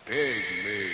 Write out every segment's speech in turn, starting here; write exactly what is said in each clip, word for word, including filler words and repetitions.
Pygmy.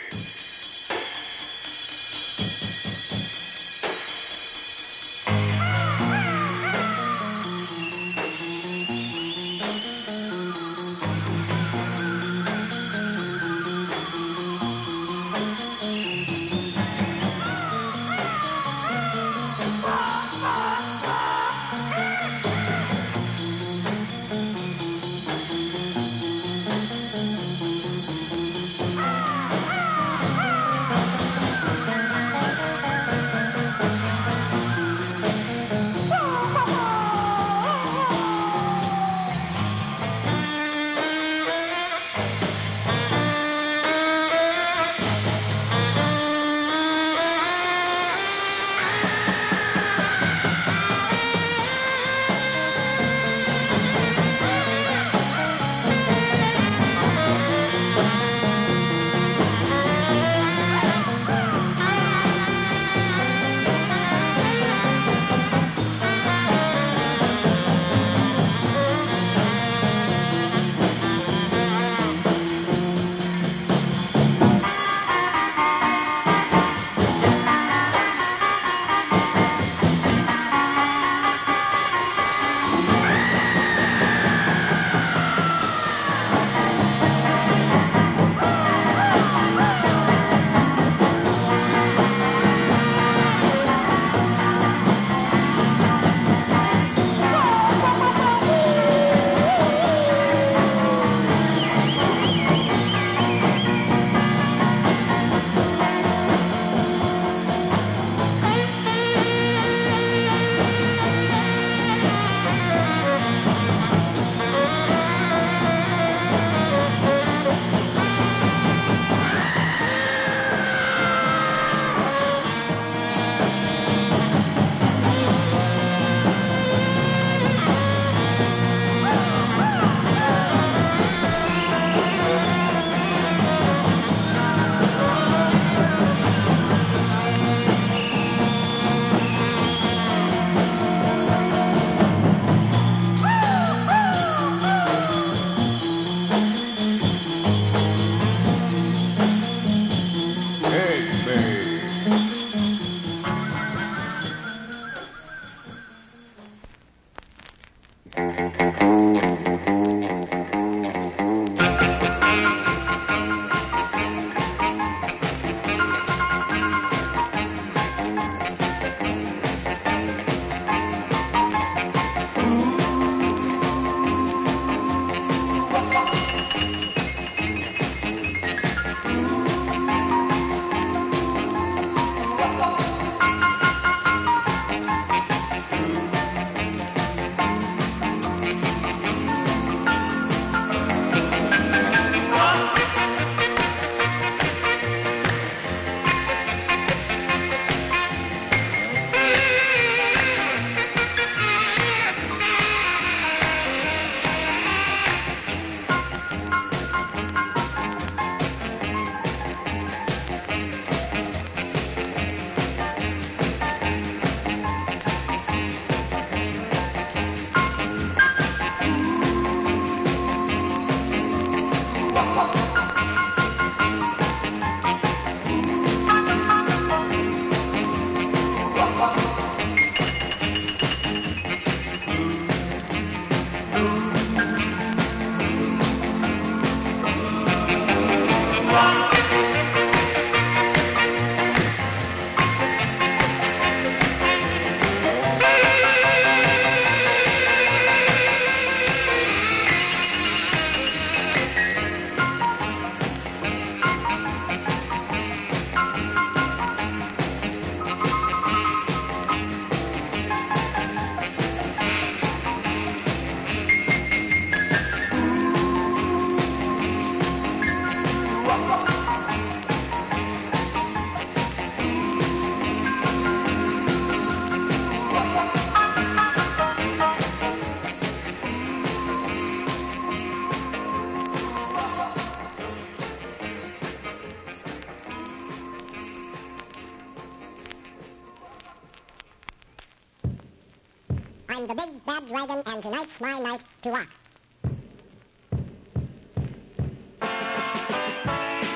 I'm the big bad dragon, and tonight's my night to rock.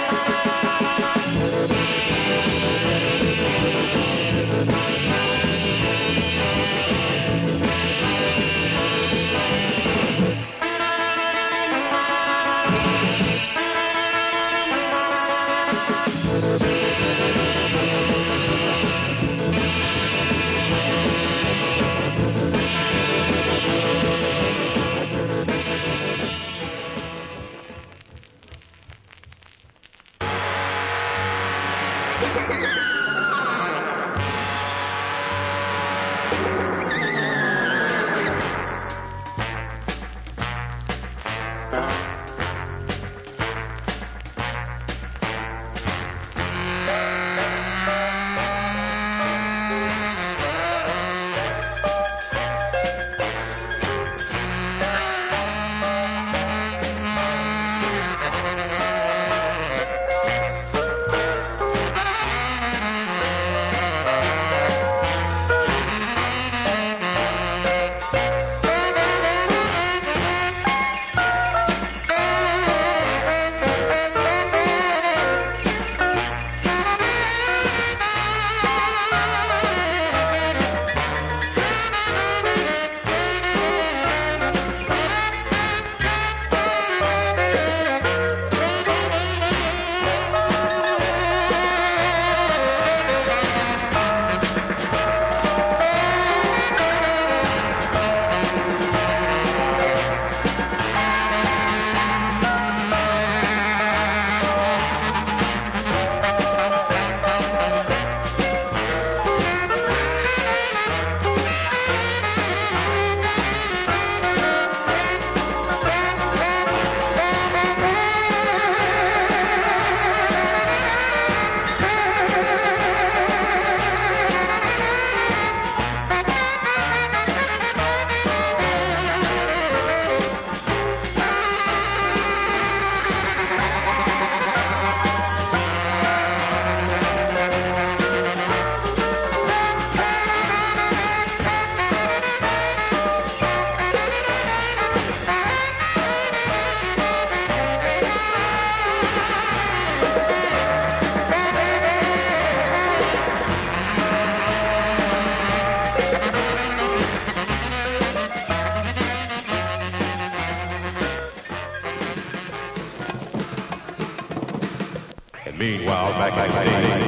Meanwhile, back backstage.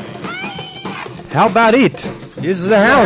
How about it? This is the Hound.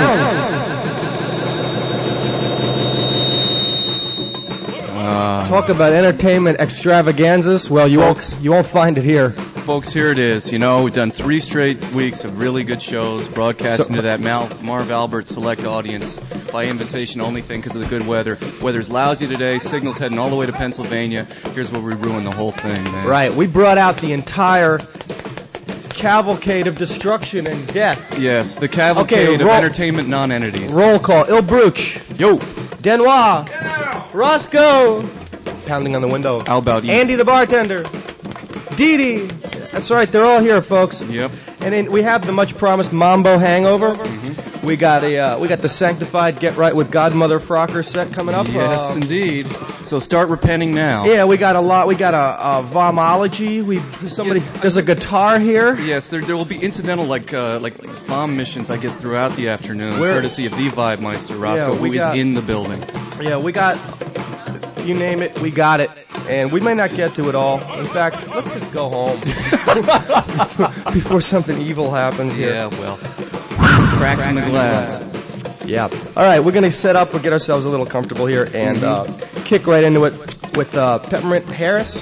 Uh, Talk about entertainment extravaganzas. Well, you folks, won't you won't find it here. Folks, here it is. You know, we've done three straight weeks of really good shows, broadcasting so, to that Mal- Marv Albert select audience by invitation only thing because of the good weather. Weather's lousy today. Signal's heading all the way to Pennsylvania. Here's where we ruin the whole thing, man. Right. We brought out the entire cavalcade of destruction and death. Yes, the cavalcade okay, roll, of entertainment non-entities. Roll call. Il Bruch. Yo. Denois. Yeah. Roscoe. Pounding on the window. How about you? Andy the bartender. Dee Dee. That's right. They're all here, folks. Yep. And then we have the much-promised Mambo Hangover. Mm-hmm. We got a uh, we got the Sanctified Get Right with Godmother Frocker set coming up. Yes, uh, indeed. So start repenting now. Yeah, we got a lot. We got a, a vomology. We somebody. Yes. There's a guitar here. Yes, there there will be incidental like uh, like, like vom missions, I guess, throughout the afternoon, Where, courtesy of the Vibe Meister Roscoe, yeah, we who got, is in the building. Yeah, we got. You name it, we got it. And we may not get to it all. In fact, let's just go home before something evil happens here. Yeah, well, cracks in the glass. Yeah. All right, we're going to set up. We'll get ourselves a little comfortable here and mm-hmm. uh, kick right into it with uh, Peppermint Harris.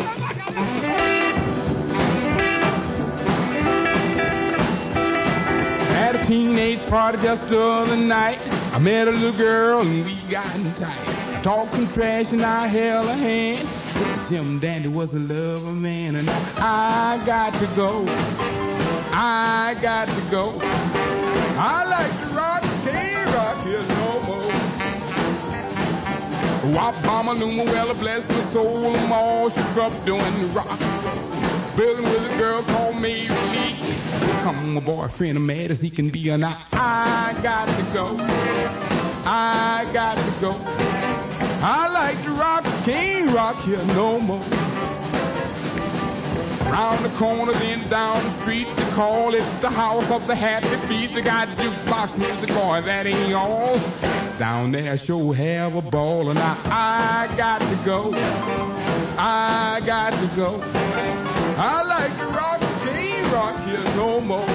At a teenage party just the other night, I met a little girl and we got tight. Talked some trash and I held her hand. Jim Dandy was a lover man and I got to go. I got to go. I like to rock, can't rock here no more. Wop Mama Luma, well, bless my soul, I'm all shook up doing the rock. Building with a girl called Mary Lee. Come, my boyfriend, I'm mad as he can be, and I, I got to go. I got to go. I like to rock, can't rock here no more. Round the corner, then down the street, they call it the house of the happy feet. They got jukebox music, boy, that ain't all. It's down there, sure have a ball, and now I got to go. I got to go. I like to rock, can't rock here no more.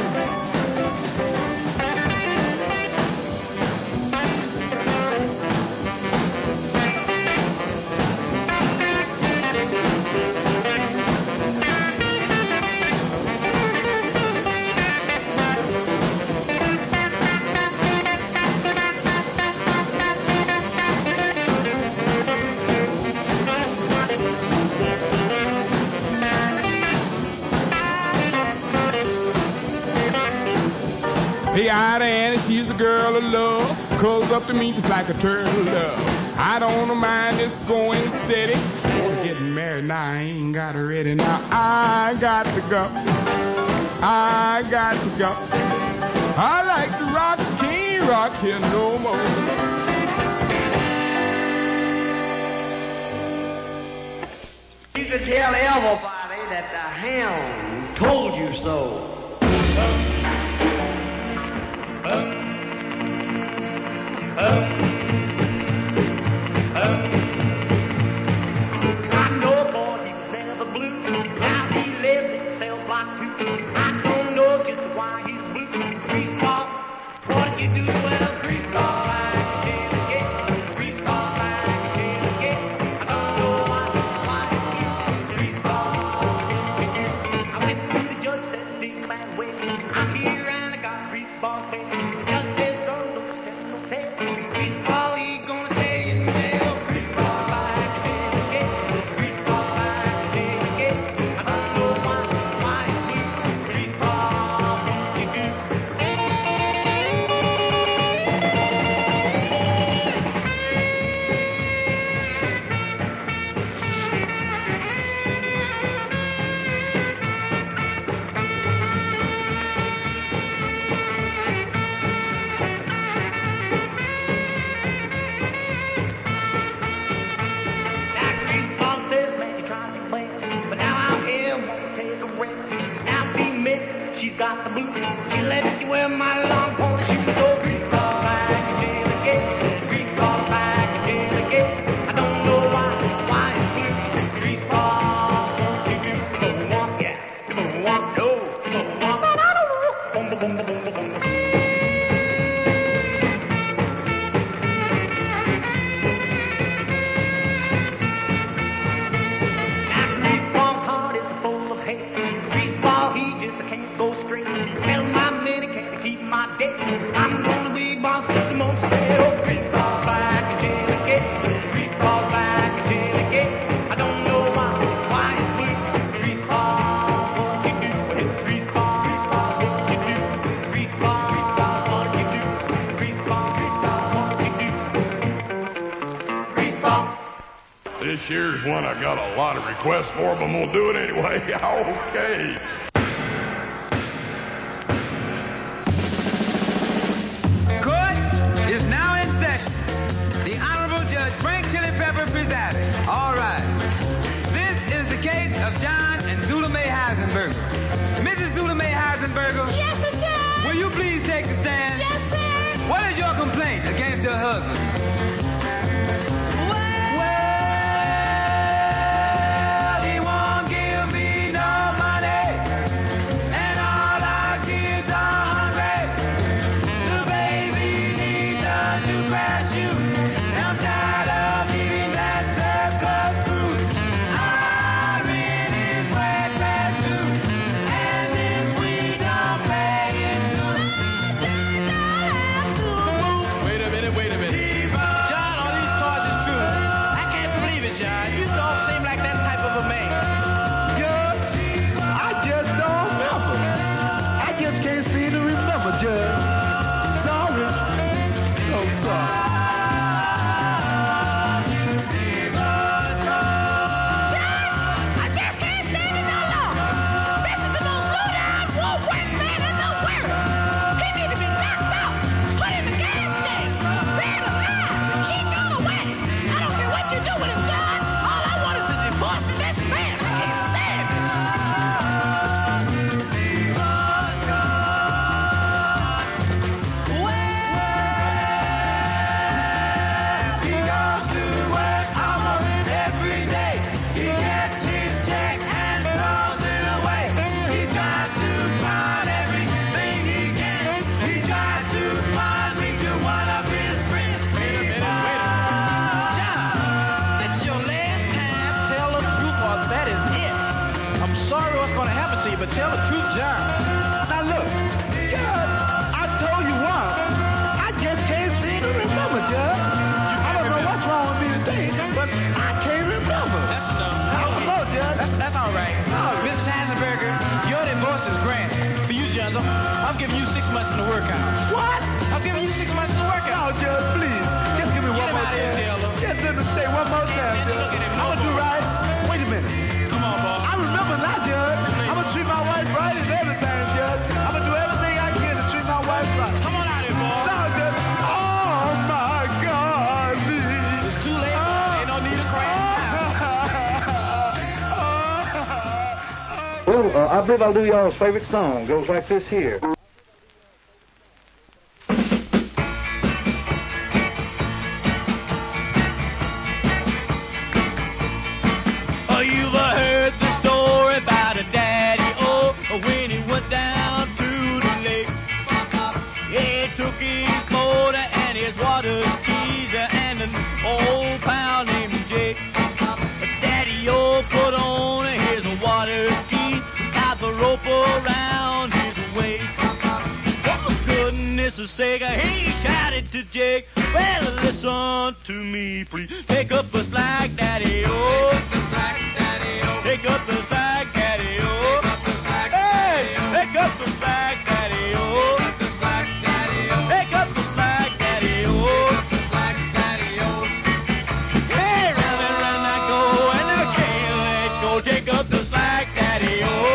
Hey, Ida Annie, she's a girl of love, curls up to me just like a turtle love. I don't mind just going steady. We're getting married now, I ain't got her ready. Now I got to go. I got to go. I like to rock, can't rock here no more. You could tell everybody that the hound told you so. Um, um, um. I know a boy, he was never blue. Now he lives in cell block two. I don't know just why he's blue. Grease ball, what you do well, grease ball, like you did again. Grease ball, like you did again. I don't know why, why he's grease ball. I went to the judge, said the big man waiting. I'm here and I got grease ball face. She's got the boots. She let me wear my long pony shoes. So grease ball like a delegate. Grease ball like a delegate. I don't know why, why it's blue. Grease ball, won't you do? Come on, walk, yeah. Come on, walk, go. Come on, walk. Boom, boom, boom, boom, boom, boom. That grease ball's heart is full of hate. Grease ball, he just can't go straight. Tell my men he can't keep my date. I'm gonna be boss of the most fair. Oh, grease ball like a delegate. Grease ball like a delegate. I don't know why, why it's blue. Grease ball, what you do? It's grease ball, grease ball, what you do? Grease ball, grease ball, what you do? Grease ball, grease ball, what you do? Grease ball. This year's one I got a lot of requests for, but I'm gonna do it anyway. Okay. Is now in session. The Honorable Judge Frank Chili Pepper presiding. All right. This is the case of John and Zula Mae Heisenberger. Missus Zula Mae Heisenberger. Yes, sir, Judge. Will you please take the stand? Yes, sir. What is your complaint against your husband? Well, Well, he won't give me no money, and all our kids are hungry. The baby needs a new pair of shoes. I'm tired of eating that surplus food. Our rent is way past due, and if we don't pay it soon, then I'll have to move. Wait a minute, wait a minute. John, are these charges true? what's going to happen to you, but tell the truth, John. Now look, Judge, I told you once, I just can't seem to remember, Judge. I don't know what's wrong with me today, but I can't remember. That's enough. I don't know, Judge. That's, that's all right. No. Missus Hansenberger, your divorce is granted. For you, Judge, I'm, I'm giving you six months in the workout. What? I'm giving you six months in the workout. No, Judge, please. Just give me Get one more time. Just let me stay one more time, Judge. I'm going to do right. Wait a minute. Come on, boss. I remember now, Judge. I'm going to treat my wife right and everything, Judge. I'm going to do everything I can to treat my wife right. Come on out here, boss. No, Judge. Oh, my God. It's too late. Oh. Ain't no need to cry. Well, uh, I believe I'll do y'all's favorite song. Goes like this here. Oh, you've heard the story about a daddy, oh, when he went down to the lake. He took his motor and his water skis and an old pal named Jake. Daddy, oh, put on his water skis, got the rope around his waist. Oh, goodness sake, he shouted to Jake, well, listen to me, please. Take up the slack, daddy, oh. Take up the slack, daddy, oh. Take up the slack, daddy, oh. Take up the slack, daddy, oh. Take up the slack, daddy, oh. Take up the slack, daddy, oh. Take up the slack, daddy, oh. Take up the slack, daddy, oh. Hey, round and round I go, and I can't let go. Take up the slack, daddy, oh.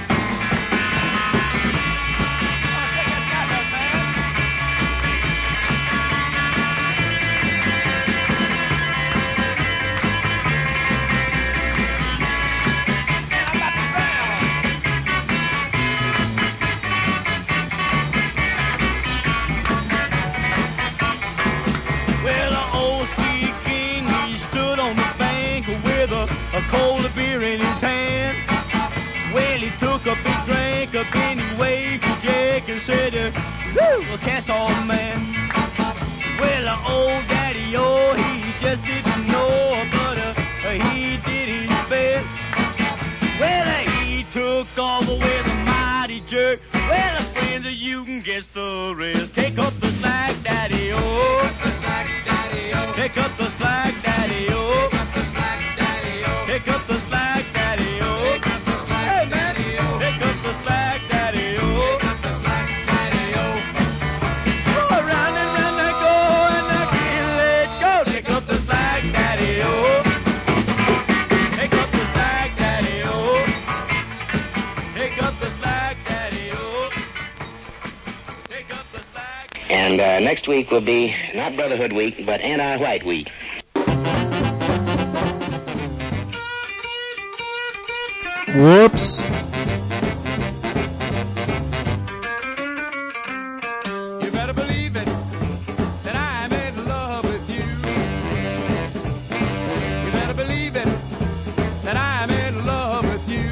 A cold of beer in his hand. Well, he took a big drink up and he waved to Jake and said, uh, woo, a cast-off man. Well, uh, old daddy, oh, he just didn't know, but uh, he did his best. Well, uh, he took off with a mighty jerk. Well, uh, friends, uh, you can guess the rest. Take up the slack, daddy, oh. Take up the slack, daddy, oh. Take up the slack, daddy, oh. Take up the slack, daddy, oh. Take up the slack, hey, daddy, oh. Take up the slack, daddy, oh. Take up the slack, daddy, oh. Go around and round I go, and I can't let go. Take up the slack, daddy, oh. Take up the slack, daddy, oh. Take up the slack, daddy, oh. Take up the slack. And uh, next week will be not Brotherhood Week, but Anti-White Week. Whoops. You better believe it, that I'm in love with you. You better believe it, that I'm in love with you.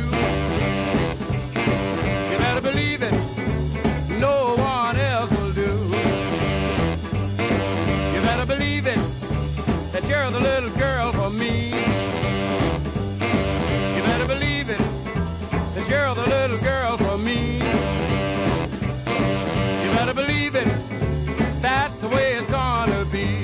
You better believe it, no one else will do. You better believe it, that you're the little girl for me. You better believe it, that you're the little girl for me. You better believe it, that's the way it's gonna be.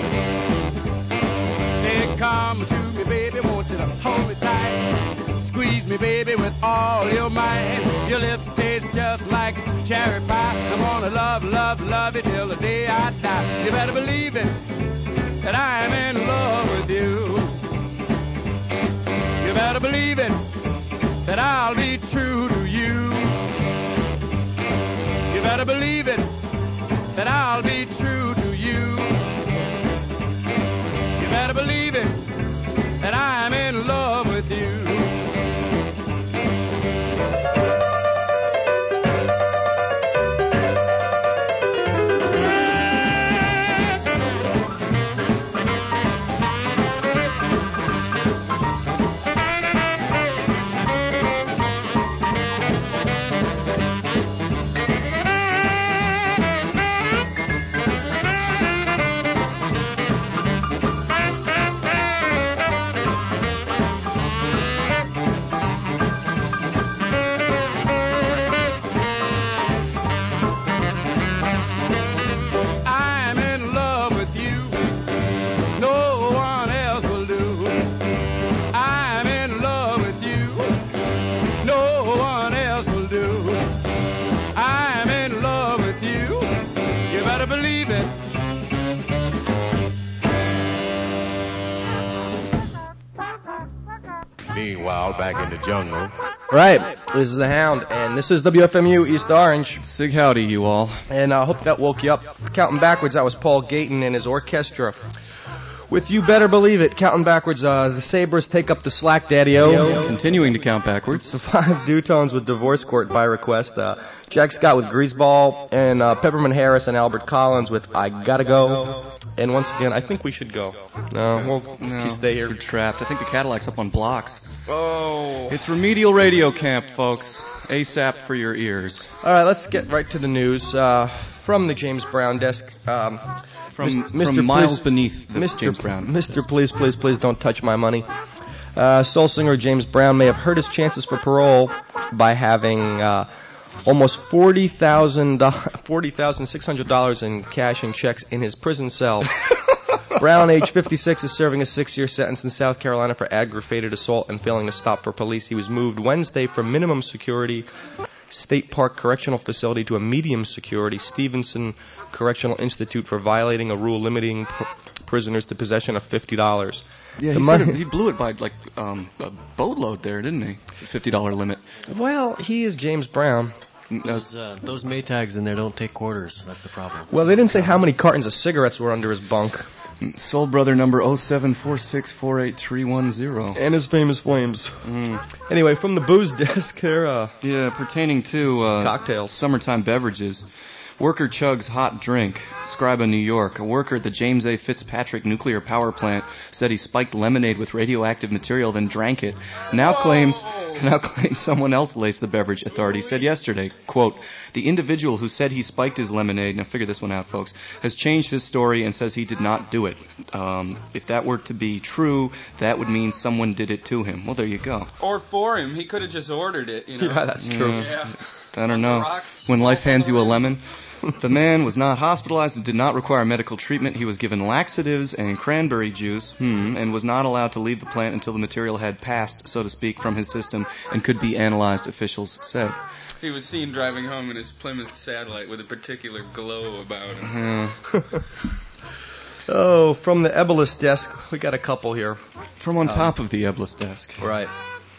Say, come to me, baby, want you to hold me tight. Squeeze me, baby, with all your might. Your lips taste just like cherry pie. I'm gonna love, love, love you till the day I die. You better believe it, that I'm in love with you. You better believe it, that I'll be true to you. You better believe it, that I'll be true to you. You better believe it, that I'm in love with you. back in the jungle. Right. This is the Hound, and this is W F M U East Orange. Sig howdy, you all. And I uh, hope that woke you up. Counting backwards, that was Paul Gayton and his orchestra. With You Better Believe It, counting backwards, uh, the Sabres take up the slack, Daddy-O. Continuing to count backwards. The Five Dutones with Divorce Court by request. Uh, Jack Scott with Greaseball, and uh, Peppermint Harris and Albert Collins with I Gotta Go. And once again, I think we should go. No, we'll no, stay here. We're trapped. I think the Cadillac's up on blocks. Oh. It's remedial radio camp, folks. ASAP for your ears. All right, let's get right to the news. Uh, from the James Brown desk. Um, From, Mister from miles please, beneath the Mister James Brown. Mister Please, please, please don't touch my money. Uh, soul singer James Brown may have hurt his chances for parole by having uh, almost forty thousand forty thousand six hundred dollars in cash and checks in his prison cell. Brown, age fifty-six, is serving a six-year sentence in South Carolina for aggravated assault and failing to stop for police. He was moved Wednesday from minimum security State Park Correctional Facility to a medium security Stevenson Correctional Institute for violating a rule limiting pr- prisoners to possession of fifty dollars. Yeah, the he, money- sort of, he blew it by like um, a boatload there, didn't he? fifty dollars limit. Well, he is James Brown. Those, uh, those Maytags in there don't take quarters. That's the problem. Well, they didn't say how many cartons of cigarettes were under his bunk. Soul Brother number oh seven four six four eight three one zero. And his famous flames. Mm. Anyway, from the booze desk here. Uh, yeah, pertaining to uh, cocktails. Summertime beverages. Worker chugs hot drink. Scriba, New York. A worker at the James A. Fitzpatrick nuclear power plant said he spiked lemonade with radioactive material, then drank it. Now Whoa. claims now claims someone else laced the beverage, authorities said yesterday. Quote, the individual who said he spiked his lemonade, now figure this one out, folks, has changed his story and says he did not do it. Um, if that were to be true, that would mean someone did it to him. Well, there you go. Or for him. He could have just ordered it, you know. Yeah, that's true. Yeah. I don't know. When life hands you a lemon. The man was not hospitalized and did not require medical treatment. He was given laxatives and cranberry juice hmm, and was not allowed to leave the plant until the material had passed, so to speak, from his system and could be analyzed, officials said. He was seen driving home in his Plymouth Satellite with a particular glow about him. Yeah. Oh, from the Ebelis desk, we got a couple here. From on um, top of the Ebelis desk. Right.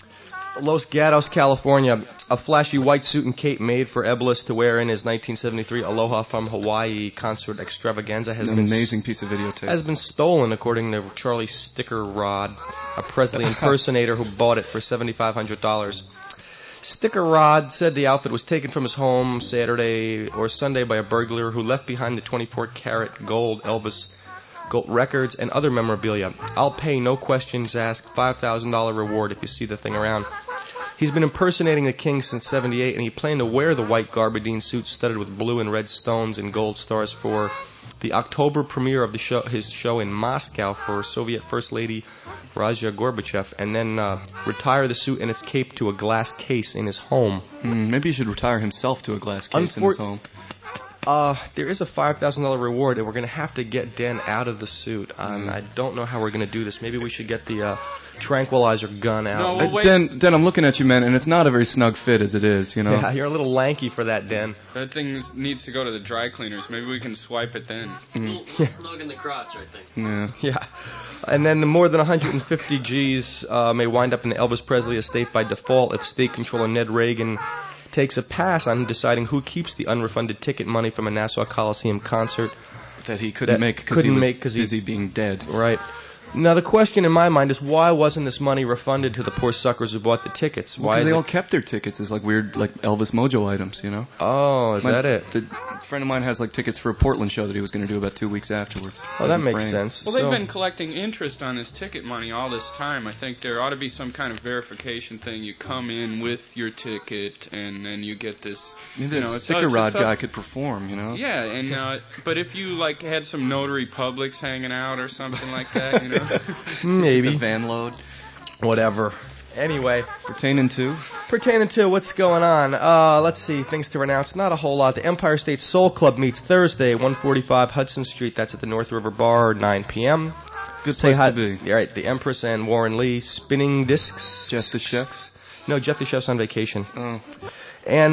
Los Gatos, California. A flashy white suit and cape made for Ebelis to wear in his nineteen seventy-three Aloha from Hawaii concert extravaganza has An been amazing piece of videotape. Has been stolen, according to Charlie Stickerrod, a Presley impersonator who bought it for seven thousand five hundred dollars. Stickerrod said the outfit was taken from his home Saturday or Sunday by a burglar who left behind the twenty-four karat gold Elvis gold records and other memorabilia. I'll pay, no questions asked, five thousand dollars reward if you see the thing around. He's been impersonating the king since seventy-eight, and he planned to wear the white garbadine suit studded with blue and red stones and gold stars for the October premiere of the show, his show in Moscow for Soviet First Lady Raja Gorbachev, and then uh, retire the suit and its cape to a glass case in his home. Mm, maybe he should retire himself to a glass case Unfor- in his home. Uh, there is a five thousand dollars reward, and we're going to have to get Den out of the suit. Um, mm. I don't know how we're going to do this. Maybe we should get the uh, tranquilizer gun out. No, well, wait. Den, Den, I'm looking at you, man, and it's not a very snug fit as it is, you know. Yeah, you're a little lanky for that, Den. That thing needs to go to the dry cleaners. Maybe we can swipe it then. Mm. Yeah. Snug in the crotch, I think. Yeah. Yeah. And then the more than one hundred fifty G's uh, may wind up in the Elvis Presley estate by default if State Controller Ned Reagan takes a pass on deciding who keeps the unrefunded ticket money from a Nassau Coliseum concert that he couldn't that make because he was make cause busy he, being dead. Right. Now, the question in my mind is, why wasn't this money refunded to the poor suckers who bought the tickets? Well, why they it... all kept their tickets as like weird, like Elvis Mojo items, you know? Oh, is My, that it? The, a friend of mine has like tickets for a Portland show that he was going to do about two weeks afterwards. Oh, that makes sense. Well, so... they've been collecting interest on this ticket money all this time. I think there ought to be some kind of verification thing. You come in with your ticket, and then you get this. Maybe you that know, sticker rod guy could perform, you know? Yeah, and uh, but if you like had some notary publics hanging out or something like that, you know. Maybe. Just a van load. Whatever. Anyway. Pertaining to? Pertaining to what's going on. Uh, let's see. Things to announce. Not a whole lot. The Empire State Soul Club meets Thursday, one forty-five Hudson Street. That's at the North River Bar, nine p.m. Good Say place hi, to be. Right. The Empress and Warren Lee. Spinning Discs. Jeff the Chefs? No, Jeff the Chef's on vacation. Oh. And,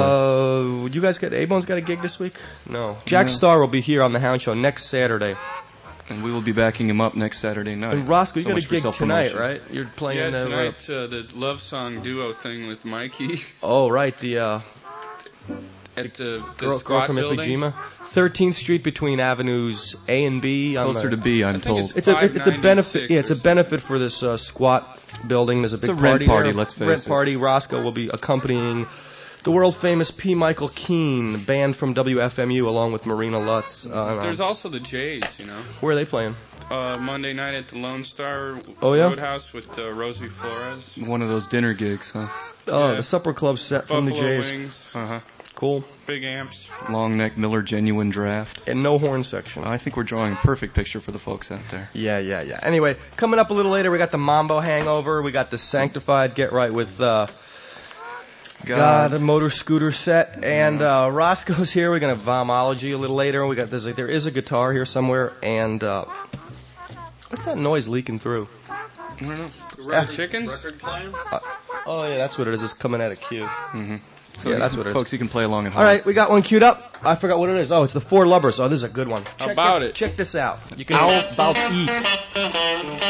uh, you guys got, A-Bone's got a gig this week? No. Jack No. Starr will be here on the Hound Show next Saturday. And we will be backing him up next Saturday night. And Roscoe, you So got a much for gig tonight, self-promotion. right? You're playing Yeah, uh, tonight uh, the love song duo thing with Mikey Oh, right, the uh, at the, the girl, girl squat from building. Ifujima. thirteenth Street between Avenues A and B. on Closer the- to B, I'm I think told. it's It's a it's a benefit. Yeah, it's a or benefit for this uh, squat building. There's a It's big a rent party party, there. let's face rent it. party. Roscoe will be accompanying the world famous P. Michael Keane, band from W F M U, along with Marina Lutz. Uh, There's also the Jays, you know. where are they playing? Uh, Monday night at the Lone Star Oh, yeah? Roadhouse with uh, Rosie Flores. One of those dinner gigs, huh? Oh, Yeah. the Supper Club set from Buffalo the Jays. Wings, Uh huh. Cool. big amps. Long neck Miller Genuine Draft. And no horn section. I think we're drawing a perfect picture for the folks out there. Yeah, yeah, yeah. Anyway, coming up a little later, we got the Mambo Hangover. We got the Sanctified Get Right with uh, God, a motor scooter set, and uh, Roscoe's here. We're gonna have Vomology a little later. We got there's a, there is a guitar here somewhere, and uh, what's that noise leaking through? I don't know. Red Chickens? Uh, oh yeah, that's what it is. It's coming out of Q. Mm-hmm. So Yeah, you that's can- what it is. Folks, you can play along at home. All right, we got one queued up. I forgot what it is. Oh, it's the Four Lubbers. Oh, this is a good one. How Check about it? Check this out. You can How about eat?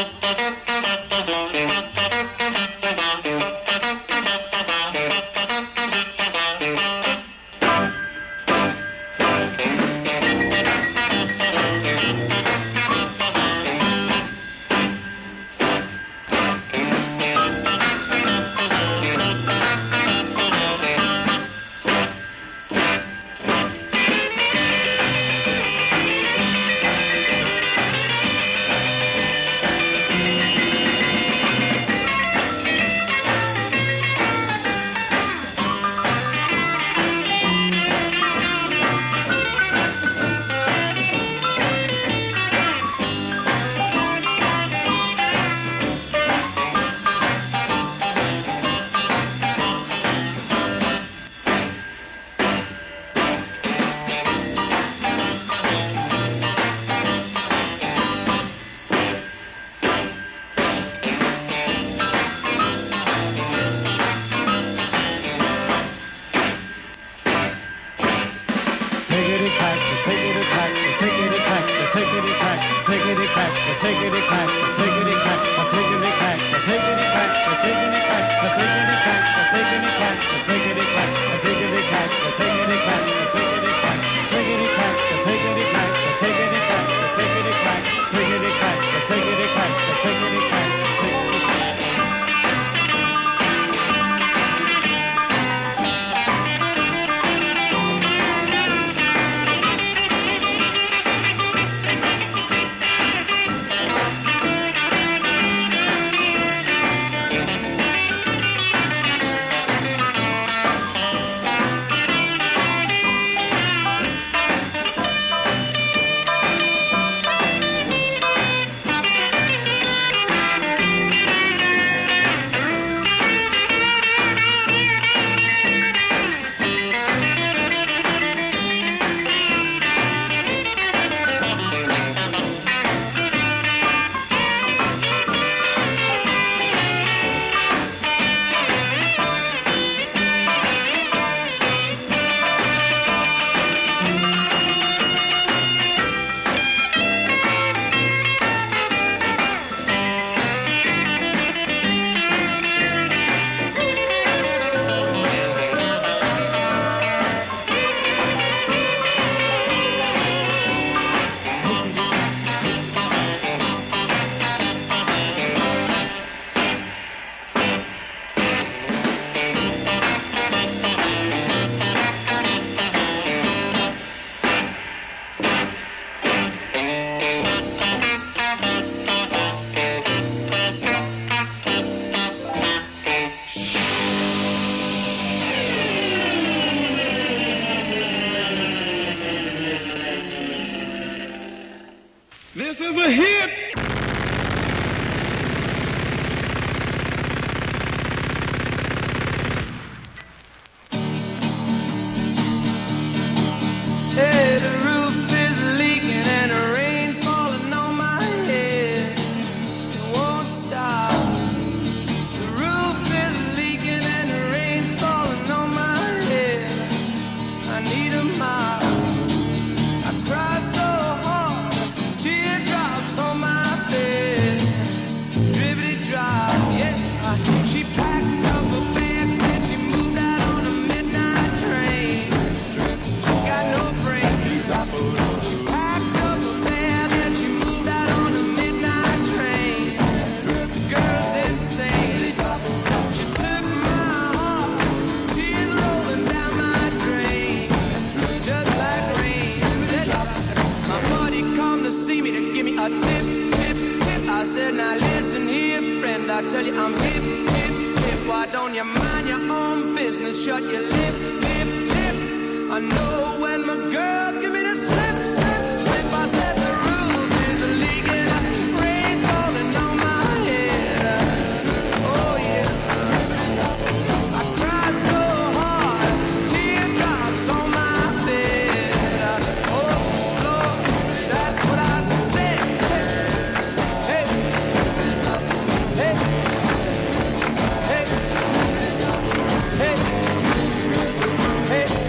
don't you mind your own business? Shut your lip, lip, lip. I know when my girl give me the slip, slip, slip. I said the roof is leaking, rain's falling on my head. Oh yeah. I cry so hard, teardrops on my bed. Oh Lord, that's what I said. Hey, hey, hey, hey, hey, hey.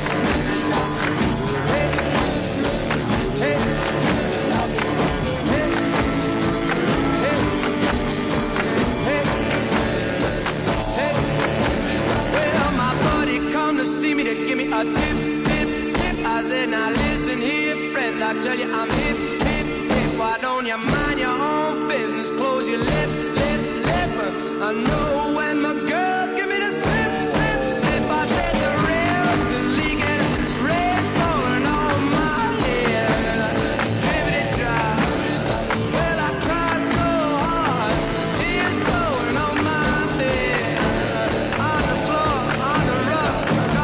See me to give me a tip, tip, tip. I said, now listen here, friend. I tell you I'm hip, hip, hip. Why don't you mind your own business? Close your lip, lip, lip. I know when my girl give me the slip, slip, slip. I said the rail is leaking, rain's falling on my head. Give it dry. Well, I cry so hard, tears flowing on my bed. On the floor, on the rug.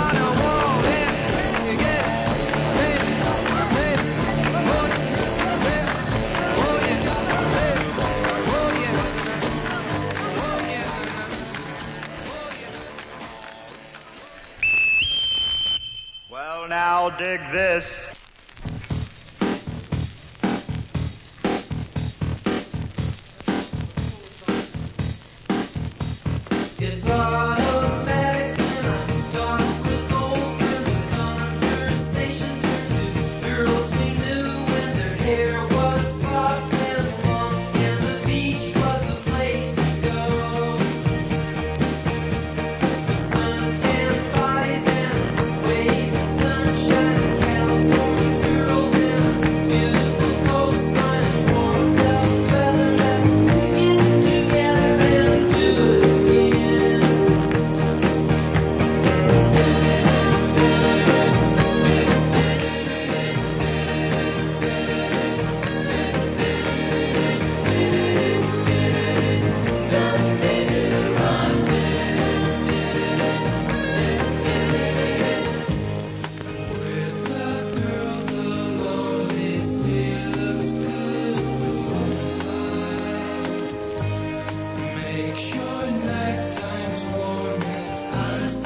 Now dig this. It's automatic and I'm dark with old and the conversation turned to girls we knew when their hair was soft and long and the beach was the place to go. The suntan bodies and waves of sunshine and California girls and a beautiful coastline and warm South weather. Let's get together and do it again. With the girl, the lonely sea looks good on fire. Make sure night time's warm and out of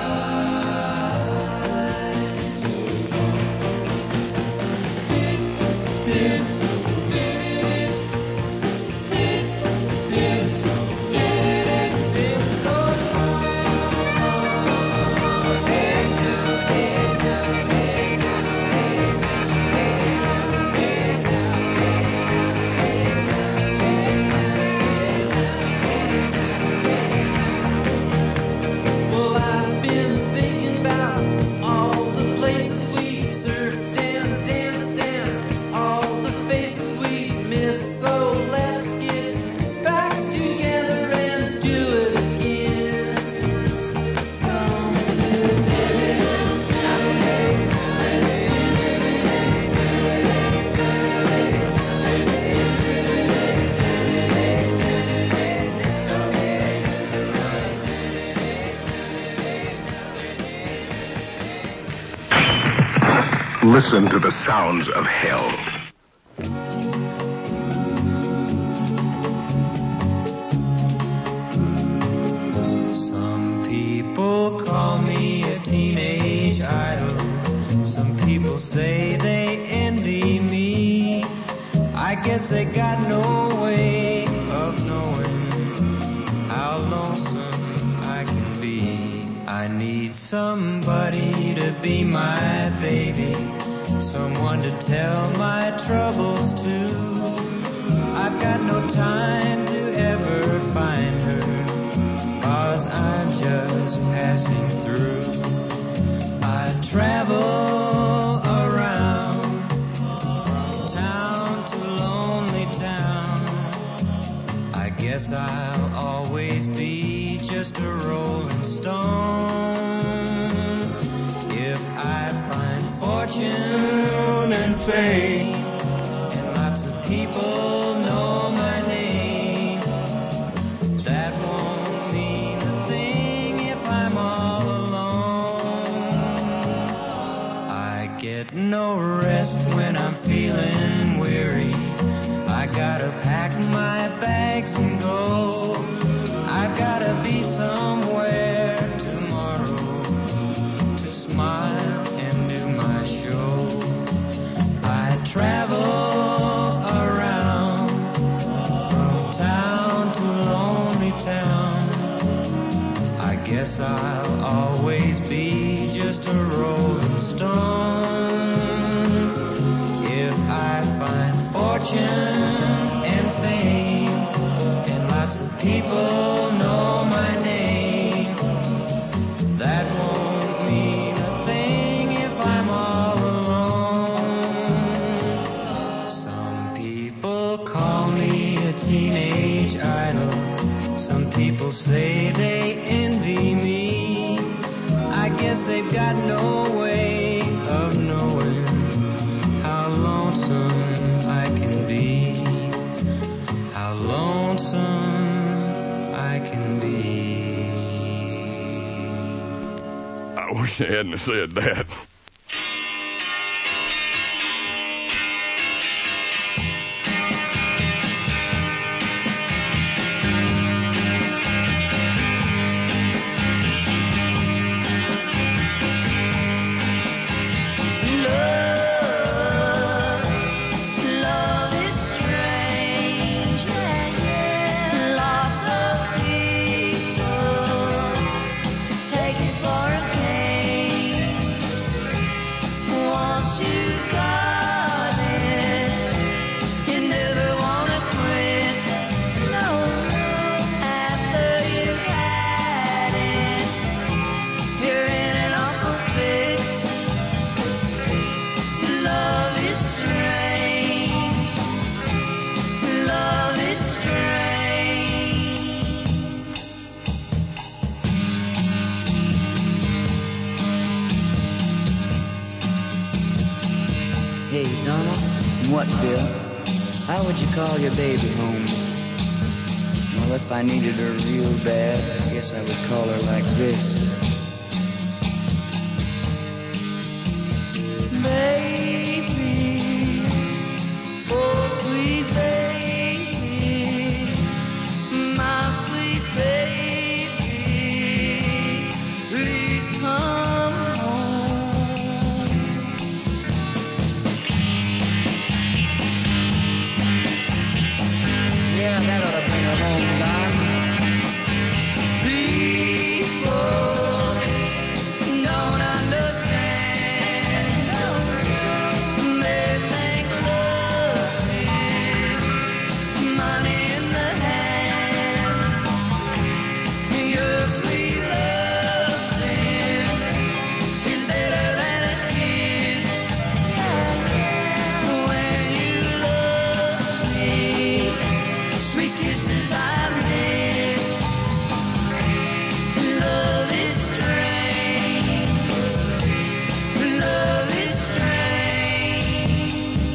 sight. So long. Did, did, did, did, did, did, did, oh, hey, now, hey, now, hey, now, hey, now, hey, now, hey, now, well, I've been thinking about all the places we surfed and danced and all the faces we missed. So let's get back together and do it again. Come do Listen to the sounds of hell. Some people call me a teenage idol. Some people say they envy me. I guess they got no way of knowing how lonesome I can be. I need somebody to be my baby, someone to tell my troubles to. I've got no time to ever find her, 'cause I'm just passing through. I travel around town to lonely town. I guess I'll always be just a rolling stone. If I find fortune and fame, and lots of people know my name, that won't mean a thing no rest when I'm feeling weary. I gotta pack my bags and go. I've gotta be somewhere tomorrow to smile and do my show. I travel around from town to lonely town. I guess I'll always be just a rolling stone. If I find fortune and fame and lots of people know my name, that won't mean a thing if I'm all alone. Some people call me a teenage idol. Some people say they envy me. I guess they've got no way of knowing how lonesome I can be. How lonesome I can be. I wish I hadn't said that. Hey, Donald. What, Bill? How would you call your baby home? Well, if I needed her real bad, I guess I would call her like this. Baby, oh sweet baby, my sweet baby, please come home. Yeah, that ought to bring her home, Doc. People don't understand. They think love is money in the hand. Your sweet loving is better than a kiss. When you love me, sweet kisses I miss. Love is strange. Love is strange.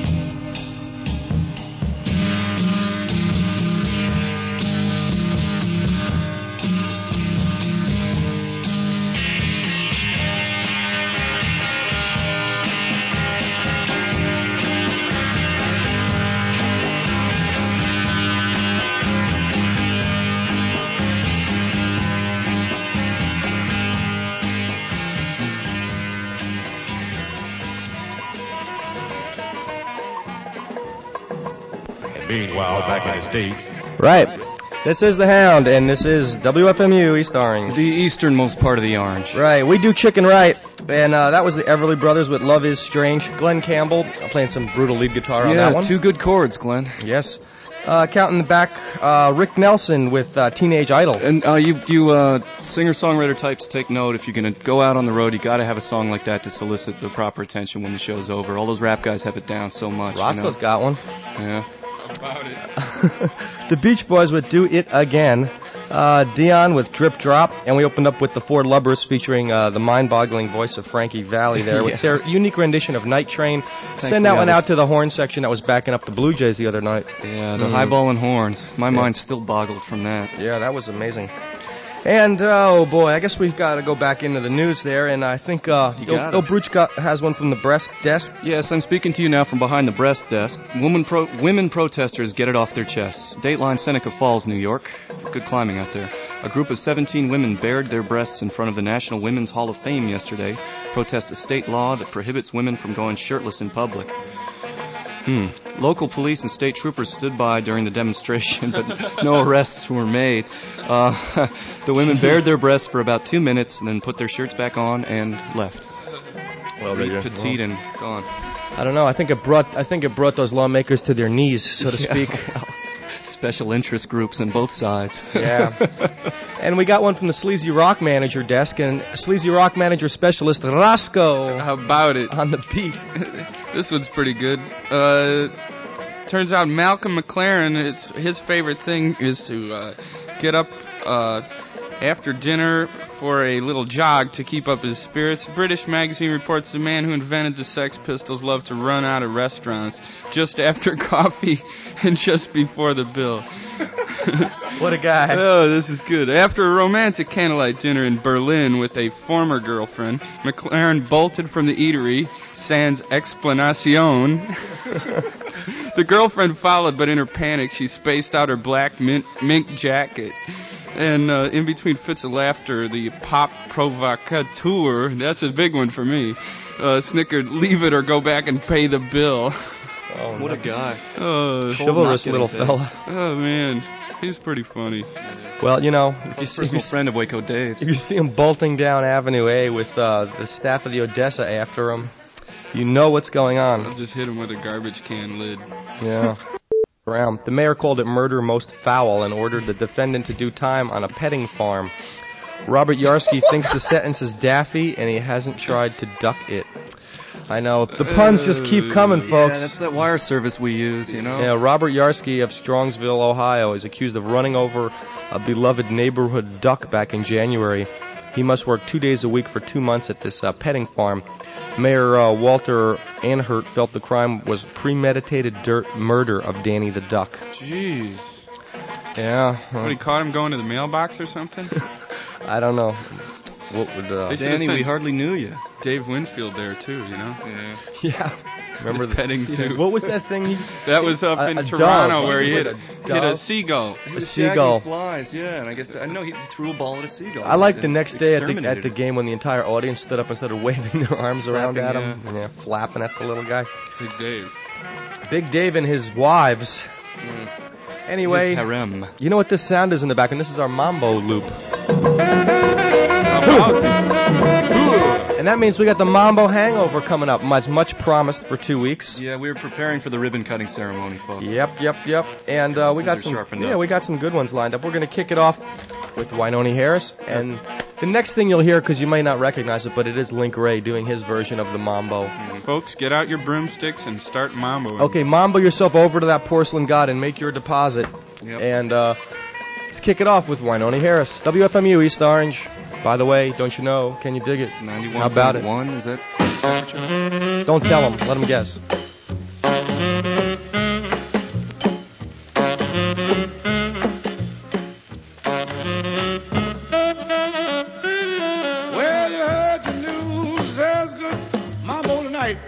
Meanwhile, back in the States. Right. This is The Hound, and this is W F M U East Orange. The easternmost part of the Orange. Right. We do Chicken Right, and uh, that was the Everly Brothers with Love Is Strange. Glenn Campbell playing some brutal lead guitar on Yeah, that one. two good chords, Glenn. Yes. Uh, counting the back, uh, Rick Nelson with uh, Teenage Idol. And uh, you, you uh, singer-songwriter types, take note. If you're going to go out on the road, you got to have a song like that to solicit the proper attention when the show's over. All those rap guys have it down so much. Roscoe's you know? got one. Yeah. About it. The Beach Boys with Do It Again. Uh, Dion with Drip Drop. And we opened up with the Ford Lubbers featuring uh, the mind-boggling voice of Frankie Valli there with Yeah. their unique rendition of Night Train. Thankfully, Send that I one was- out to the horn section that was backing up the Blue Jays the other night. Yeah, the Mm. highball and horns. My Yeah. mind's still boggled from that. Yeah, that was amazing. And, uh, oh boy, I guess we've got to go back into the news there, and I think, uh, got Il, it. Il Bruchka has one from the breast desk. Yes, I'm speaking to you now from behind the breast desk. Women, pro- women protesters get it off their chests. Dateline, Seneca Falls, New York. Good climbing out there. A group of seventeen women bared their breasts in front of the National Women's Hall of Fame yesterday, protest a state law that prohibits women from going shirtless in public. Hmm. Local police and state troopers stood by during the demonstration, but no arrests were made. Uh, the women bared their breasts for about two minutes and then put their shirts back on and left. Well, Very they- petite well. and gone. I don't know. I think it brought I think it brought those lawmakers to their knees, so to Yeah, speak. well, special interest groups on both sides. Yeah. And we got one from the Sleazy Rock Manager desk, and Sleazy Rock Manager specialist Roscoe. How about it? On the beat. This one's pretty good. Uh, turns out Malcolm McLaren, it's his favorite thing is to uh, get up uh, after dinner for a little jog to keep up his spirits. British magazine reports the man who invented the Sex Pistols loved to run out of restaurants just after coffee and just before the bill. What a guy. Oh, this is good. After a romantic candlelight dinner in Berlin with a former girlfriend, McLaren bolted from the eatery, sans explanation. The girlfriend followed, but in her panic, she spaced out her black mint, mink jacket. And uh, in between fits of laughter, the pop provocateur, that's a big one for me, uh, snickered, leave it or go back and pay the bill. Oh, What a guy. Oh, chivalrous little fella. oh man, he's pretty funny. Well, you know, if you, see, if, Personal you, friend of Waco Dave's. if you see him bolting down Avenue A with uh, the staff of the Odessa after him, you know what's going I'll on. just hit him with a garbage can lid. Yeah. Around. The mayor called it murder most foul and ordered the defendant to do time on a petting farm. Robert Yarsky thinks the sentence is daffy, and he hasn't tried to duck it. I know. The puns just keep coming, folks. Yeah, that's that wire service we use, you know. Yeah, Robert Yarsky of Strongsville, Ohio, is accused of running over a beloved neighborhood duck back in January. He must work two days a week for two months at this uh, petting farm. Mayor uh, Walter Anhert felt the crime was premeditated dirt murder of Danny the duck. Jeez. Yeah. uh, What, he caught him going to the mailbox or something? I don't know. What would uh, They should've Danny, we sent hardly knew you. Dave Winfield there too, you know? Yeah. Yeah. Remember the petting zoo? What was that thing? He, That was up a, in a Toronto dove. where he Was hit it a, hit a dove? seagull. A seagull. Flies, yeah, and I guess I know he threw a ball at a seagull. I like the and next day at the exterminated at the it. game when the entire audience stood up instead of waving their arms around at Flapping, him, yeah, flapping at the little guy. Big Dave. Big Dave and his wives. Anyway, His harem. you know what this sound is in the back, and this is our mambo loop. And that means we got the mambo hangover coming up. Much, much promised for two weeks. Yeah, we were preparing for the ribbon cutting ceremony, folks. Yep, yep, yep. And uh, we got Scissors some. sharpened Yeah, up. we got some good ones lined up. We're gonna kick it off with Wynoni Harris, and the next thing you'll hear, because you may not recognize it, but it is Link Ray doing his version of the mambo. Folks, get out your broomsticks and start mamboing. Okay, mambo yourself over to that porcelain god and make your deposit. Yep. And uh, let's kick it off with Wynoni Harris, W F M U East Orange. By the way, don't you know? Can you dig it? ninety-one How about it? One, is that? Don't tell them. Let them guess. Well, you heard the news. There's good mambo tonight.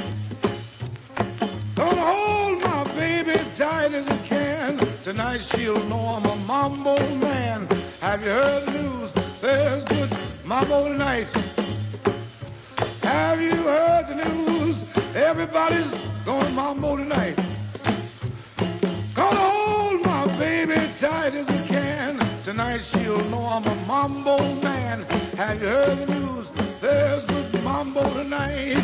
Gonna hold my baby tight as I can. Tonight she'll know I'm a mambo man. Have you heard the news? There's good mambo tonight. Have you heard the news? Everybody's going mambo tonight. Gonna hold my baby tight as I can. Tonight she'll know I'm a mambo man. Have you heard the news? There's good mambo tonight.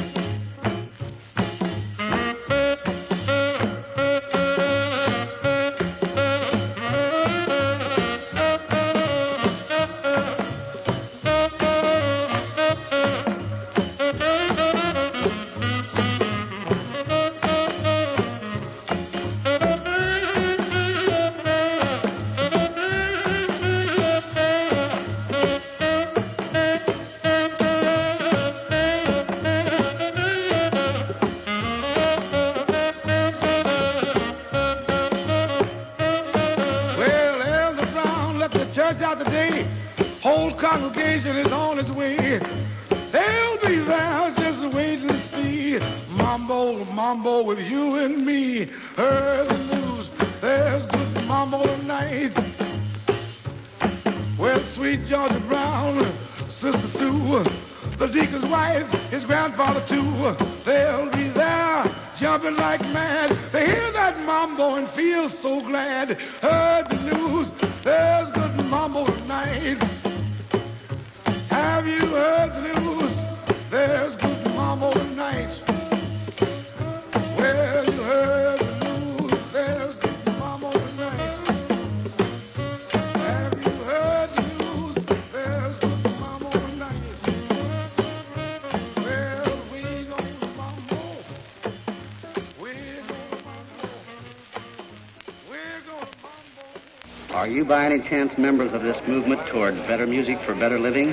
civilization is on its way. They'll be there just waiting to see. Mambo, mambo with you and me. Heard the news, there's good mambo tonight. Well, sweet Georgia Brown, Sister Sue, the deacon's wife, his grandfather too. They'll be there jumping like mad. They hear that mambo and feel so glad. Heard the news, there's good mambo tonight. Have you heard the news? There's good mambo tonight. Well, you heard the news, there's good mambo tonight. Have you heard the news? There's good mambo tonight. Well, we gonna mambo. We're gonna mambo. We're gonna mambo. Are you by any chance members of this movement toward better music for better living?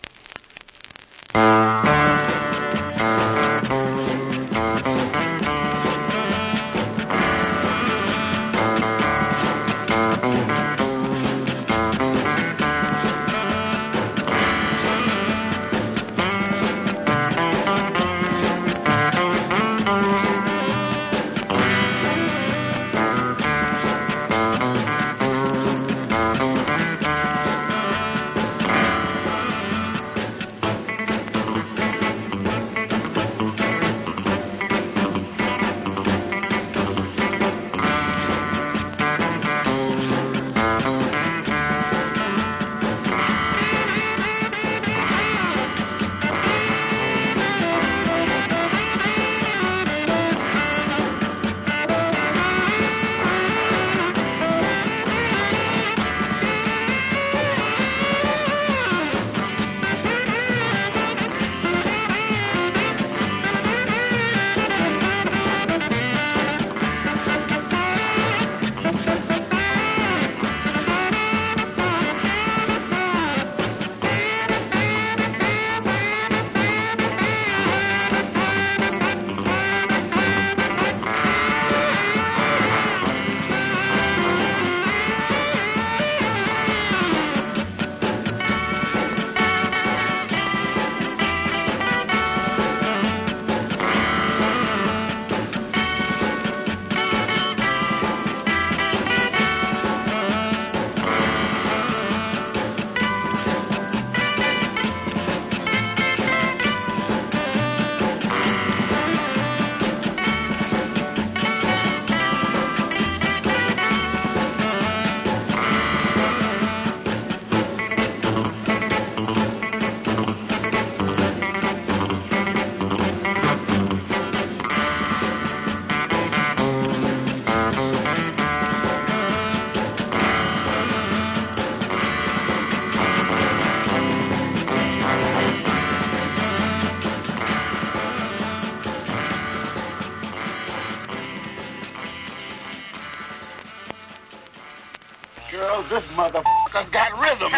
Girl, this motherfucker's got rhythm.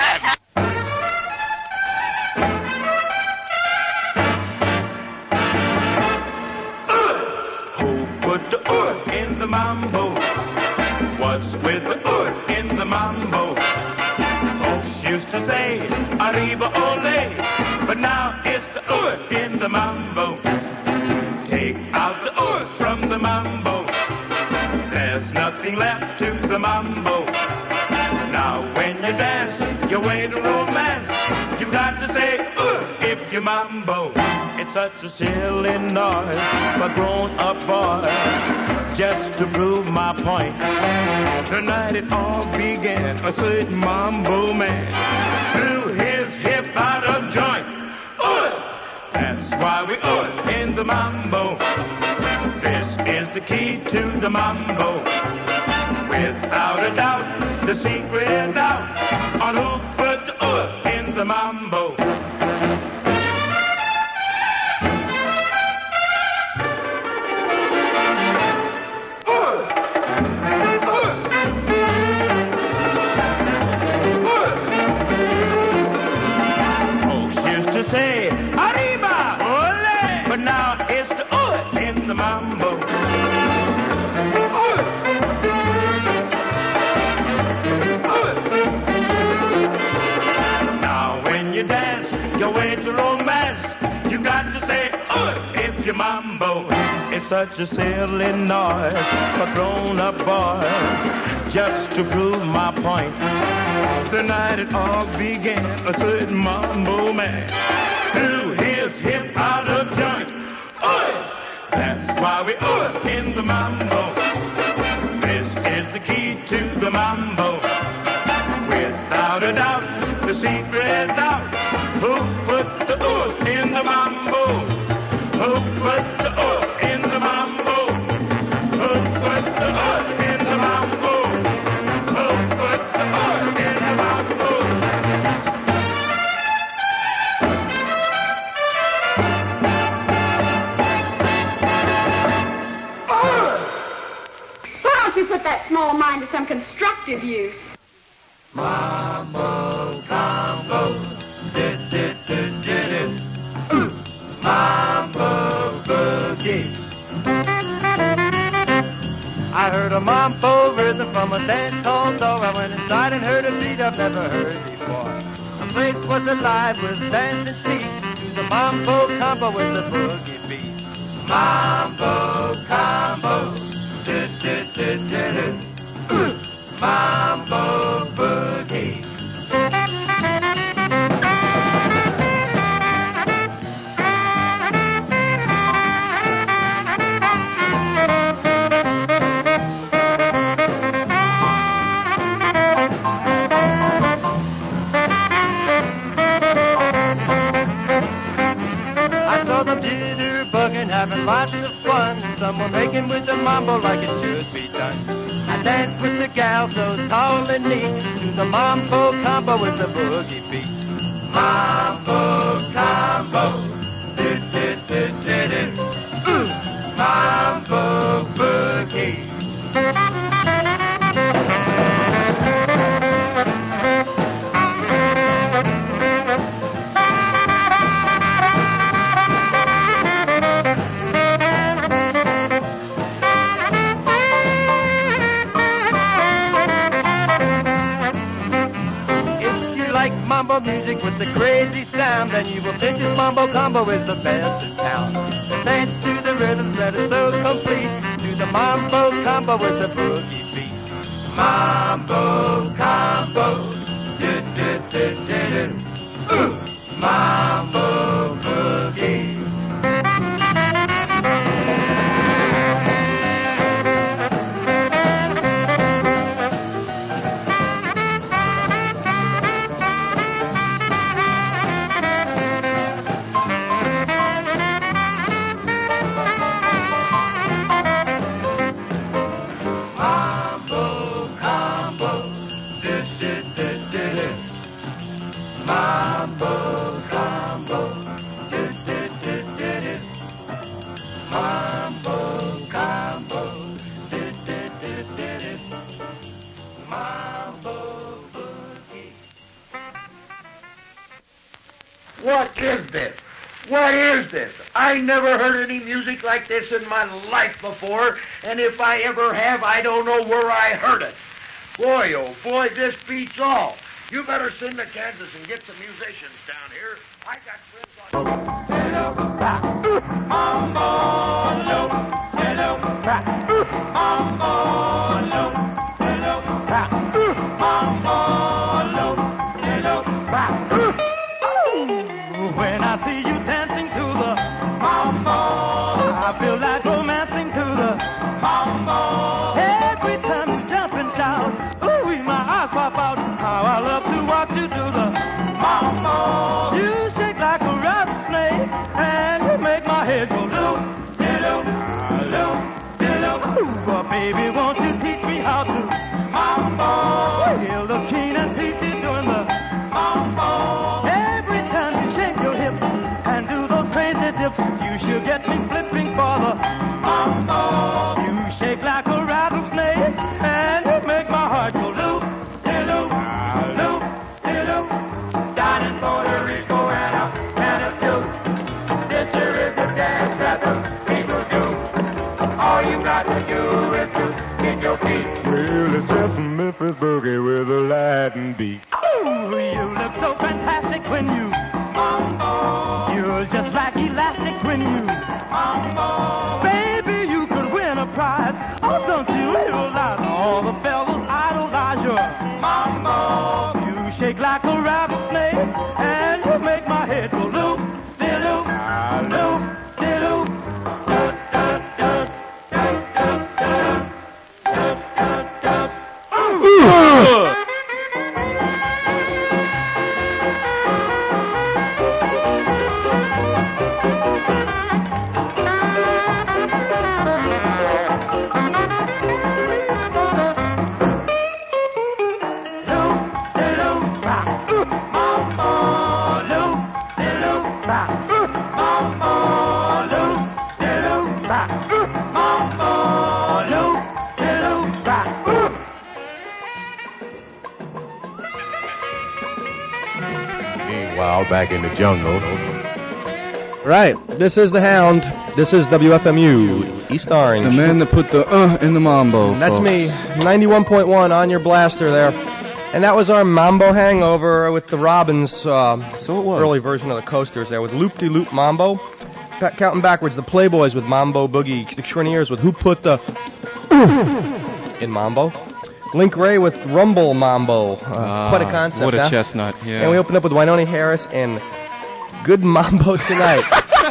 Who put the oor in the mambo? What's with the oor in the mambo? Folks used to say, arriba ole, but now it's the oor in the mambo. Take out the oor from the mambo. There's nothing left to the mambo. Now when you dance your way to romance, you've got to say, uh, if you mambo. It's such a silly noise for grown-up boys, just to prove my point. Tonight it all began, a certain mambo man threw his hip out of joint. Uh, that's why we uh in the mambo. This is the key to the mambo. Without a doubt, the secret's out on who put the uh in the mambo. Folks used to say, arriba, ole, but now it's the uh in the mambo. boogie mambo. It's such a silly noise for grown-up boys. Just to prove my point, the night it all began, a certain mambo man threw his hip out of joint. Oi! That's why we ooh in the mambo. This is the key to the mambo. Without a doubt, the secret's out. Who put the ooh in the mambo? Who put the ooh in the mambo? Who put the ooh in the mambo? Who put the ooh in the mambo? Why don't you put that small mind to some constructive use? Mambo, combo, did, did, did, did it. Ooh, mambo, boogie. I heard a mambo rhythm from a dance hall door. I went inside and heard a beat I've never heard before. The place was alive with dancing feet. The mambo combo with the boogie beat. Mambo combo, did, did, did, did it. Ooh, mambo boogie. I saw them jitter bugging, having lots of fun. Some were making with the mambo like it should be done. I danced with the gal so tall and neat to the mambo combo with the boogie beat. Mambo combo, did, did, did, did it. Ooh, mambo boogie. Mambo music with the crazy sound, then you will think this mambo combo is the best in town. Dance to the rhythms that are so complete, to the mambo combo with the boogie beat. Mambo combo, did, did, did, did it. Ooh, mambo boogie. What is this? What is this? I never heard any music like this in my life before, and if I ever have, I don't know where I heard it. Boy, oh boy, this beats all. You better send to Kansas and get some musicians down here. I got friends on... When I see you dancing to the mambo, I feel like romancing to the mambo. Every time you jump and shout, ooh, my eyes pop out. How I love to watch you do the mambo. You shake like a rattlesnake, and you make my head go loop, loop, loop, loop. Ooh, but baby, won't you teach me how to mambo? You look keen and peachy doing the mambo. Every time you shake your hips and do those crazy dips, you should get me flipping for the mambo. You shake like a rattlesnake, and you make my heart go loop, loop, loop, loop. Down in Puerto Rico and up and too. This here is the dance that the people do. All you got to do is to get your feet. Well, it's just a Memphis boogie with a Latin beat. Ooh, you look so fantastic when you mambo. You're just like elastic when you mambo. Wild back in the jungle. Right. This is the Hound. This is W F M U, East Orange. The man that put the uh in the mambo. That's folks. me. ninety-one point one on your blaster there. And that was our Mambo Hangover with the Robbins uh, so it was. early version of the Coasters there with Loop-de-Loop Mambo. Back, counting backwards, the Playboys with Mambo Boogie. The Chorineers with Who Put the in Mambo. Link Ray with Rumble Mambo. Uh, Ah, quite a concept, What a huh? chestnut, yeah. And we opened up with Wynonie Harris and Good Mambo Tonight.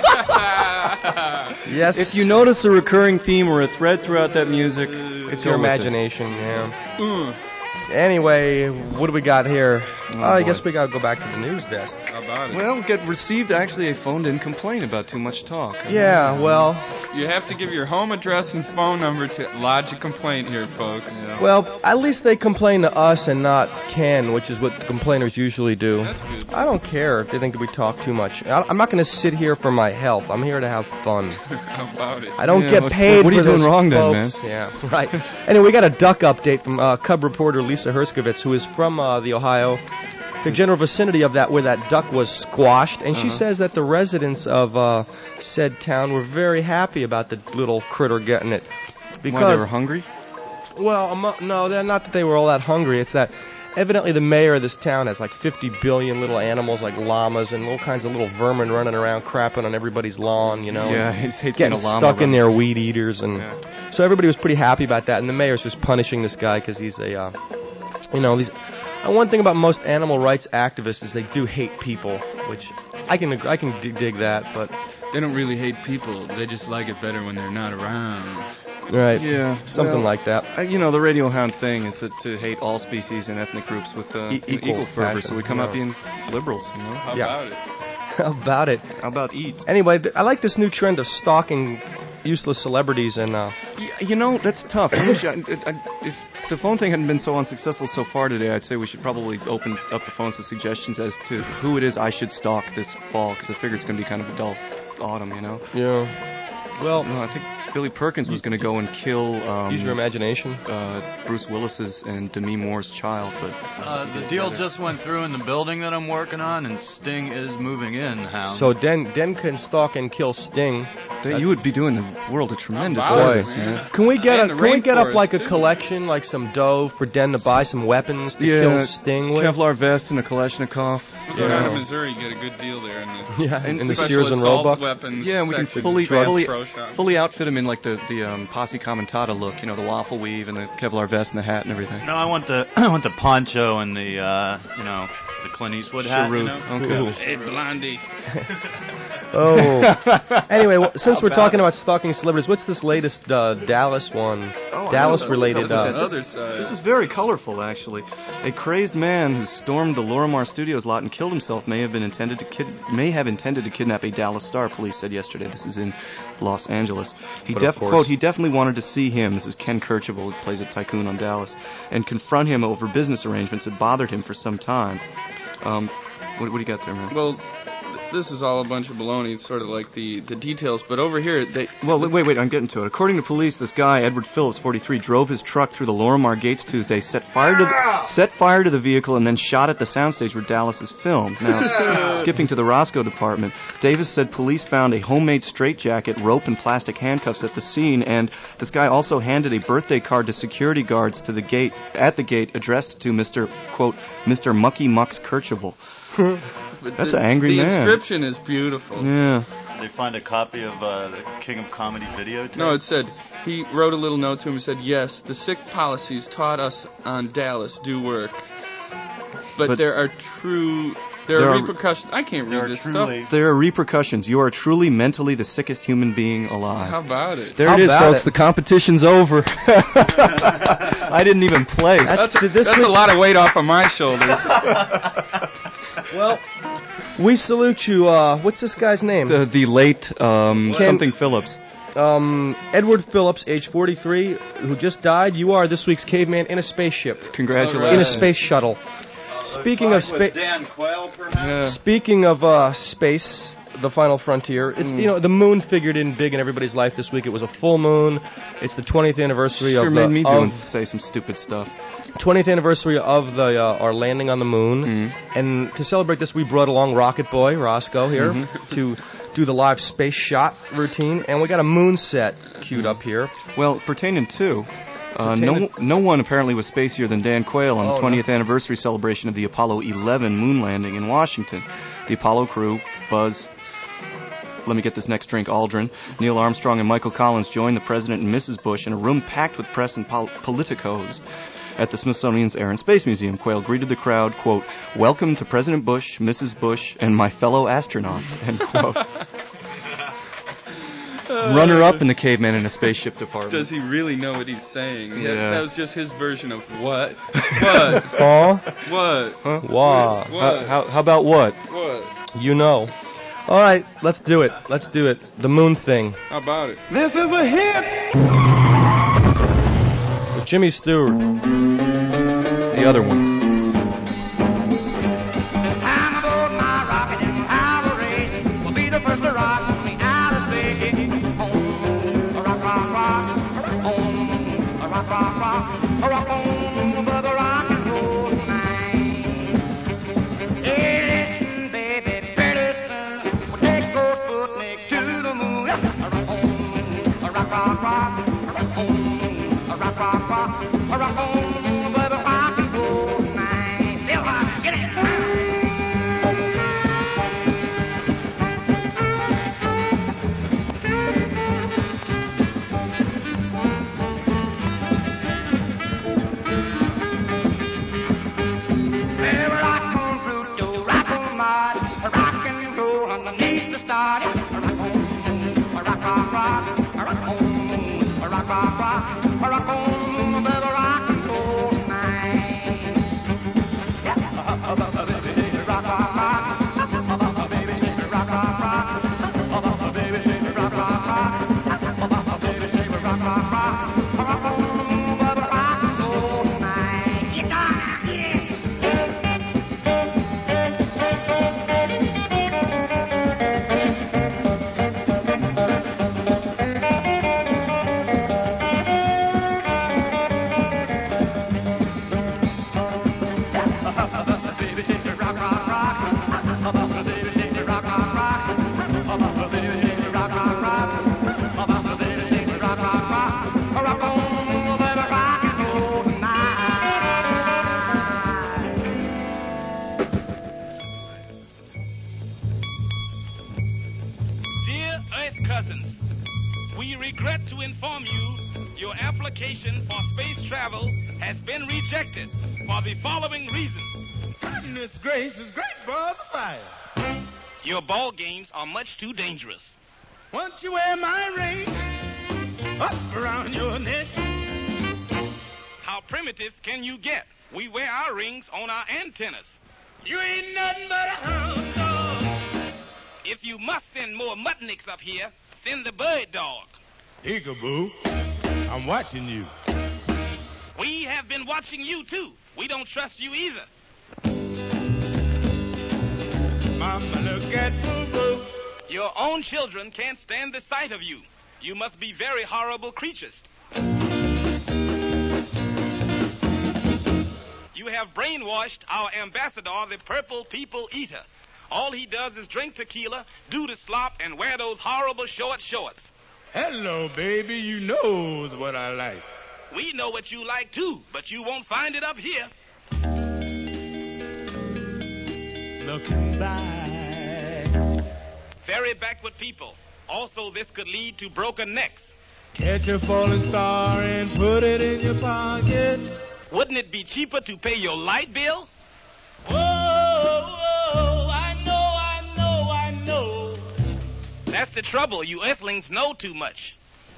Yes. If you notice a recurring theme or a thread throughout that music, It's go your with it. imagination, yeah. Anyway, what do we got here? Oh, I boy. guess we gotta go back to the news desk. How about it? Well, we get received actually a phoned-in complaint about too much talk. Yeah, well, You have to give your home address and phone number to lodge a complaint here, folks. well, at least they complain to us and not Ken, which is what the complainers usually do. That's good. I don't care if they think that we talk too much. I- I'm not going to sit here for my health. I'm here to have fun. How about it? I don't Yeah, get what- paid what are you for doing this, wrong then, folks. Yeah, right. Anyway, we got a duck update from uh, Cub reporter Lisa Herskovitz, who is from uh, the Ohio, the general vicinity of that where that duck was squashed, and she Uh-huh. says that the residents of uh, said town were very happy about the little critter getting it. Because Why, they were hungry? Well, amo- no, they're not that they were all that hungry. It's that evidently the mayor of this town has like fifty billion little animals like llamas and all kinds of little vermin running around crapping on everybody's lawn, you know. Yeah, and hates- hates getting seeing a llama stuck in run. there, weed eaters, and so everybody was pretty happy about that. And the mayor's just punishing this guy because he's a, uh, you know, these. And one thing about most animal rights activists is they do hate people, which I can ag- I can dig, dig that, but They don't really hate people. They just like it better when they're not around. right, Yeah, something well, like that. Uh, you know, the radio hound thing is that to hate all species and ethnic groups with uh, E- equal equal fervor, passion, so we come yeah. out being liberals, you know? How Yeah. about it? How about it? How about eat? Anyway, th- I like this new trend of stalking useless celebrities and uh, Y- You know, that's tough. I wish I, I, if the phone thing hadn't been so unsuccessful so far today, I'd say we should probably open up the phones to suggestions as to who it is I should stalk this fall, because I figure it's going to be kind of a dull autumn, you know? yeah. Well, No, I think Billy Perkins was going to go and kill um, use your imagination. uh, Bruce Willis's and Demi Moore's child, but Uh, the deal just went through in the building that I'm working on, and Sting is moving in, Hound. So Den Den can stalk and kill Sting. that you would be doing the world a tremendous How about service, it, man. man? Can we get a, And the can we get up rainforest, like a too. collection, like some dough for Den to buy some weapons to Yeah, kill Sting with? Kevlar vest and a Kalashnikov. We'll go Yeah. down to Missouri, get a good deal there. In the Yeah, in the special Sears and assault Roebuck. weapons Yeah, and we can section. fully Drug fully, pro shop. fully outfit him in like the the um, posse commentata look, you know, the waffle weave and the Kevlar vest and the hat and everything. No, I want the I want the poncho and the uh, you know, the Clint Eastwood hat. You Cheroot. know? Okay. Hey, Blondie. Oh. Anyway, well, since we're talking about stalking celebrities, what's this latest uh, Dallas one? Oh, I Dallas know. related. This- Uh, this- Other side. This is very colorful, actually. A crazed man who stormed the Lorimar Studios lot and killed himself may have been intended to kid- may have intended to kidnap a Dallas star. Police said yesterday. This is in Los Angeles. He But of def- course- quote He definitely wanted to see him. This is Ken Kercheval, who plays a tycoon on Dallas, and confront him over business arrangements that bothered him for some time. Um, what, what do you got there, man? Well, th- this is all a bunch of baloney. It's sort of like the, the details. But over here, they Well, wait, wait, I'm getting to it. According to police, this guy, Edward Phillips, forty-three, drove his truck through the Lorimar gates Tuesday, set fire to the, set fire to the vehicle, and then shot at the soundstage where Dallas is filmed. Now, skipping to the Roscoe department, Davis said police found a homemade straitjacket, rope, and plastic handcuffs at the scene, and this guy also handed a birthday card to security guards to the gate at the gate, addressed to Mister quote Mister Mucky Mucks Kercheval. but That's the, an angry the man. inscription is beautiful. Yeah. They find a copy of uh, the King of Comedy videotape. No, it said he wrote a little note to him and said, "Yes, the sick policies taught us on Dallas do work, but, But there are true there, there are are- repercussions. I can't read this stuff. There are repercussions. You are truly mentally the sickest human being alive. How about it? There How it is, about folks. it? The competition's over. I didn't even place. That's, Did this that's week- a lot of weight off of my shoulders. Well, we salute you. Uh, what's this guy's name? The, the late um, Ken- something Phillips. Um, Edward Phillips, age forty-three, who just died. You are this week's caveman in a spaceship. Congratulations. In a space shuttle. Speaking of space, Dan Quayle, perhaps? Yeah. speaking of uh, space, the final frontier. It's, you know, the moon figured in big in everybody's life this week. It was a full moon. It's the twentieth anniversary Sure of made the me of, do say some stupid stuff. twentieth anniversary of the uh, our landing on the moon. Mm-hmm. And to celebrate this, we brought along Rocket Boy Roscoe here Mm-hmm. to do the live space shot routine, and we got a moon set queued up here. Well, pertaining to. Uh, no, Pertaining- no one apparently was spacier than Dan Quayle on Oh, the no. twentieth anniversary celebration of the Apollo eleven moon landing in Washington. The Apollo crew, Buzz, let me get this next drink, Aldrin, Neil Armstrong, and Michael Collins joined the President and Missus Bush in a room packed with press and pol- politicos at the Smithsonian's Air and Space Museum. Quayle greeted the crowd, quote, "Welcome to President Bush, Missus Bush, and my fellow astronauts," end quote. Runner-up in the Caveman in a Spaceship department. Does he really know what he's saying? Yeah. That, that was just his version of what? What? Huh? What? Huh? Wow. What? How, how, how about what? What? You know. All right, let's do it. Let's do it. The moon thing. How about it? This is a hit. With Jimmy Stewart. The other one. I'm aboard my rocket and power race. We'll be the first to rock on the outer space. Home, a rock, rock, rock. Home, a rock, rock, rock. A rock home above the rock and roll tonight. Hey, listen, baby, pretty soon we'll take old Sputnik to the moon. A rock home, a rock, rock, rock. A rock home, a rock, rock, rock. A rock home above the rock and roll tonight. Still hot, get it. Well, rock on Pluto, rock on Mars, rock and roll underneath the stars. Rock on, rock, rock, rock, rock on, rock, rock, rock, rock on above the rock and roll tonight. Yeah, baby, rock, rock, rock, baby, rock, rock, rock, baby, rock, rock, rock, baby, rock, rock, rock, rock on above the rock and roll tonight. You got it. Dear Earth cousins, we regret to inform you your application for space travel has been rejected for the following reasons. Goodness gracious, great balls of fire. Your ball games are much too dangerous. Once you wear my ring up around your neck. How primitive can you get? We wear our rings on our antennas. You ain't nothing but a hound dog. If you must send more muttnicks up here, send the bird dog. Peekaboo, I'm watching you. We have been watching you too. We don't trust you either. Mama, look at boo-boo. Your own children can't stand the sight of you. You must be very horrible creatures. You have brainwashed our ambassador, the Purple People Eater. All he does is drink tequila, do the slop, and wear those horrible short shorts. Hello, baby, you knows what I like. We know what you like, too, but you won't find it up here. Looking back. Very backward people. Also, this could lead to broken necks. Catch a falling star and put it in your pocket. Wouldn't it be cheaper to pay your light bill? Whoa, whoa, I know, I know, I know. That's the trouble. You earthlings know too much.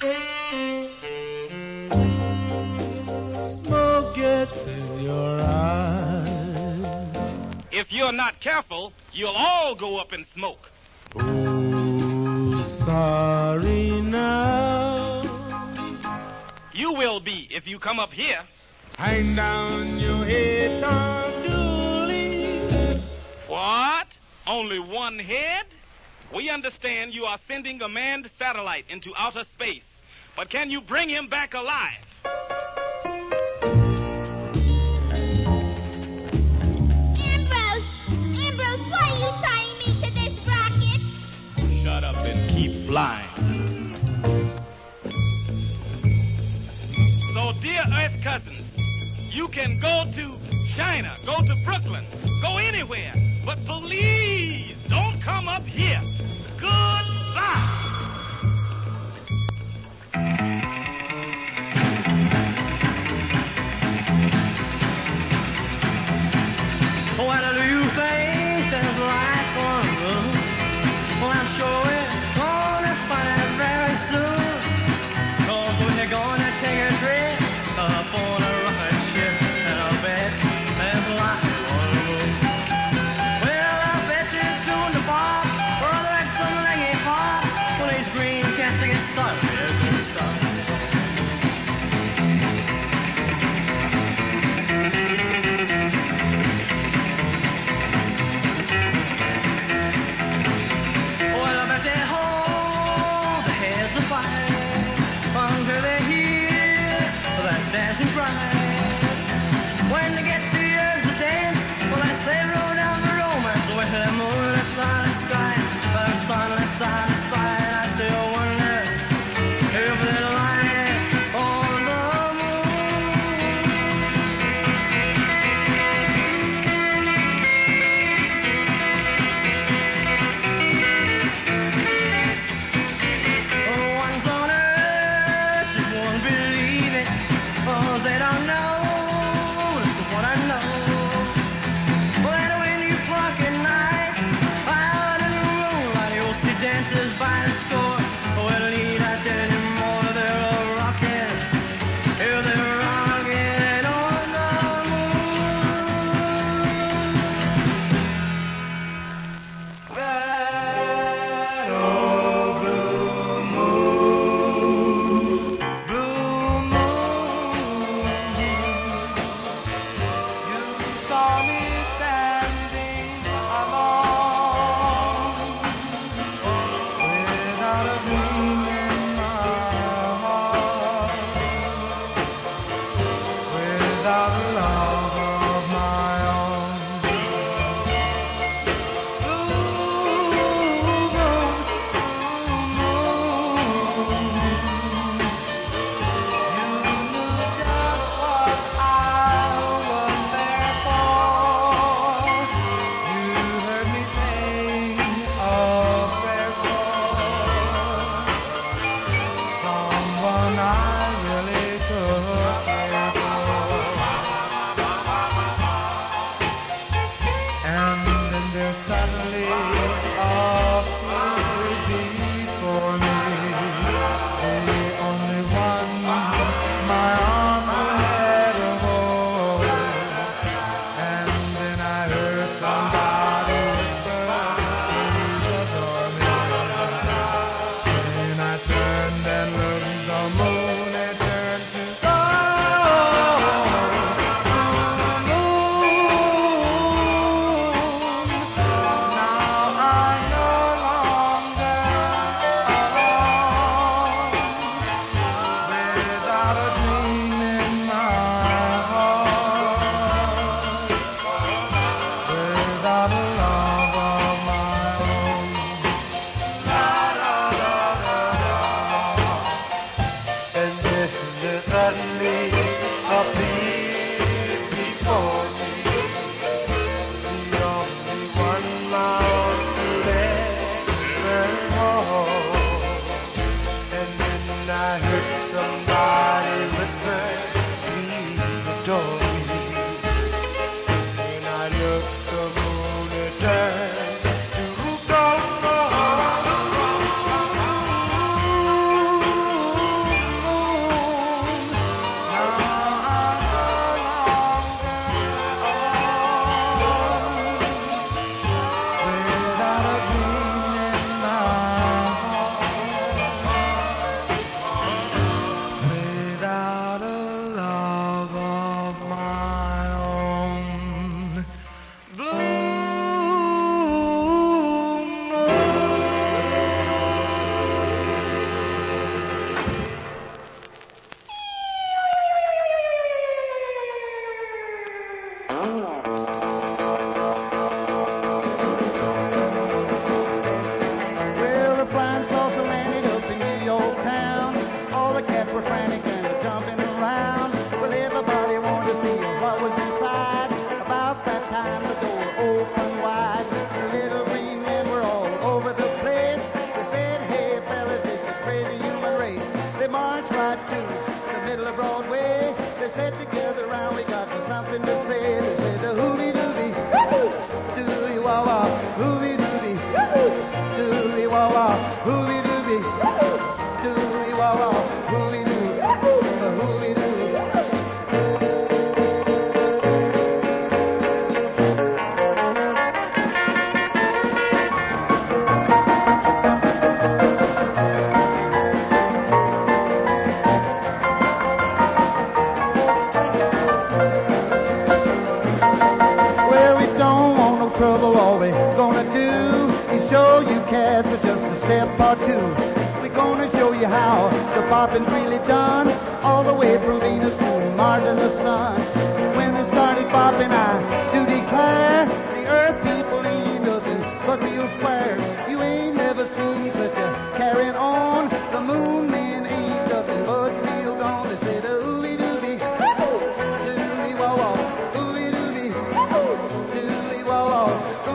Smoke gets in your eyes. If you're not careful, you'll all go up in smoke. Oh, sorry now. You will be if you come up here. Hang down your head, Tom Dooley. What? Only one head? We understand you are sending a manned satellite into outer space, but can you bring him back alive? Ambrose! Ambrose, why are you tying me to this rocket? Shut up and keep flying. So, dear Earth cousins, you can go to China, go to Brooklyn, go anywhere, but please don't come up here. Goodbye. What do you think there's life on the moon? Well, I'm sure we're gonna find out very soon. Cause we're gonna take a trip up on a rocket ship, and I'll bet there's life on the moon. Well, I bet you it's soon to pop, brother, like some reggae pop. When these green cats get started, they're gonna stop. Dancing bright. When they get to years of ten, well, I say roll down the romance with the moon that's on the sky, the sun that's on the side. I still wonder if there's light on the moon. One's on earth, you won't believe it. Cause they don't know, this is what I know. Well, when you fuck at night, out in the moonlight, you'll see dancers by the score. Well, need I tell you more, they're a rockin', yeah, they're rockin' on the moon. That old blue moon, blue moon. Saw me standing alone, without a dream in my heart, without a love of my own. Blue moon, blue moon, you knew just what I was there for. You heard me sing a prayer for someone I really could care for. And then there suddenly appeared before me the only one my arm could ever hold. And then I heard somebody whisper, please adore me. Then I turned and looked, the moon had turned to gold. Now I'm no longer alone, without a dream in my heart, without a love of my own. La, la, la, la, la. And this just suddenly appeared before me, the only one my own to let hold. And then I heard somebody whisper, please adore me. When I looked, the moon had turned to gold. Now to the middle of Broadway. They sat together around, we got something to say. They said, the hoobie doobie, doobie wah wah, hoobie doobie, doobie wah wah, hoobie doobie, doobie wah wah, hoobie doobie, hoobie doobie. Trouble, all we gonna do is show you cats are just a step or two. We're gonna show you how the bopping's really done, all the way from Venus to Mars and the sun. When they started bopping, I do declare, the earth people ain't nothing but real squares. You ain't never seen such a carrying on. The moon men ain't nothing but real gone. They say the ooey doobie, doobie wah wah, ooey doobie, doobie wah wah.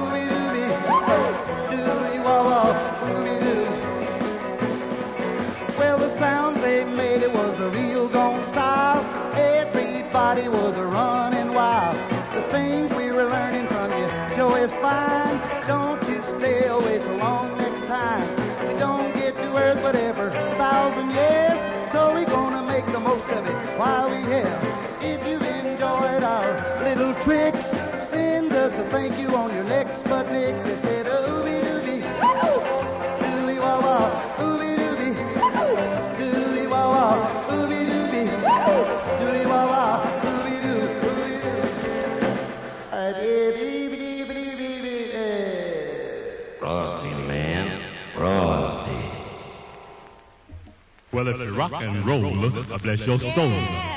Well, the sound they made, it was a real gone style. Everybody was a running wild. The things we were learning from you sure is fine. Don't you stay away so long next time. We don't get to Earth but every thousand years, so we're gonna make the most of it while we're here. If you've enjoyed our little tricks, send us a thank you on your next Sputnik. They said, ooby dooby, dooby wah wah, ooby dooby, dooby wah wah, ooby dooby, dooby wah wah, ooby doo, ooby doo. Frosty, man, Frosty. Well, if you rock and roll, I bless your soul.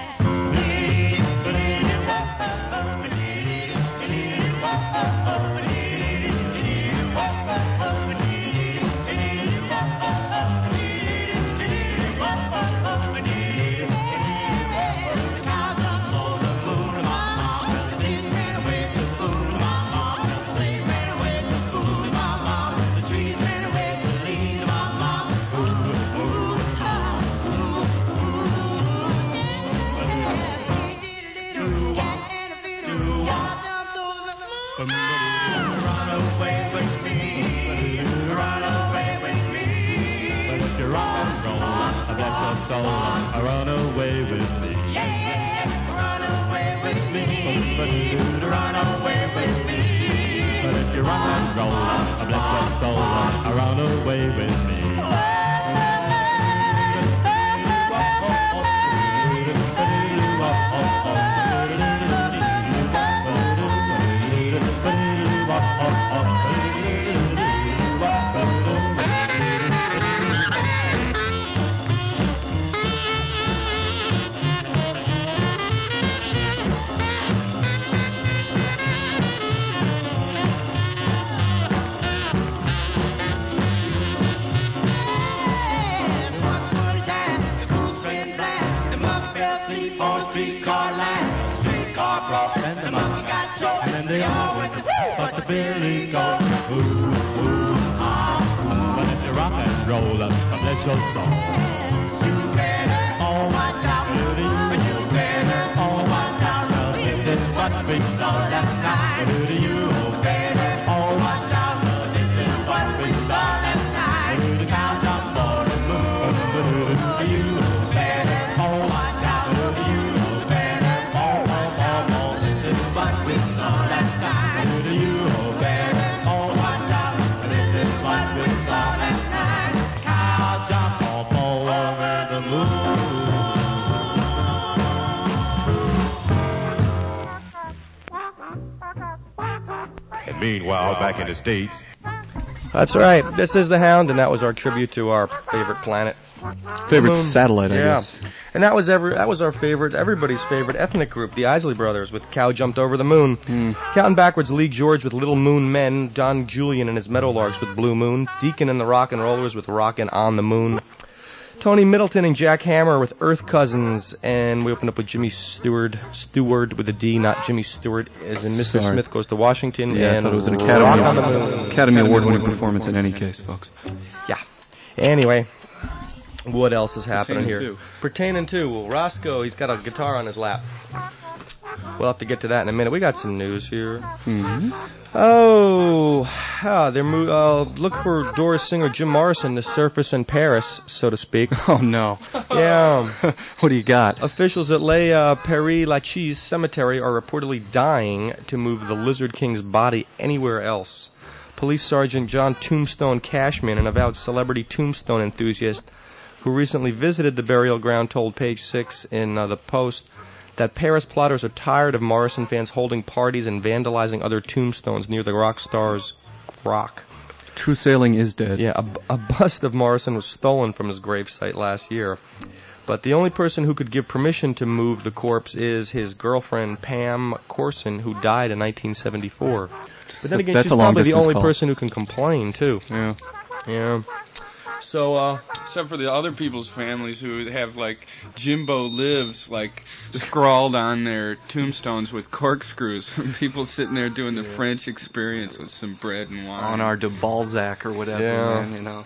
Run away with me. Yeah, run away with me. Run away with me. But if you rock and roll, I bless your soul, run away with me. And the monkey got choked, and then they all went to woo, but the billy goat. Ooh, ooh, ah, ooh. But if you rock and roll, bless your soul. You better oh watch out, you better oh watch out. This is what we saw last night. You better oh watch out. This is what we saw last night. The cow jumped for the moon. You better oh watch out. You better oh oh oh oh. This is what we saw last night. You better oh watch out. This is what we saw last night. Cow jumped off over the moon. And meanwhile, back in the States. That's right. This is The Hound, and that was our tribute to our favorite planet. Favorite satellite, I yeah. guess. And that was every that was our favorite, everybody's favorite ethnic group, the Isley Brothers, with Cow Jumped Over the Moon. Mm. Counting backwards, Lee George with Little Moon Men, Don Julian and his Meadowlarks with Blue Moon, Deacon and the Rock and Rollers with Rockin' on the Moon, Tony Middleton and Jack Hammer with Earth Cousins, and we opened up with Jimmy Stewart, Stewart with a D, not Jimmy Stewart, as in Mister Sorry. Smith Goes to Washington. Yeah, and I thought it was an Rock Academy, on the Moon. Academy Award-winning performance in any case, folks. Yeah. Anyway, What else is happening Pertaining here? to. Pertaining to. Well, Roscoe, he's got a guitar on his lap. We'll have to get to that in a minute. We got some news here. Mm-hmm. Oh, ah, they're mo- uh, look for Doors singer Jim Morrison to surface in Paris, so to speak. Oh, no. Yeah. What do you got? Officials at Les uh, Père Lachaise Cemetery are reportedly dying to move the Lizard King's body anywhere else. Police Sergeant John Tombstone Cashman, an avowed celebrity tombstone enthusiast who recently visited the burial ground, told Page Six in uh, the Post that Paris plotters are tired of Morrison fans holding parties and vandalizing other tombstones near the rock star's rock. True sailing is dead. Yeah, a, a bust of Morrison was stolen from his gravesite last year. But the only person who could give permission to move the corpse is his girlfriend, Pam Corson, who died in nineteen seventy-four. But then again, That's she's a long probably the distance only call. person who can complain, too. Yeah. Yeah. So, uh... Except for the other people's families who have, like, Jimbo Lives, like, scrawled on their tombstones with corkscrews from people sitting there doing the French experience with some bread and wine. On our de Balzac or whatever, Yeah. man, you know.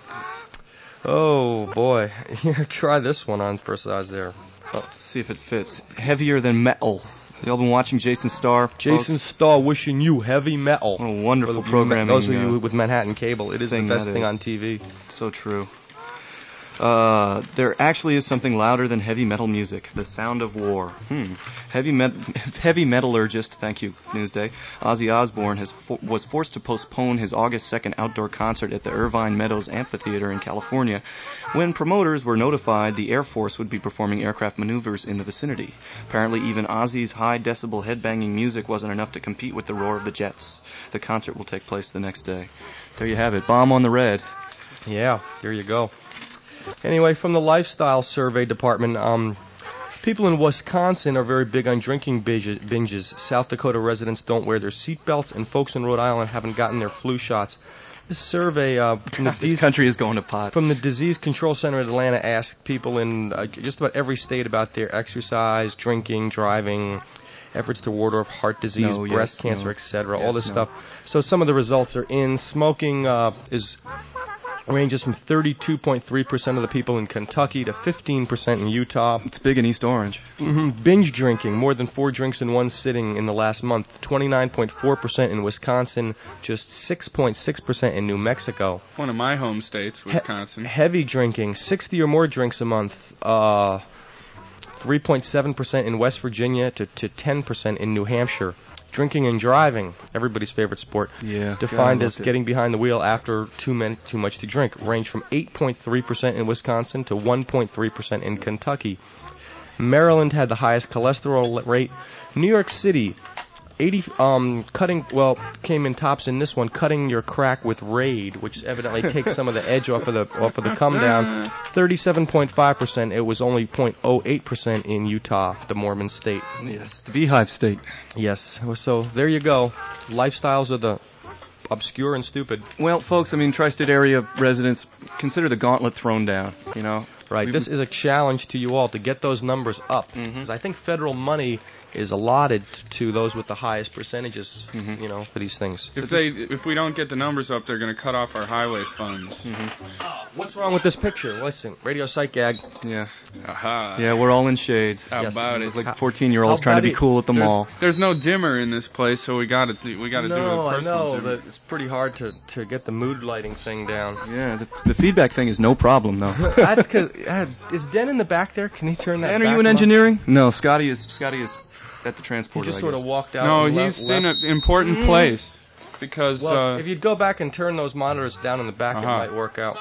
Oh, boy. Here, try this one on for size there. Oh, let's see if it fits. Heavier than metal. You all been watching Jason Starr? Jason Starr wishing you heavy metal. What a wonderful For programming. Those of you uh, with Manhattan Cable, it is the thing best that thing is. on T V. So true. Uh, there actually is something louder than heavy metal music. The sound of war. Hmm. Heavy met- heavy metallurgist, thank you, Newsday, Ozzy Osbourne has fo- was forced to postpone his August second outdoor concert at the Irvine Meadows Amphitheater in California when promoters were notified the Air Force would be performing aircraft maneuvers in the vicinity. Apparently even Ozzy's high decibel headbanging music wasn't enough to compete with the roar of the jets. The concert will take place the next day. There you have it. Bomb on the red. Yeah, there you go. Anyway, from the Lifestyle Survey Department, um, people in Wisconsin are very big on drinking binges. binges. South Dakota residents don't wear their seatbelts, and folks in Rhode Island haven't gotten their flu shots. This survey uh, from, the This disease, country is going to pot. from the Disease Control Center in Atlanta asked people in uh, just about every state about their exercise, drinking, driving, efforts to ward off heart disease, No, breast yes, cancer, no. et cetera. Yes, all this no. stuff. So some of the results are in. Smoking uh, is ranges from thirty-two point three percent of the people in Kentucky to fifteen percent in Utah. It's big in East Orange. Mm-hmm. Binge drinking, more than four drinks in one sitting in the last month, twenty-nine point four percent in Wisconsin, just six point six percent in New Mexico. One of my home states, Wisconsin. Heavy drinking, sixty or more drinks a month, uh, three point seven percent in West Virginia to, to ten percent in New Hampshire. Drinking and driving, everybody's favorite sport, Yeah. defined God, as I loved it. getting behind the wheel after too many, too much to drink, range from eight point three percent in Wisconsin to one point three percent in Kentucky. Maryland had the highest cholesterol rate. New York City, eighty um cutting well came in tops in this one, cutting your crack with Raid, which evidently takes some of the edge off of the off of the come down. thirty-seven point five percent. It was only zero point zero eight percent in Utah, the Mormon state. Yes, the Beehive State. Yes. So there you go. Lifestyles of the obscure and stupid. Well, folks, I mean, tri-state area residents, consider the gauntlet thrown down, you know. Right. We've- This is a challenge to you all to get those numbers up. Because I think federal money is allotted to those with the highest percentages, you know, for these things. If they, if we don't get the numbers up, they're going to cut off our highway funds. What's wrong with this picture? Listen, Radio Sight Gag. Yeah. Aha. Yeah, we're all in shades. How Yes. about it? Like fourteen-year-olds How trying to about be it? cool at the There's, mall. there's no dimmer in this place, so we got to we got to do No, a I personal know dimmer. that it's pretty hard to, to get the mood lighting thing down. Yeah, the, the feedback thing is no problem, though. That's because uh, is Den in the back there? Can he turn that? And are back you in up? engineering? No, Scotty is Scotty is at the He transporter. just I sort of guess. walked out. No, and he's left, in left. an important Mm. place because Well, uh, if you'd go back and turn those monitors down in the back, Uh-huh. it might work out.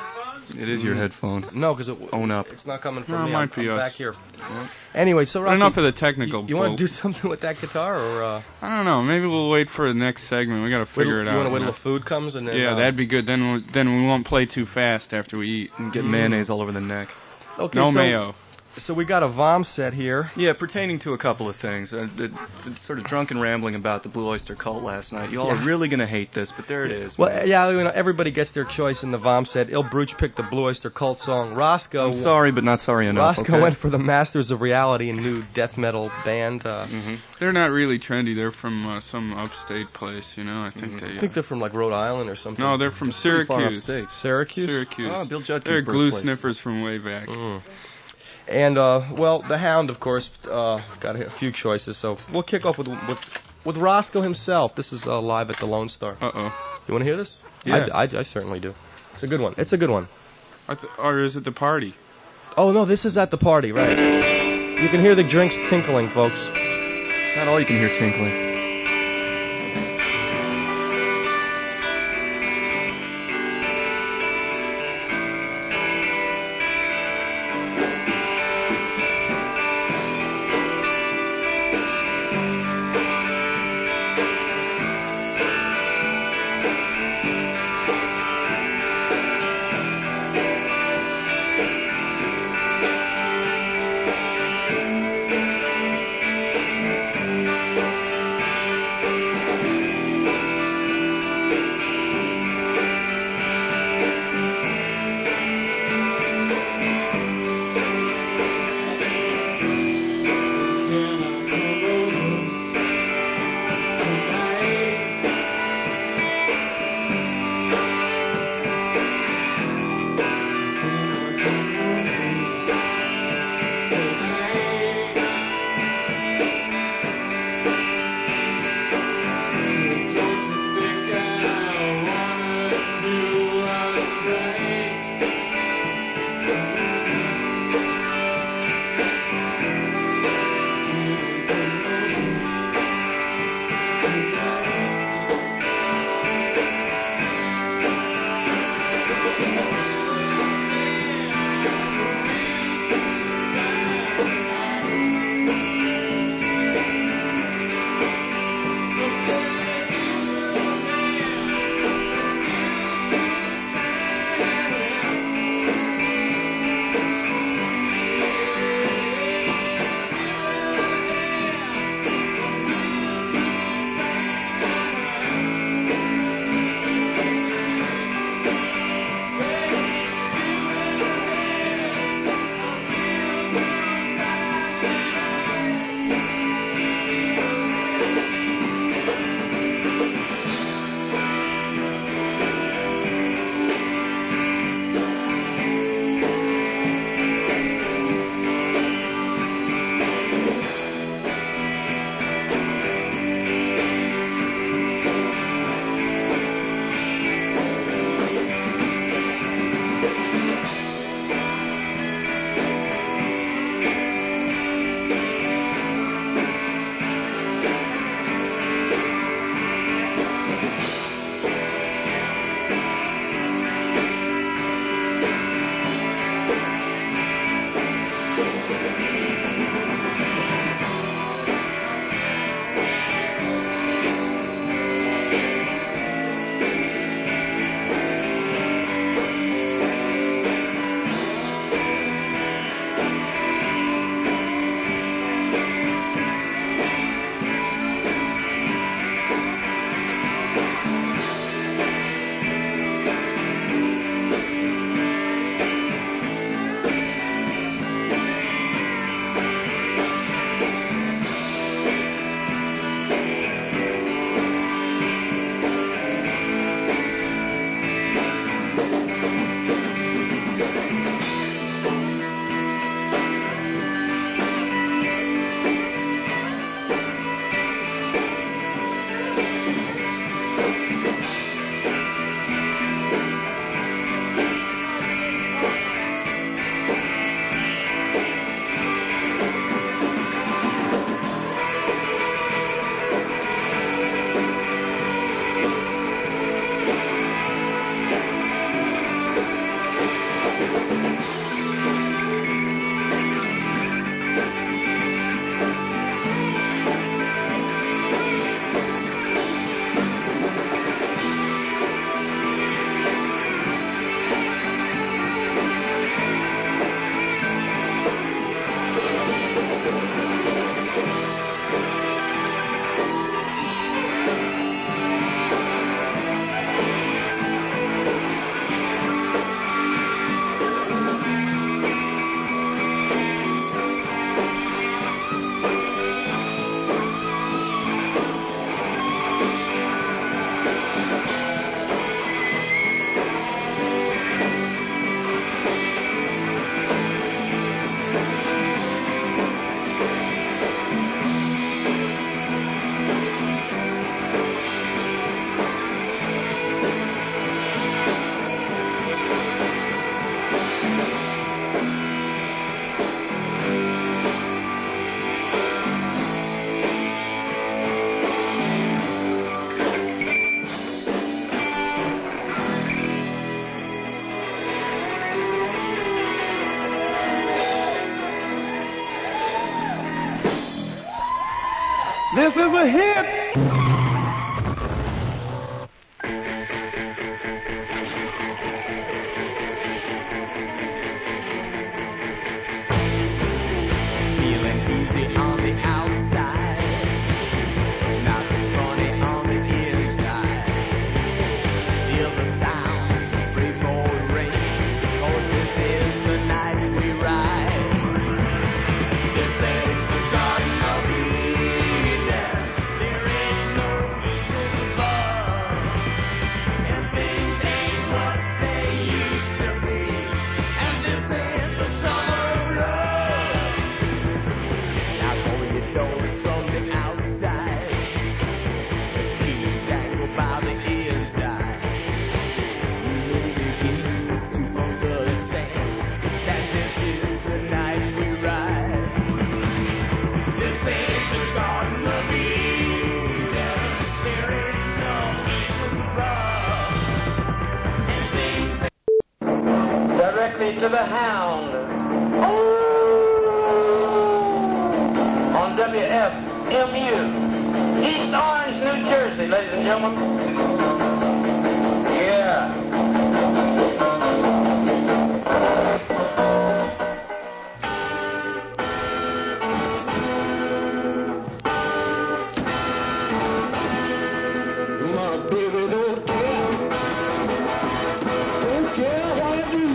It is your headphones. No, because it, Own up. it's not coming from No, it me. might I'm, be I'm us. back here. Anyway, so but Rocky, enough of the technical. you, you want bull. to do something with that guitar, or uh, I don't know. Maybe we'll wait for the next segment. We got to wait, figure it you out. want to wait you till know. the food comes and then? Yeah, uh, that'd be good. Then we, then we won't play too fast after we eat. And get Mm. mayonnaise all over the neck. okay, No so mayo. So we got a Vom set here. Yeah, pertaining to a couple of things. Uh, the, the sort of drunken rambling about the Blue Oyster Cult last night. You all Yeah. are really going to hate this, but there it is. Well, man. yeah, you know, everybody gets their choice in the Vom set. Il Bruch picked the Blue Oyster Cult song. Roscoe. I'm sorry, but not sorry enough. Roscoe okay? went for the Masters of Reality, a new death metal band. Uh, mm-hmm. They're not really trendy. They're from uh, some upstate place, you know. I think mm-hmm. they. Uh, I think they're from like Rhode Island or something. No, they're from It's pretty far Syracuse. upstate. Syracuse. Syracuse. Oh, Bill Judkins' They're glue birthplace. sniffers from way back. Mm. And uh, well, the Hound, of course, uh, got a few choices. So we'll kick off with with with Roscoe himself. This is uh, live at the Lone Star. Uh oh. You want to hear this? Yeah. I, I, I certainly do. It's a good one. It's a good one. I th- or is it the party? Oh no, this is at the party, right? You can hear the drinks tinkling, folks. Not all you can hear tinkling. This is a hit. Feeling easy on the outside, not so funny on the inside. Feel the sounds, breathe more rain, 'cause this is the night we ride. This is the Garden of Eden. There ain't no reason to love, and things ain't what they used to be. And this is the summer of love. Now hold your doors from the outside, the keys dangle by the inside. You begin to understand that this is the night we ride. This is the Garden of Eden. There ain't no reason to love, and things Directly to the Hound. On W F M U. East Orange, New Jersey, ladies and gentlemen. Yeah. My baby don't care. Don't care what I do.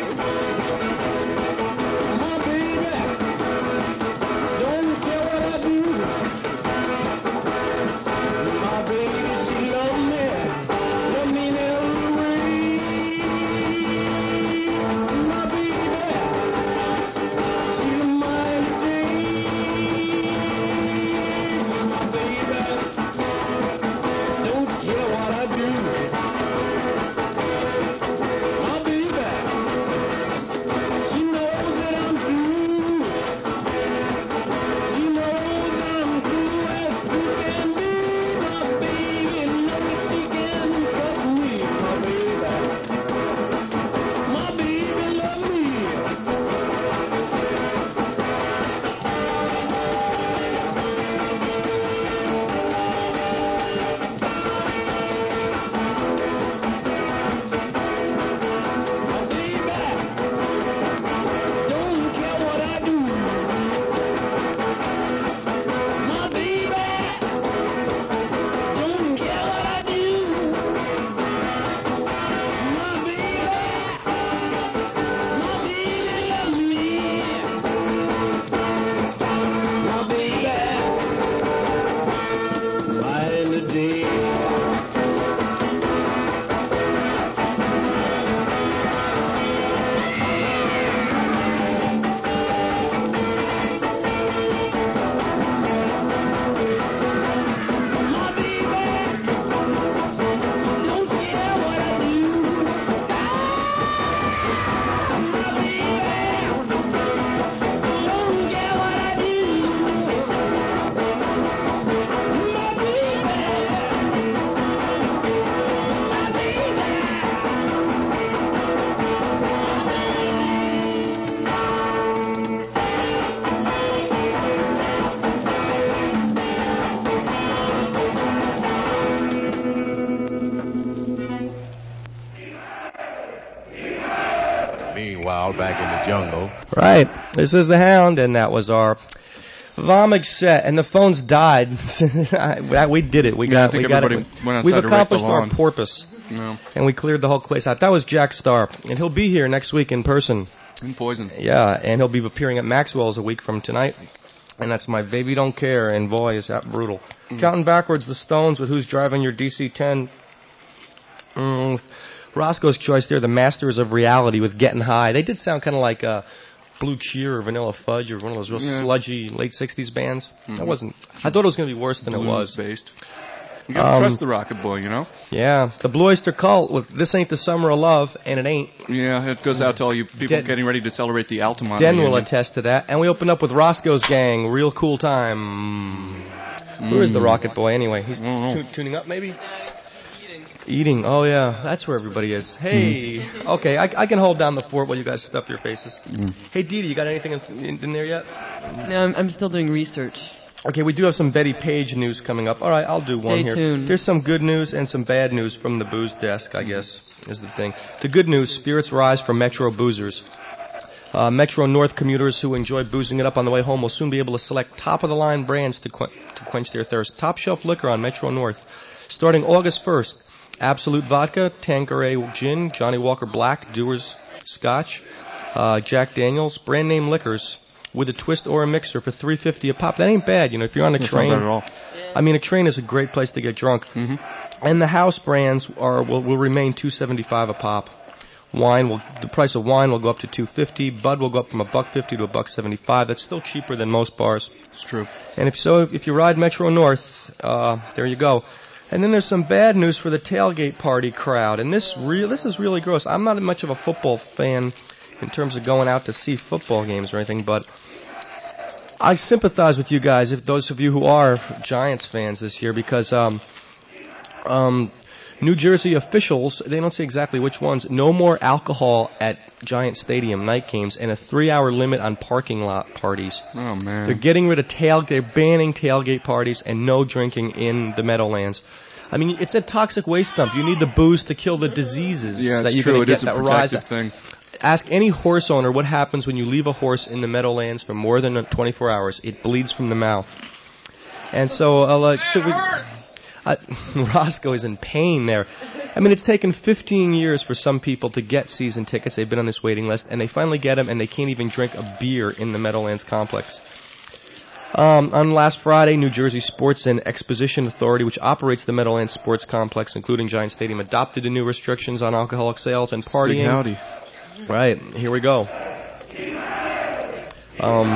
My baby don't care what I do. My baby, she love me. Love me in every way. My baby, she the mighty day. My baby don't care what I do. My baby, she knows that I'm true. She knows that I'm true as true can be. My baby knows she can trust me. My baby, my baby love me. My baby don't care what I do. My baby don't care what I do. My baby, my baby love me. My baby, right in the day. My baby don't care what I do. My baby don't care what I do. My baby, my baby. Meanwhile, back in the jungle. Right. This is the Hound, and that was our Vomig set, and the phones died. I- we did it. We Yeah, I got. think we got everybody it. went outside We've to rake the accomplished our lawn. purpose, No. and we cleared the whole place out. That was Jack Starr, and he'll be here next week in person. In Poison. Yeah, and he'll be appearing at Maxwell's a week from tonight. And that's My Baby Don't Care, and boy, is that brutal. Mm. Counting backwards, the Stones with Who's Driving Your D C ten. Mm, Roscoe's choice there, the Masters of Reality with Getting High. They did sound kind of like uh, Blue Cheer or Vanilla Fudge or one of those real Yeah. sludgy late sixties bands. Mhm. That wasn't. I thought it was going to be worse than it was. Blues-based. You gotta Um, trust the Rocket Boy, you know? Yeah, the Blue Oyster Cult with This Ain't the Summer of Love, and it ain't. Yeah, it goes out to all you people Den- getting ready to celebrate the Altamont Den will reunion. attest to that. And we opened up with Roscoe's Gang, Real Cool Time. Where is the Mm. Rocket Boy anyway? He's tu- tuning up maybe? Eating. Oh, yeah. That's where everybody is. Hey. Okay, I, I can hold down the fort while you guys stuff your faces. Mm. Hey, Dee Dee, you got anything in, in, in there yet? No, I'm, I'm still doing research. Okay, we do have some Betty Page news coming up. All right, I'll do Stay one here. tuned. Here's some good news and some bad news from the booze desk, I guess, is the thing. The good news, spirits rise for Metro boozers. Uh, Metro North commuters who enjoy boozing it up on the way home will soon be able to select top-of-the-line brands to, qu- to quench their thirst. Top-shelf liquor on Metro North. Starting August first, Absolute Vodka, Tanqueray Gin, Johnny Walker Black, Dewar's Scotch, uh, Jack Daniels, brand-name liquors with a twist or a mixer for three fifty a pop. That ain't bad, you know, if you're on a That's train. not bad at all. I mean, a train is a great place to get drunk. Mm-hmm. And the house brands are will, will remain two seventy-five a pop. Wine will the price of wine will go up to two fifty. Bud will go up from a buck fifty to a buck seventy-five. That's still cheaper than most bars. It's true. And if so, if you ride Metro North, uh, there you go. And then there's some bad news for the tailgate party crowd. And this real this is really gross. I'm not much of a football fan in terms of going out to see football games or anything, but I sympathize with you guys, if those of you who are Giants fans this year, because um, um, New Jersey officials, they don't say exactly which ones, no more alcohol at Giant Stadium night games and a three-hour limit on parking lot parties. Oh, man. They're getting rid of tailgate, they're banning tailgate parties and no drinking in the Meadowlands. I mean, it's a toxic waste dump. You need the booze to kill the diseases Yeah, that it's you're true. going It to is get a that rise. protective thing. Ask any horse owner what happens when you leave a horse in the Meadowlands for more than twenty-four hours. It bleeds from the mouth. And so, uh, like, so we, uh, Roscoe is in pain there. I mean, it's taken fifteen years for some people to get season tickets. They've been on this waiting list, and they finally get them, and they can't even drink a beer in the Meadowlands complex. Um, on last Friday, New Jersey Sports and Exposition Authority, which operates the Meadowlands Sports Complex, including Giant Stadium, adopted the new restrictions on alcoholic sales and partying. Sig howdy. Right, here we go. Um,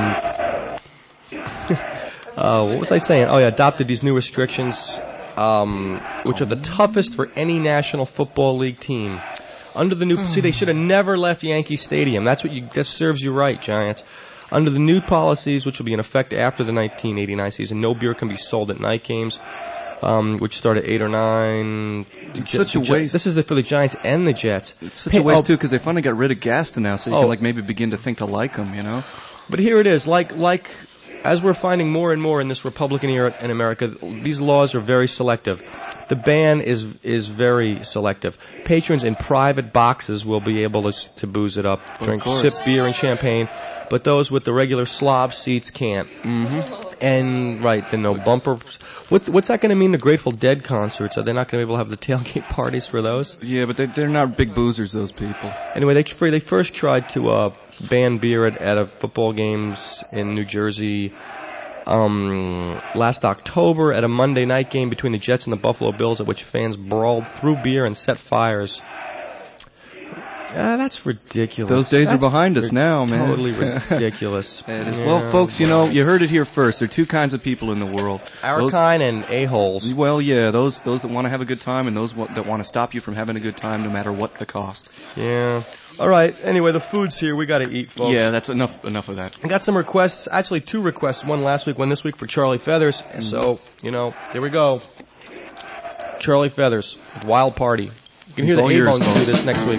uh, what was I saying? Oh yeah, adopted these new restrictions, um, which are the toughest for any National Football League team. Under the new, see, they should have never left Yankee Stadium. That's what you, that serves you right, Giants. Under the new policies, which will be in effect after the nineteen eighty-nine season, no beer can be sold at night games, um, which start at eight or nine. It's such a waste. This is the, for the Giants and the Jets. It's such a waste, too, because they finally got rid of Gaston now, so you Oh. can like maybe begin to think to like them, you know? But here it is, like like as we're finding more and more in this Republican era in America, these laws are very selective. The ban is is very selective. Patrons in private boxes will be able to to booze it up, drink, course. sip beer and champagne, but those with the regular slob seats can't. Mm-hmm. And right, then no bumper. What's what's that going to mean to Grateful Dead concerts? Are they not going to be able to have the tailgate parties for those? Yeah, but they, they're not big boozers, those people. Anyway, they they first tried to uh, ban beer at, at a football games in New Jersey um, last October at a Monday night game between the Jets and the Buffalo Bills, at which fans brawled through beer and set fires. Ah, that's ridiculous. Those days That's are behind us now, man. Totally ridiculous. It is. Yeah. Well, folks, you know, you heard it here first. There are two kinds of people in the world. Our Those- kind and a-holes. Well, yeah, those those that want to have a good time and those wa- that want to stop you from having a good time no matter what the cost. Yeah. All right. Anyway, the food's here. We got to eat, folks. Yeah, that's enough enough of that. I got some requests, actually two requests, one last week, one this week for Charlie Feathers. Mm-hmm. So, you know, there we go. Charlie Feathers, Wild Party. You can It's hear the all yours, A-Bones do folks. this next week.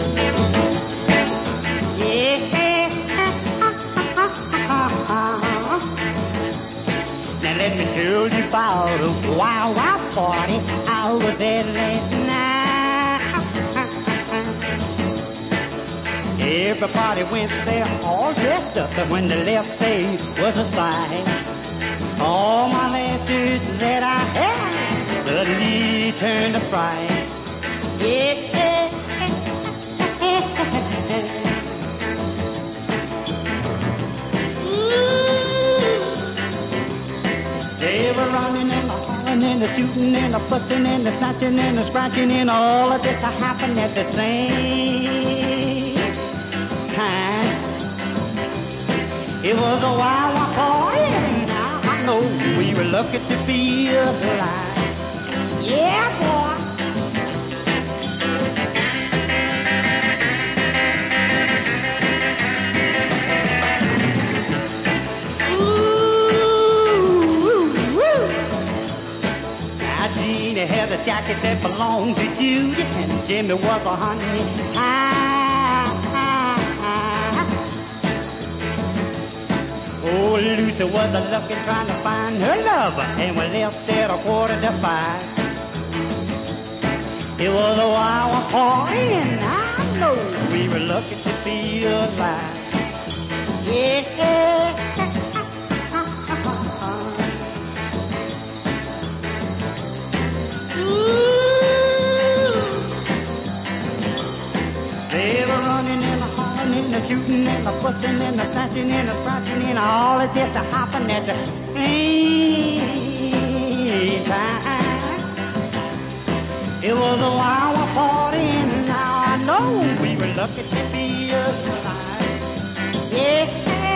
Now let me tell you about a wild, wild party I was at last night. Everybody went there all dressed up, but when they left they was a sight. All my laughter that I had suddenly turned to fright. Yeah. They were running and a hollering and a shooting and a fussing and a snatching and a scratching and all of it to happen at the same time. It was a wild, wild party, and I know we were lucky to be alive. Yeah, boy. Jeannie had a jacket that belonged to Judy, and Jimmy was a honey pie. Oh, Lucy was a looking trying to find her lover, and we left at a quarter to five. It was a wild party, and I know we were lucky to be alive. Yeah. They were running and a hollering and a shooting and a fussing and a snatching and a scratching and all of this a hopping at the same time. It was a wild party and now I know we were lucky to be alive. Yeah.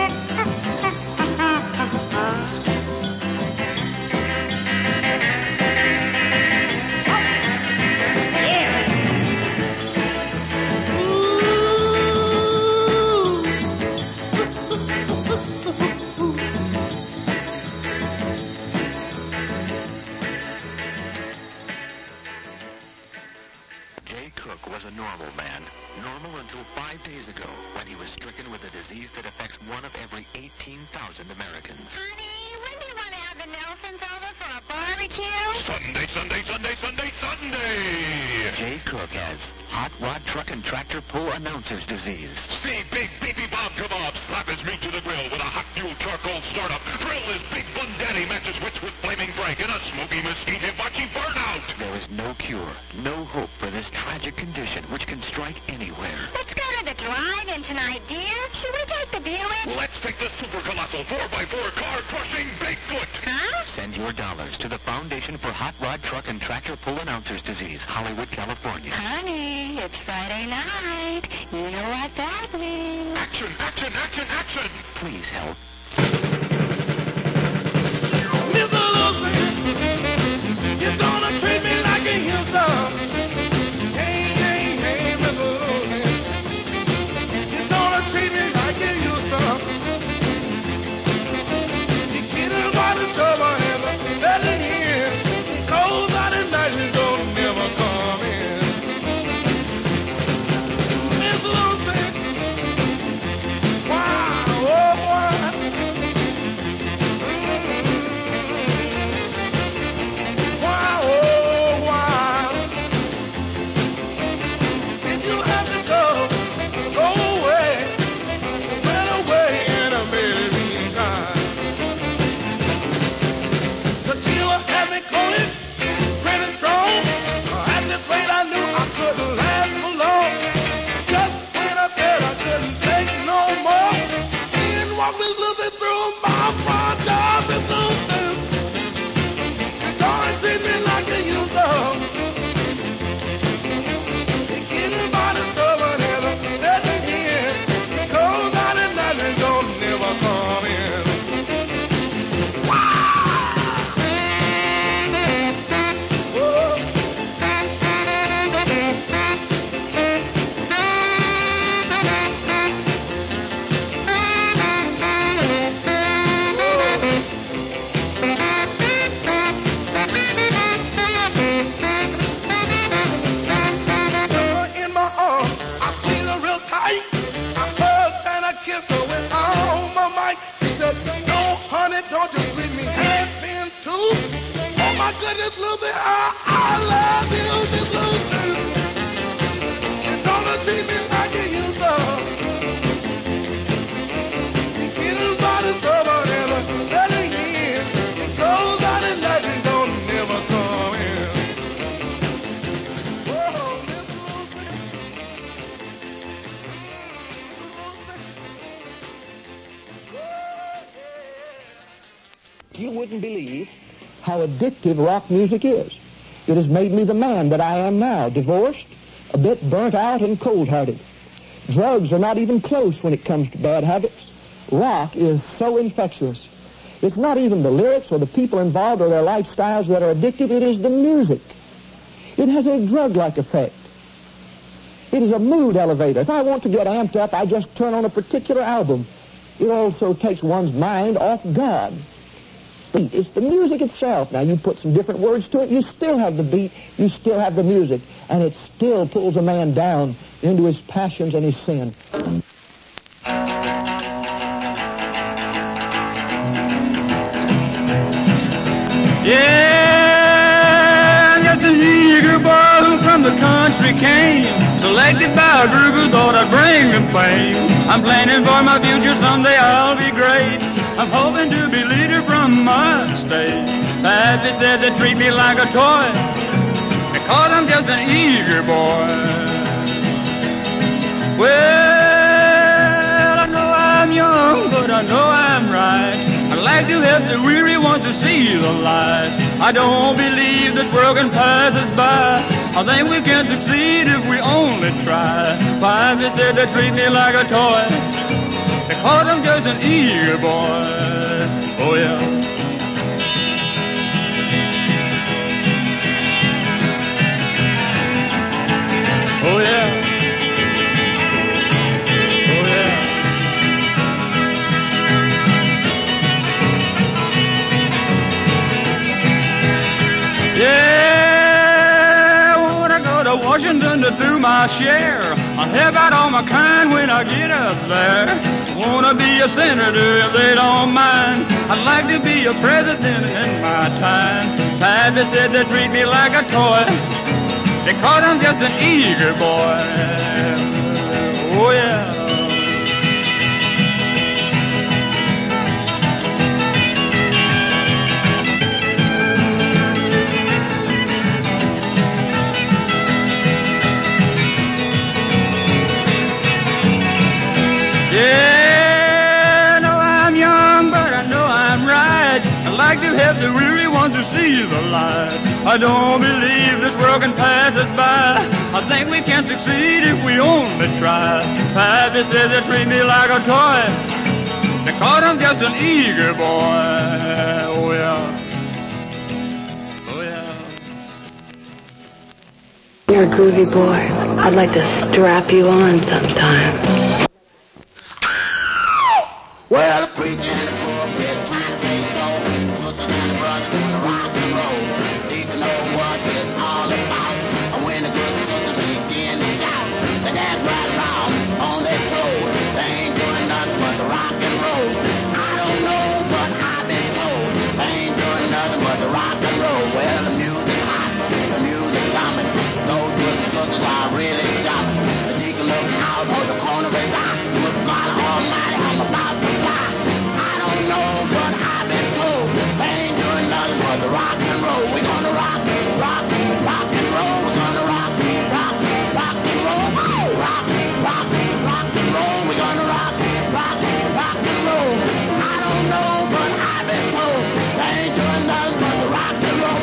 Was a normal man. Normal until five days ago when he was stricken with a disease that affects one of every eighteen thousand Americans. Honey, when do you want to have the Nelsons over for a barbecue? Sunday, Sunday, Sunday, Sunday, Sunday! Jay Cook has hot rod truck and tractor pull announcer's disease. See Big Beefy Bob Kebab slap his meat to the grill with a hot fuel charcoal startup. Grill his Big Bun Daddy matches wits with Flaming Frank and a smoky mesquite hibachi burnout. There is no cure, no hope for this tragic condition which can strike anywhere. Let's go to the drive-in tonight, dear. Should we take the Buick? Let's take the super colossal four by four car-crushing Bigfoot. Huh? Send your dollars to the Foundation for Hot Rod Truck and Tractor Pull Announcers Disease, Hollywood, California. Honey, it's Friday night. You know what that means. Action, action, action, action. Please help. Mister Lucy, you're gonna treat me like a Houston. Hey, hey, hey, Mister Lucy, you're gonna treat me like a Houston. You get in by the stubborn and let it in. It goes out at night and don't never come in. Mister Lucy, wow, oh boy. Goodness, Lucy, I, I love you, Miss Lucy. You're gonna treat me like you used to. You get about the trouble and let it in. It goes out at night and don't never come in. Oh, Miss Lucy. You wouldn't believe how addictive rock music is. It has made me the man that I am now, divorced, a bit burnt out and cold-hearted. Drugs are not even close when it comes to bad habits. Rock is so infectious. It's not even the lyrics or the people involved or their lifestyles that are addictive. It is the music. It has a drug-like effect. It is a mood elevator. If I want to get amped up, I just turn on a particular album. It also takes one's mind off God. It's the music itself. Now, you put some different words to it, you still have the beat, you still have the music, and it still pulls a man down into his passions and his sin. country came. Selected by a group who thought I'd bring them fame. I'm planning for my future, someday I'll be great. I'm hoping to be leader from my state. Pappy said they treat me like a toy, because I'm just an eager boy. Well, I know I'm young, but I know I'm right. I'd like to help the weary ones to see the light. I don't believe this world can pass us by. I think we can succeed if we only try. Pappy said they treat me like a toy, because I'm just an eager boy. Oh yeah. Oh yeah. Oh yeah. Yeah, I wanna go to Washington to do my share. I'll help out all my kind when I get up there. Wanna be a senator if they don't mind. I'd like to be a president in my time. Pappy said they treat me like a toy, because I'm just an eager boy. Oh yeah. Yeah, I know I'm young, but I know I'm right. I'd like to help the weary ones to see the light. I don't believe this world can pass us by. I think we can succeed if we only try. Pappy says they treat me like a toy, because I'm just an eager boy. Oh yeah. Oh yeah. You're a groovy boy. I'd like to strap you on sometime. Well, preaching in the pulpit, trying to say so. Sisters and brothers doing the rock and roll. Need to know what it's all about. And when the good sisters begin to shout, they dance right around on their toes. They ain't doing nothing but the rock and roll. I don't know, but I've been told they ain't doing nothing but the rock and roll. Well, the music's hot, the music's coming. Those good sisters are really jumping. The deacon look out on the corner of his eye. Look, God Almighty, I'm about to fly. I don't know, but I've been told they ain't doing nothing but the rock and roll. We're gonna rock, rock, rock and roll. We're gonna rock, rock, rock and roll. Rock, rock, rock and roll. We're gonna rock, rock, rock and roll. I don't know, but I've been told they ain't doing nothing but the rock and roll.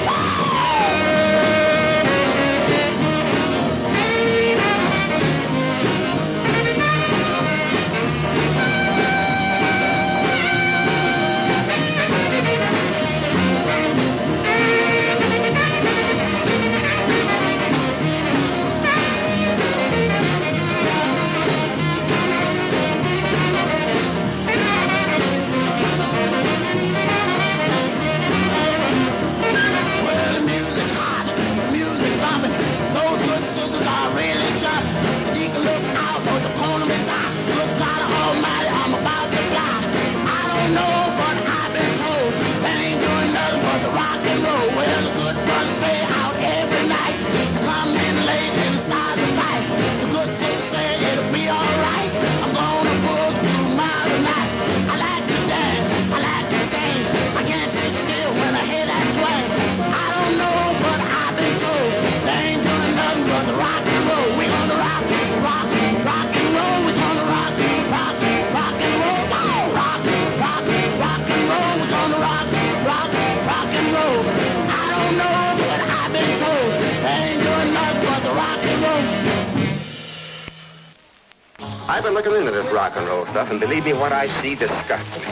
I've been looking into this rock and roll stuff, and believe me, what I see disgusts me.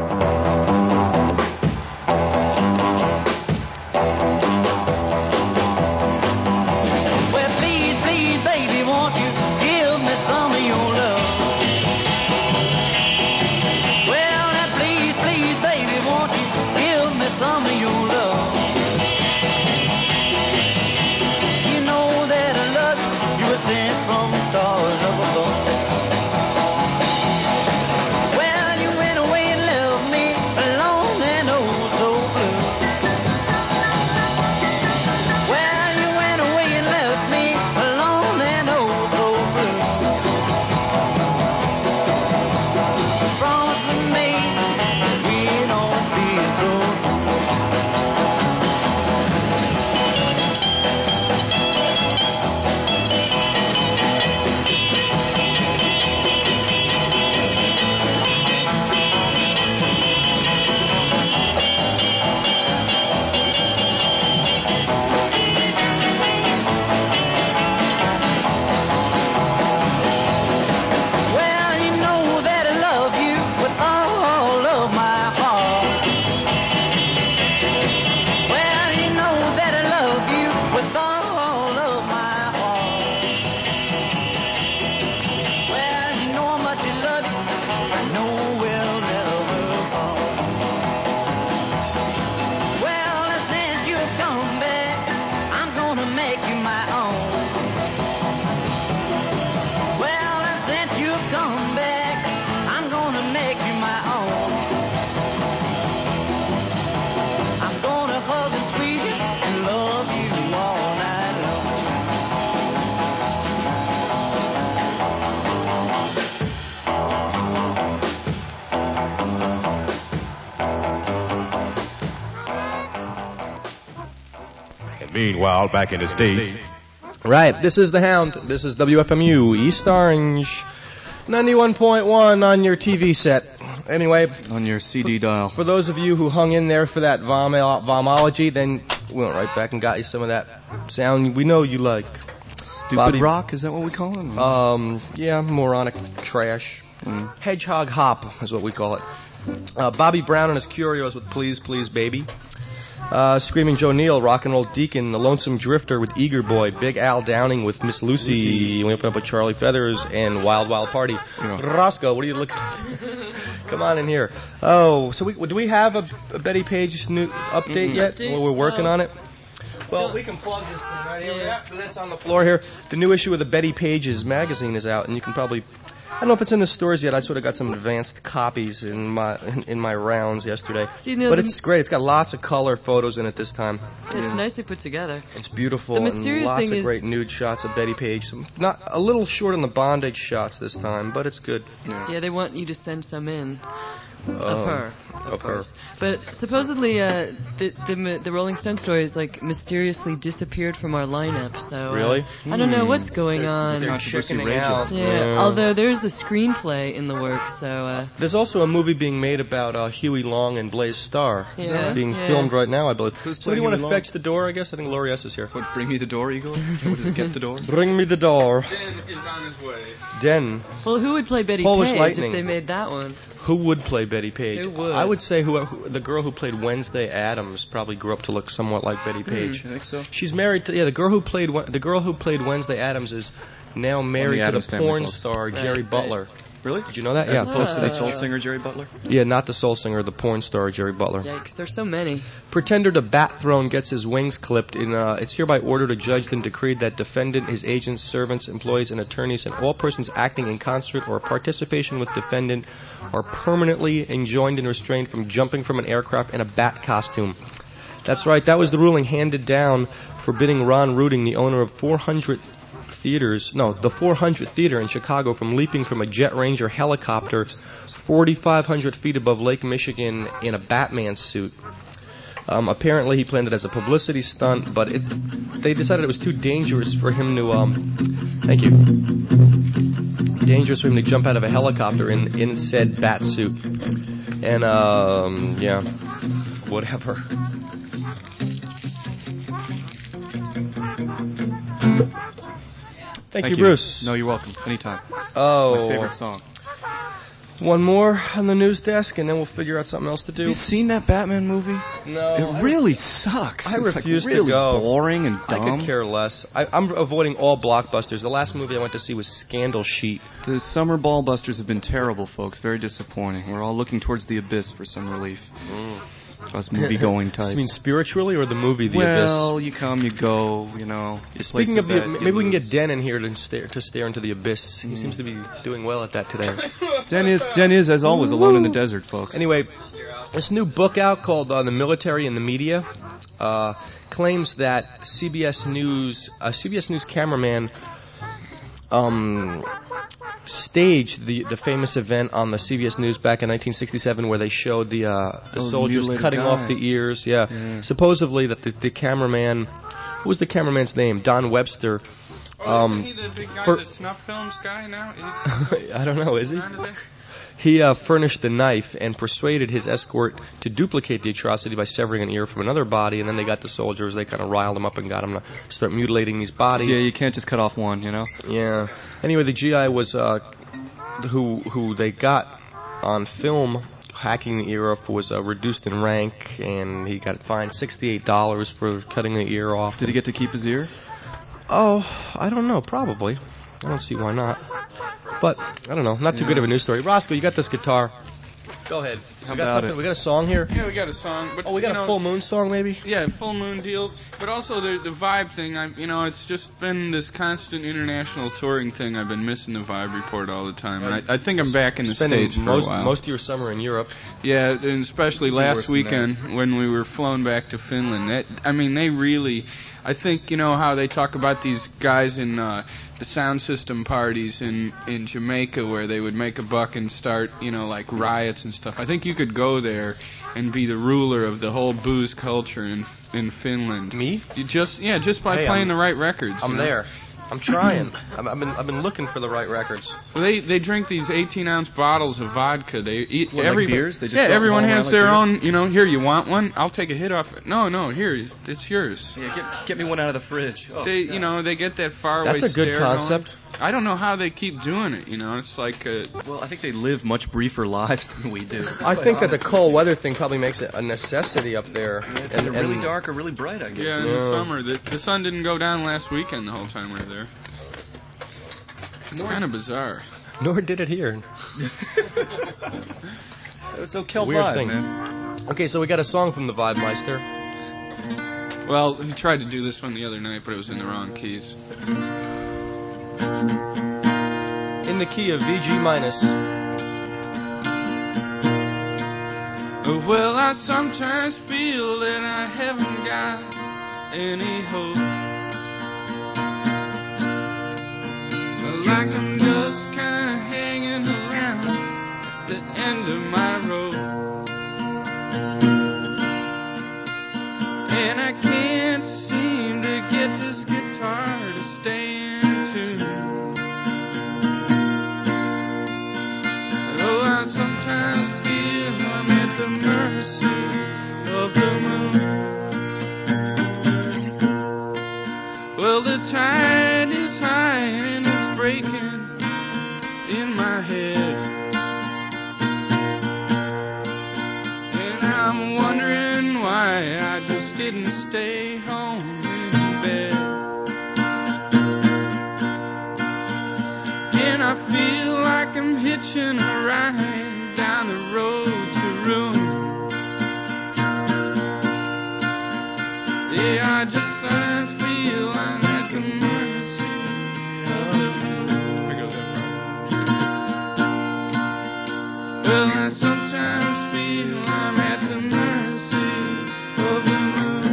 Well, please, please, baby, won't you give me some of your love? Well, now, please, please, baby, won't you give me some of your love? You know that I love you. You were sent from the stars up above. Well, you went away and left Meanwhile, back in the States. Right, this is The Hound. This is W F M U, East Orange. ninety-one point one on your T V set. Anyway. On your C D dial. For those of you who hung in there for that vom- vomology, then we went right back and got you some of that sound we know you like. Stupid Bobby, rock, is that what we call it? Um, yeah, moronic trash. Mm. Hedgehog hop is what we call it. Uh, Bobby Brown and his Curios with Please, Please, Baby. Uh, Screaming Joe Neal, Rock and Roll Deacon, The Lonesome Drifter with Eager Boy, Big Al Downing with Miss Lucy, Lucy. We open up with Charlie Feathers, and Wild Wild Party. Yeah. Roscoe, what are you looking at? Come on in here. Oh, so we, do we have a, a Betty Page new update mm-hmm. yet? Well, we're working no. on it. Well, we can plug this thing right here. Yeah. That's on the floor here. The new issue of the Betty Pages magazine is out, and you can probably... I don't know if it's in the stores yet. I sort of got some advanced copies in my in my rounds yesterday. See, you know, but it's great. It's got lots of color photos in it this time. It's yeah. nicely put together. It's beautiful. The mysterious and lots thing of is great nude shots of Betty Page. Some, not a little short on the bondage shots this time, but it's good. Yeah, yeah they want you to send some in. Of Um, her, of, of course. her. But supposedly, uh, the, the the Rolling Stone story is like mysteriously disappeared from our lineup. So uh, really, I don't know Hmm. what's going They're, on. they're chickening out. Yeah. Yeah. Although there's a screenplay in the works, so. Uh, There's also a movie being made about uh, Huey Long and Blaze Starr. Yeah, Is that being yeah. filmed right now, I believe. Who's So do you want playing to Huey Long? fetch the door? I guess I think Laurie S is here. What, bring me the door, Eagle? What does it get the door? Bring me the door. Den is on his way. Den. well, who would play Betty Polish Page Lightning. if they made that one? Who would play Betty Page? Who would? I would say who, who the girl who played Wednesday Addams probably grew up to look somewhat like Betty Page. You think so? She's married to yeah. The girl who played Wen- the girl who played Wednesday Addams is now married to Addams the Family porn folks. star Right, Jerry right. Butler. Really? Did you know that? As yeah. opposed to the Ah. soul singer Jerry Butler? Yeah, not the soul singer, the porn star Jerry Butler. Yikes! There's so many. Pretender to Bat Throne gets his wings clipped. In uh, it's hereby ordered, adjudged, and decreed that defendant, his agents, servants, employees, and attorneys, and all persons acting in concert or participation with defendant are permanently enjoined and restrained from jumping from an aircraft in a bat costume. That's right. That was the ruling handed down, forbidding Ron Ruding, the owner of four hundred theaters, no, the four hundred Theater in Chicago, from leaping from a Jet Ranger helicopter forty-five hundred feet above Lake Michigan in a Batman suit. Um, apparently he planned it as a publicity stunt, but it, they decided it was too dangerous for him to, um, thank you, dangerous for him to jump out of a helicopter in, in said bat suit. And, um, yeah, whatever. Thank, Thank you, Bruce. No, you're welcome. Anytime. Oh. My favorite song. One more on the news desk, and then we'll figure out something else to do. Have you seen that Batman movie? No. It I really ref- sucks. I it's refuse like really to go. boring and dumb. I could care less. I, I'm avoiding all blockbusters. The last movie I went to see was Scandal Sheet. The summer ballbusters have been terrible, folks. Very disappointing. We're all looking towards the abyss for some relief. Mm. Us movie-going types. You mean spiritually or the movie The Abyss? Well, you come, you go, you know. Speaking of the, that, maybe we can get Den in here to stare to stare into the abyss. He seems to be doing well at that today. Den is, Den is, as always, alone in the desert, folks. Anyway, this new book out called uh, "The Military and the Media" uh, claims that C B S News, a C B S News cameraman, um, staged the the famous event on the C B S News back in nineteen sixty-seven, where they showed the uh, the Oh, soldiers mutilated cutting guy. off the ears. Yeah. Yeah. Supposedly that the, the cameraman, what was the cameraman's name? Don Webster. Oh, Um, isn't he the big guy, for- the snuff films guy now? I don't know, is he? Kind of there? He uh, furnished the knife and persuaded his escort to duplicate the atrocity by severing an ear from another body, and then they got the soldiers, they kind of riled them up and got them to start mutilating these bodies. Yeah, you can't just cut off one, you know? Yeah. Anyway, the G I was, uh, who who they got on film hacking the ear off was uh, reduced in rank, and he got fined sixty-eight dollars for cutting the ear off. Did he get to keep his ear? Oh, I don't know, probably. I don't see why not. But, I don't know, not too Yeah. good of a news story. Roscoe, you got this guitar. Go ahead. How we got about something? it? We got a song here? Yeah, we got a song. But, Oh, we got you a know, full moon song, maybe? Yeah, full moon deal. But also the the vibe thing. I, you know, it's just been this constant international touring thing. I've been missing the vibe report all the time, and I, I think I'm back in the Spending States for most, a while. most of your summer in Europe. Yeah, and especially Could be worse last than weekend when we were flown back to Finland. That, I mean, they really, I think, you know how they talk about these guys in uh, the sound system parties in, in Jamaica where they would make a buck and start, you know, like riots and stuff. I think you could go there and be the ruler of the whole booze culture in in Finland. Me? You just yeah, just by Hey, playing I'm- the right records. I'm you know? there. I'm trying. I'm, I've been I've been looking for the right records. Well, they they drink these eighteen ounce bottles of vodka. They eat What, like every beers? They just yeah. throw them Everyone all has around like their beers? own. You know, here you want one? I'll take a hit off it. No, no, here it's yours. Yeah, get, get me one out of the fridge. Oh, they God. you know they get that far away. That's a good stare concept. Going. I don't know how they keep doing it. You know, it's like a, Well, I think they live much briefer lives than we do. I think that the cold weather thing probably makes it a necessity up there. It's either really dark or really bright, I guess. yeah. In the summer, the, the sun didn't go down last weekend the whole time we were there. It's kind of bizarre. Nor did it here. It was so Kel Weird vibe, thing. man. Okay, so we got a song from the Vibe Meister. Well, he tried to do this one the other night, but it was in the wrong keys. In the key of V G minus. Oh, well, I sometimes feel that I haven't got any hope. Like I'm just kind of hanging around at the end of my rope. And I can't seem to get this guitar to stay in tune. Oh, I sometimes feel I'm at the mercy of the moon. Well, the tide is high and it's breaking in my head. And I'm wondering why I just didn't stay home in bed. And I feel like I'm hitching a ride down the road to ruin. Yeah, I just I feel I'm at the mercy of the moon. There goes that part. Well, I sometimes feel I'm at the mercy of the moon.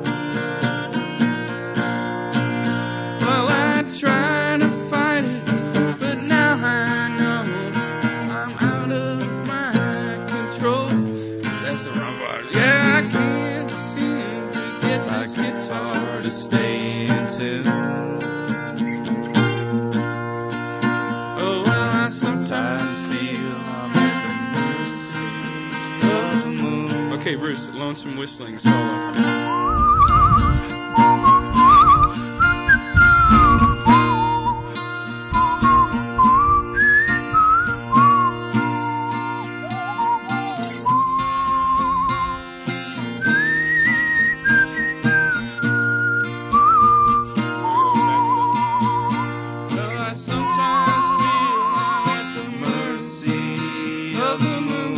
Well, I try to fight it, but now I know I'm out of my control. That's the wrong part. Yeah, I can't seem to get this guitar to stay in tune. Oh, well, I sometimes feel I'm at the mercy of the moon. Okay, Bruce, Lonesome Whistling solo. Well, I sometimes feel I'm at the mercy of the moon.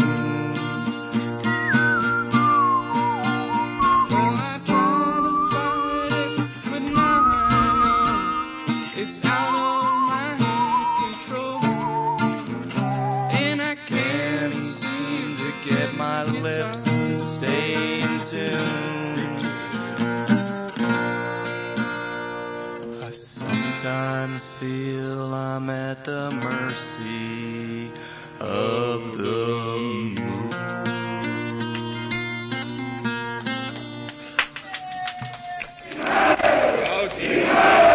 Well, I try to fight it, but now I know it's out of my control. And I can't seem to get my lips to stay in tune. I sometimes feel I'm at the mercy of the moon. Oh, dear.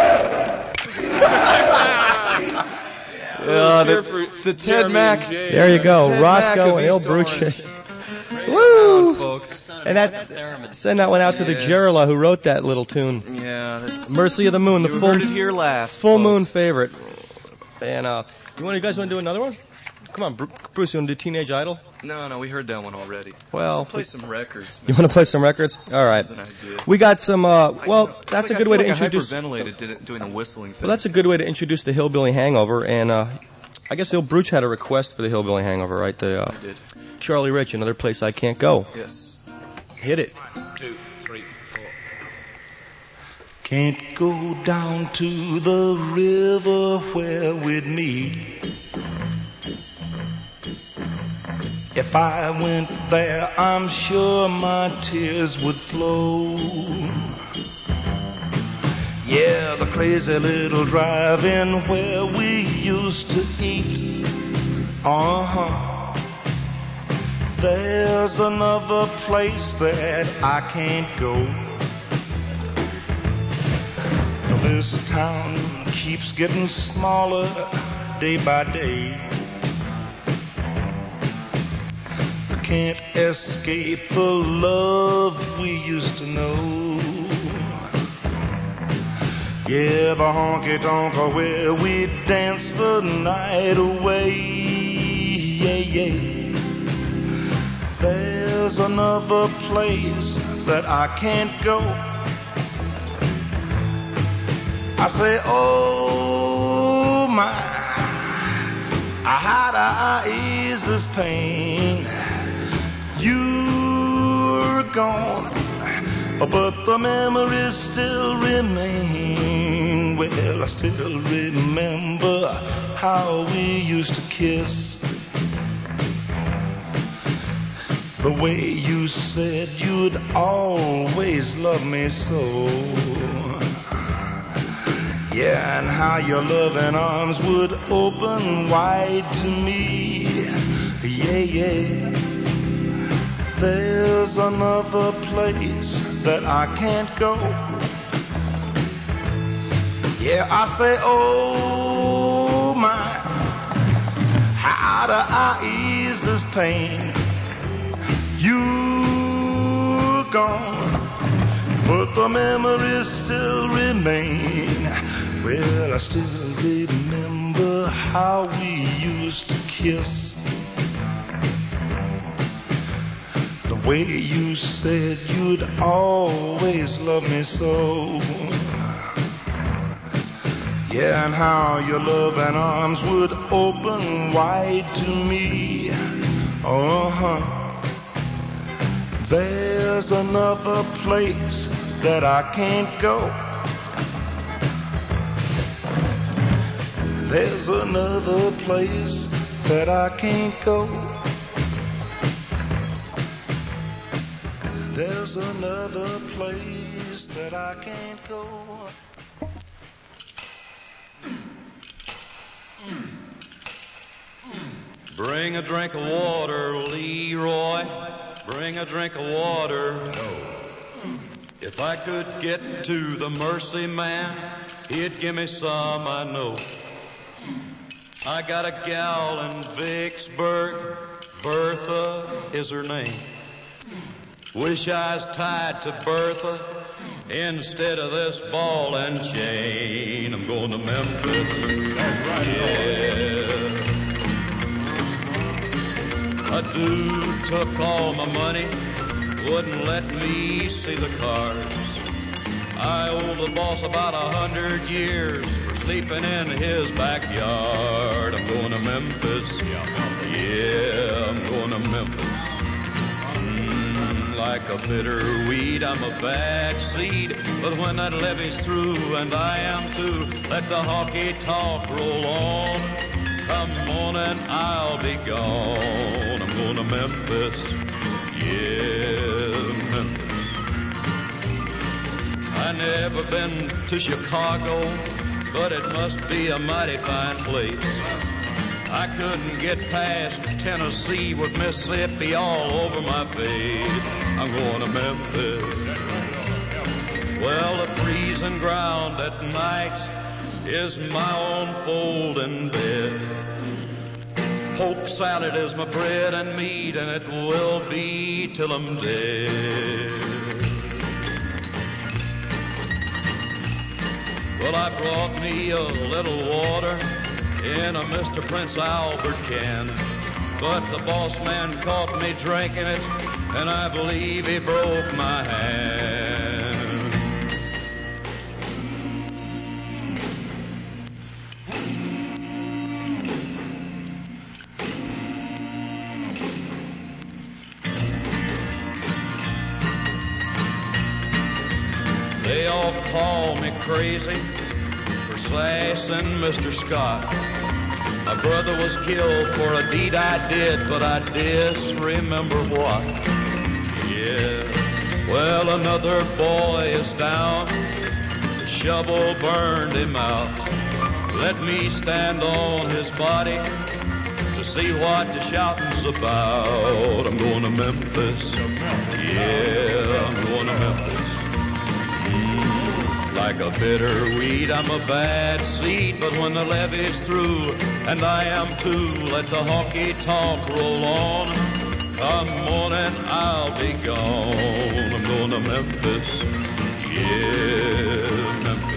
Uh, the, the Ted Mack. There you go. Ted Roscoe Mack of and Il East Bruce. Orange. Woo! Folks. And that, send that one out to the Yeah. Gerla who wrote that little tune. Yeah, that's, Mercy of the Moon, the you full heard it here last. full folks. moon favorite. And uh, you want you guys want to do another one? Come on, Bru- Bruce, you want to do Teenage Idol? No, no, we heard that one already. Well, Let's play some records. You want to play some records? All right. That's an idea. We got some. Uh, well, that's a Like, good I way feel to like I introduce. hyperventilated did it- doing the whistling thing. Well, that's a good way to introduce the Hillbilly Hangover, and uh, I guess Il Bruch had a request for the Hillbilly Hangover, right? The uh, I did. Charlie Rich, Another Place I Can't Go. Yes. Hit it. Two, three, four. Can't go down to the river where we'd meet. If I went there, I'm sure my tears would flow. Yeah, the crazy little drive-in where we used to eat. Uh-huh. There's another place that I can't go. This town keeps getting smaller day by day. I can't escape the love we used to know. Yeah, the honky-tonk where we dance the night away. Yeah, yeah. There's another place that I can't go. I say, oh my, how do I ease this pain? You're gone, but the memories still remain. Well, I still remember how we used to kiss. The way you said you'd always love me so. Yeah, and how your loving arms would open wide to me. Yeah, yeah. There's another place that I can't go. Yeah, I say, oh my, how do I ease this pain? You're gone, but the memories still remain. Well, I still remember how we used to kiss. The way you said you'd always love me so. Yeah, and how your love and arms would open wide to me. Uh-huh. There's another place that I can't go. There's another place that I can't go. There's another place that I can't go. Bring a drink of water, Leroy. Bring a drink of water. No. If I could get to the Mercy Man, he'd give me some, I know. I got a gal in Vicksburg, Bertha is her name. Wish I was tied to Bertha instead of this ball and chain. I'm going to Memphis. That's right. Yeah. A dude took all my money, wouldn't let me see the cars. I owe the boss about a hundred years for sleeping in his backyard. I'm going to Memphis. Yeah, I'm going to Memphis. Mm, like a bitter weed, I'm a bad seed. But when that levee's through, and I am too, let the honky tonk roll on. Come morning, I'll be gone. I'm going to Memphis. Yeah, Memphis. I never been to Chicago, but it must be a mighty fine place. I couldn't get past Tennessee with Mississippi all over my face. I'm going to Memphis. Well, the freezing ground at night is my own folding bed. Poke salad is my bread and meat, and it will be till I'm dead. Well, I brought me a little water in a Mister Prince Albert can, but the boss man caught me drinking it, and I believe he broke my hand. They all call me crazy for slashing Mister Scott. My brother was killed for a deed I did, but I disremember what. Yeah, well, another boy is down. The shovel burned him out. Let me stand on his body to see what the shouting's about. I'm going to Memphis. Yeah, I'm going to Memphis. Mm, like a bitter weed, I'm a bad seed, but when the levee's through, and I am too, let the honky-tonk roll on. Come morning, I'll be gone. I'm going to Memphis. Yeah, Memphis.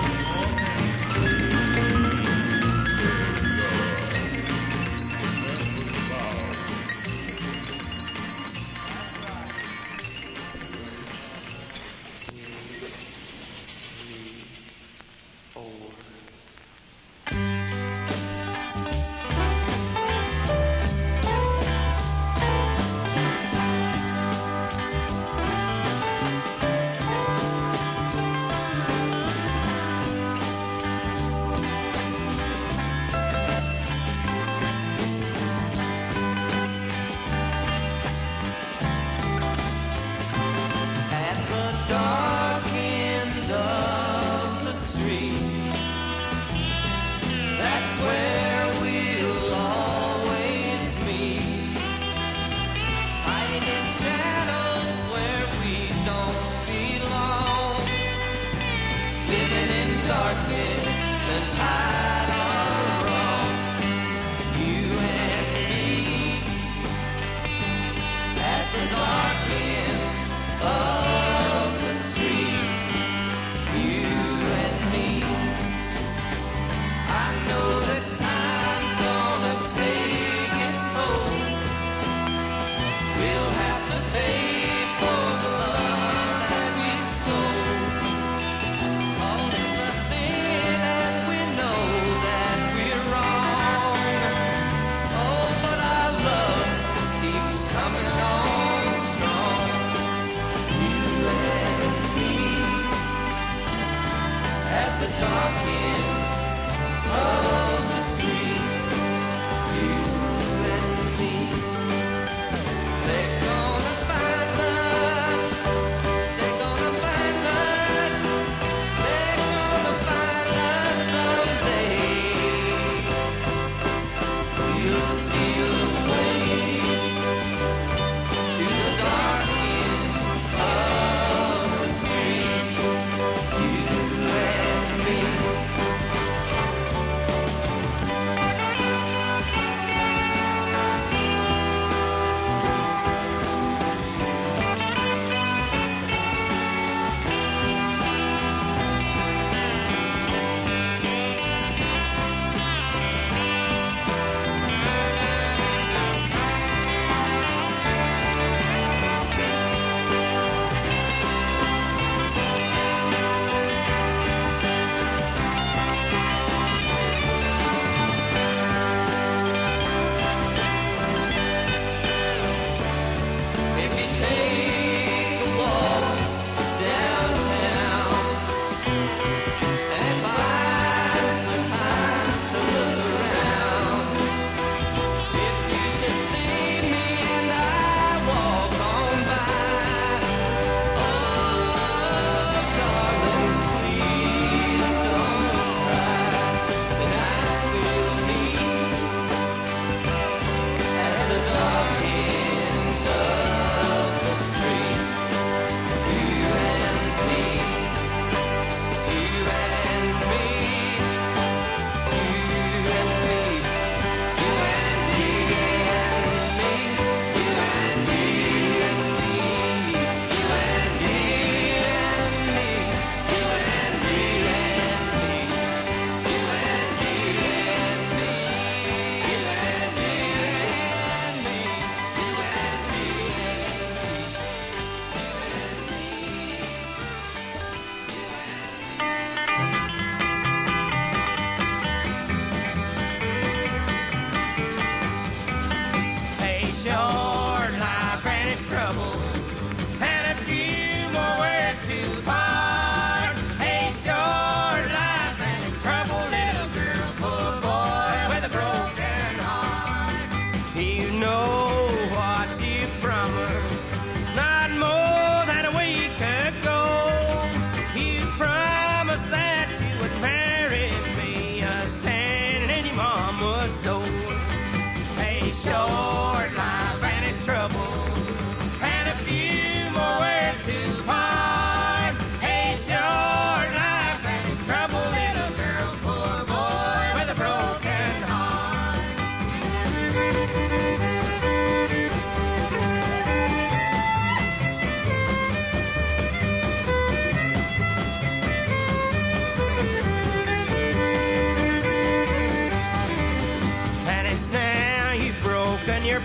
That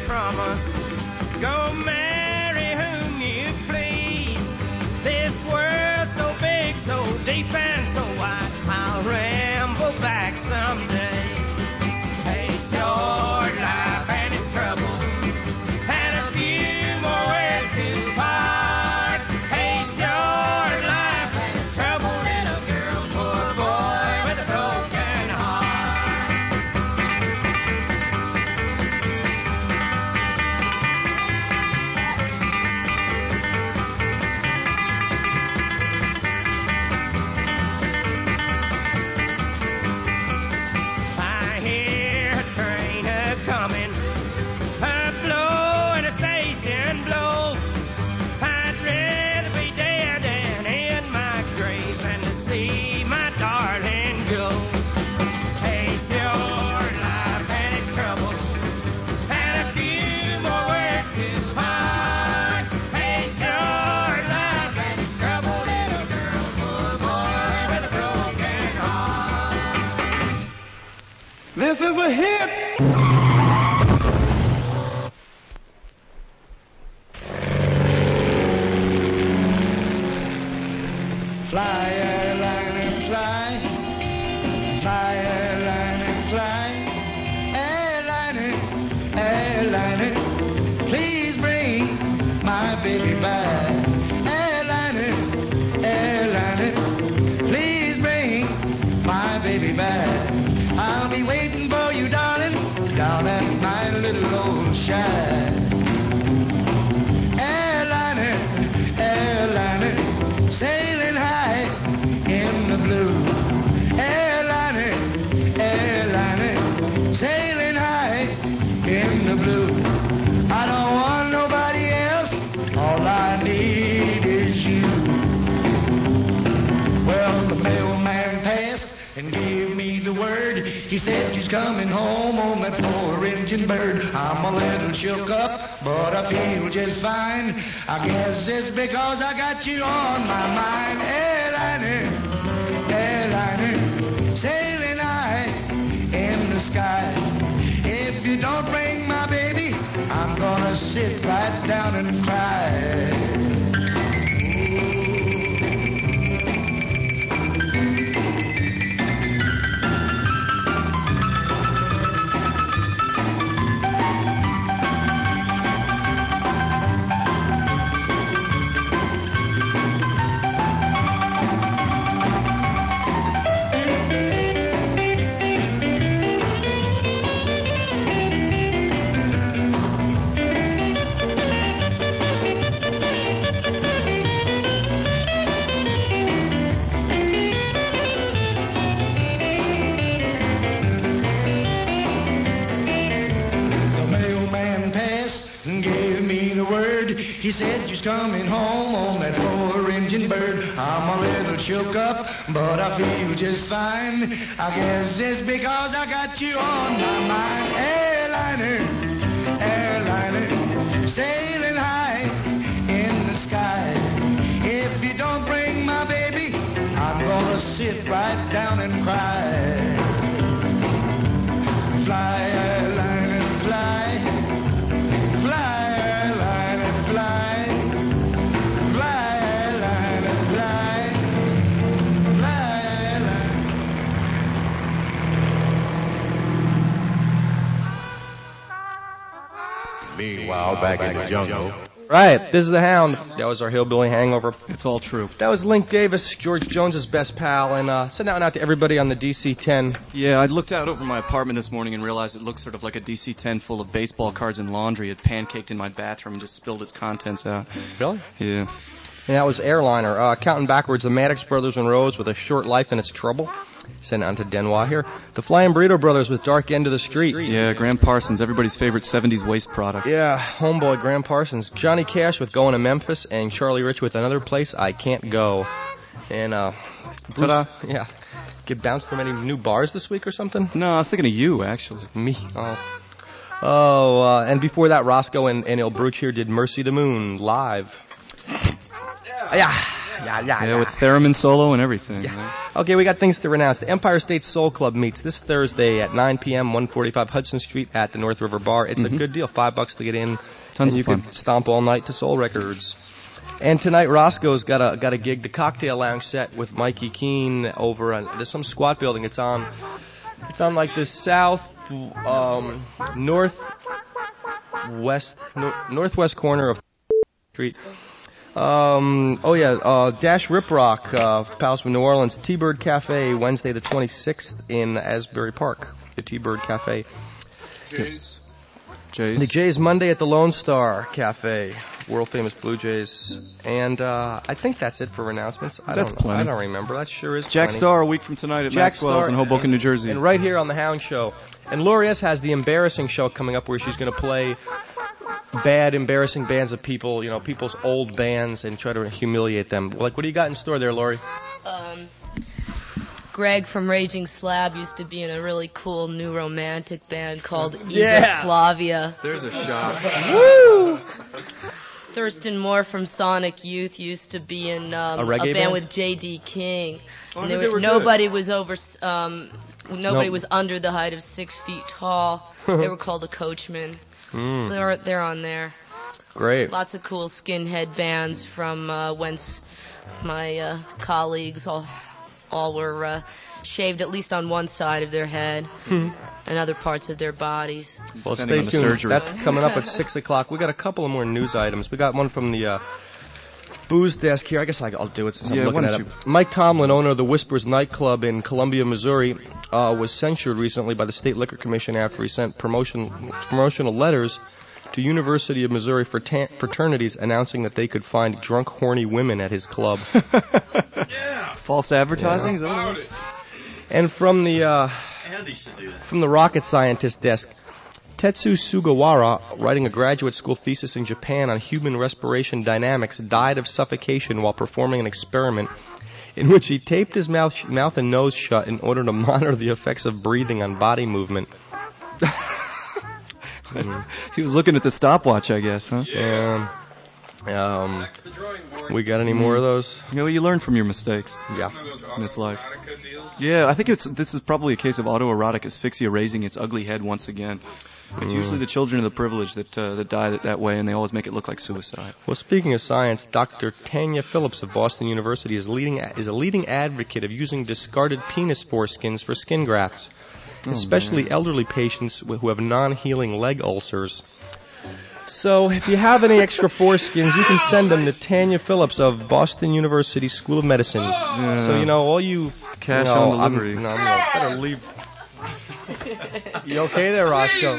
from us. Go marry whom you please. This world's so big, so deep and so wide. I'll ramble back someday. Face your life and its trouble, and a few more ways to part. Face your life and its trouble, little girl, poor boy with a broken heart. I hear a train a-coming, a blow and a station blow. I'd rather be dead and in my grave than to see my darling go. Face your life and its trouble, and a few more words to part. Face your life and its trouble, little girl, poor boy with a broken heart. This is a hit. Fly, airline, and fly. Fly, airline, and fly. Airline, airline, please bring my baby back. Airline, airline, please bring my baby back. I'll be waiting for you, darling, down at my little old shack. Airliner, airliner, sailing high in the blue. Airliner, airliner, sailing high in the blue. I don't want nobody else, all I need is you. Well, the mailman passed and gave me the word. He said he's coming home on that four-engine bird. I'm a little shook up, but I feel just fine. I guess it's because I got you on my mind. Airliner, airliner, sailing high in the sky. If you don't bring my baby, I'm gonna sit right down and cry. He said she's coming home on that four-engine bird. I'm a little shook up, but I feel just fine. I guess it's because I got you on my mind. Airliner, airliner, sailing high in the sky. If you don't bring my baby, I'm gonna sit right down and cry. Fly, airliner, fly. Fly, airliner, fly. Fly, airliner, fly. Fly, airliner. Meanwhile, back in the jungle. Right, this is the Hound. That was our hillbilly hangover. It's all true. That was Link Davis, George Jones's best pal, and uh, send out out to everybody on the D C ten. Yeah, I looked out over my apartment this morning and realized it looked sort of like a D C ten full of baseball cards and laundry. It pancaked in my bathroom and just spilled its contents out. Really? Yeah. And that was Airliner. Uh, counting backwards, the Maddox Brothers and Rose with A Short Life in Its Trouble. Sent on to Denois here. The Flying Burrito Brothers with Dark End of the Street. Yeah, Graham Parsons, everybody's favorite seventies waste product. Yeah, homeboy Graham Parsons. Johnny Cash with Going to Memphis, and Charlie Rich with Another Place I Can't Go. And, uh, Bruce, Ta-da. yeah. Get bounced from any new bars this week or something? No, I was thinking of you, actually. Me? Oh. Oh, uh, and before that, Roscoe and, and Il Bruch here did Mercy the Moon live. Yeah. Yeah. Yeah, yeah, Yeah, yeah. with theremin solo and everything. Yeah. Right? Okay, we got things to renounce. The Empire State Soul Club meets this Thursday at nine p.m., one forty-five Hudson Street at the North River Bar. It's Mhm. a good deal, five bucks to get in. Tons and of you fun. can stomp all night to Soul Records. And tonight, Roscoe's got a got a gig, the Cocktail Lounge set with Mikey Keene over on there's some squat building. It's on it's on like the south um, north west no, northwest corner of Street. Um, oh yeah, uh, Dash Riprock, uh, pals from New Orleans, T-Bird Cafe, Wednesday the twenty-sixth in Asbury Park. The T-Bird Cafe. Yes. Jays. The Jays Monday at the Lone Star Cafe, world famous Blue Jays, and uh, I think that's it for announcements. I That's don't, plenty. I don't remember. That sure is Jack plenty. Starr a week from tonight at Jack Maxwell's Starr in Hoboken, New Jersey. And right here on the Hound Show. And Lori S. has the embarrassing show coming up where she's going to play bad, embarrassing bands of people, you know, people's old bands, and try to humiliate them. Like, what do you got in store there, Lori? Um, Greg from Raging Slab used to be in a really cool new romantic band called Yeah. Yugoslavia. There's a shot. Woo! Thurston Moore from Sonic Youth used to be in um, A reggae band, band? with J D King. Oh, And they they were were, good. nobody was over. s- Um, nobody Nope. was under the height of six feet tall. They were called the Coachmen. Mm. They're they're on there. Great. Lots of cool skinhead bands from uh, whence my uh, colleagues all all were uh, shaved at least on one side of their head Hmm. and other parts of their bodies. Well, Depending stay on the tuned. surgery. That's coming up at six o'clock. We got a couple of more news items. We got one from the uh, booze desk here. I guess I'll do it since Yeah, I'm why looking at don't it. Mike Tomlin, owner of the Whispers nightclub in Columbia, Missouri, uh, was censured recently by the State Liquor Commission after he sent promotion promotional letters to University of Missouri frater- fraternities announcing that they could find drunk, horny women at his club. False advertising? Is that what it is? And from the uh, from the rocket scientist desk, Tetsu Sugawara, writing a graduate school thesis in Japan on human respiration dynamics, died of suffocation while performing an experiment in which he taped his mouth, mouth and nose shut in order to monitor the effects of breathing on body movement. He was looking at the stopwatch, I guess, huh? Yeah. Um, we got any more of those? You know, you learn from your mistakes. Yeah. In this life. Yeah, I think it's this is probably a case of autoerotic asphyxia raising its ugly head once again. It's Mm. usually the children of the privileged that uh, that die that, that way, and they always make it look like suicide. Well, speaking of science, Doctor Tanya Phillips of Boston University is leading is a leading advocate of using discarded penis foreskins for skin grafts, Oh, especially man. elderly patients wh- who have non-healing leg ulcers. So, if you have any extra foreskins, you can send them to Tanya Phillips of Boston University School of Medicine. Yeah. So, you know, all you Cash you know, on I'm- delivery. no, I'm gonna better leave. You okay there, Roscoe?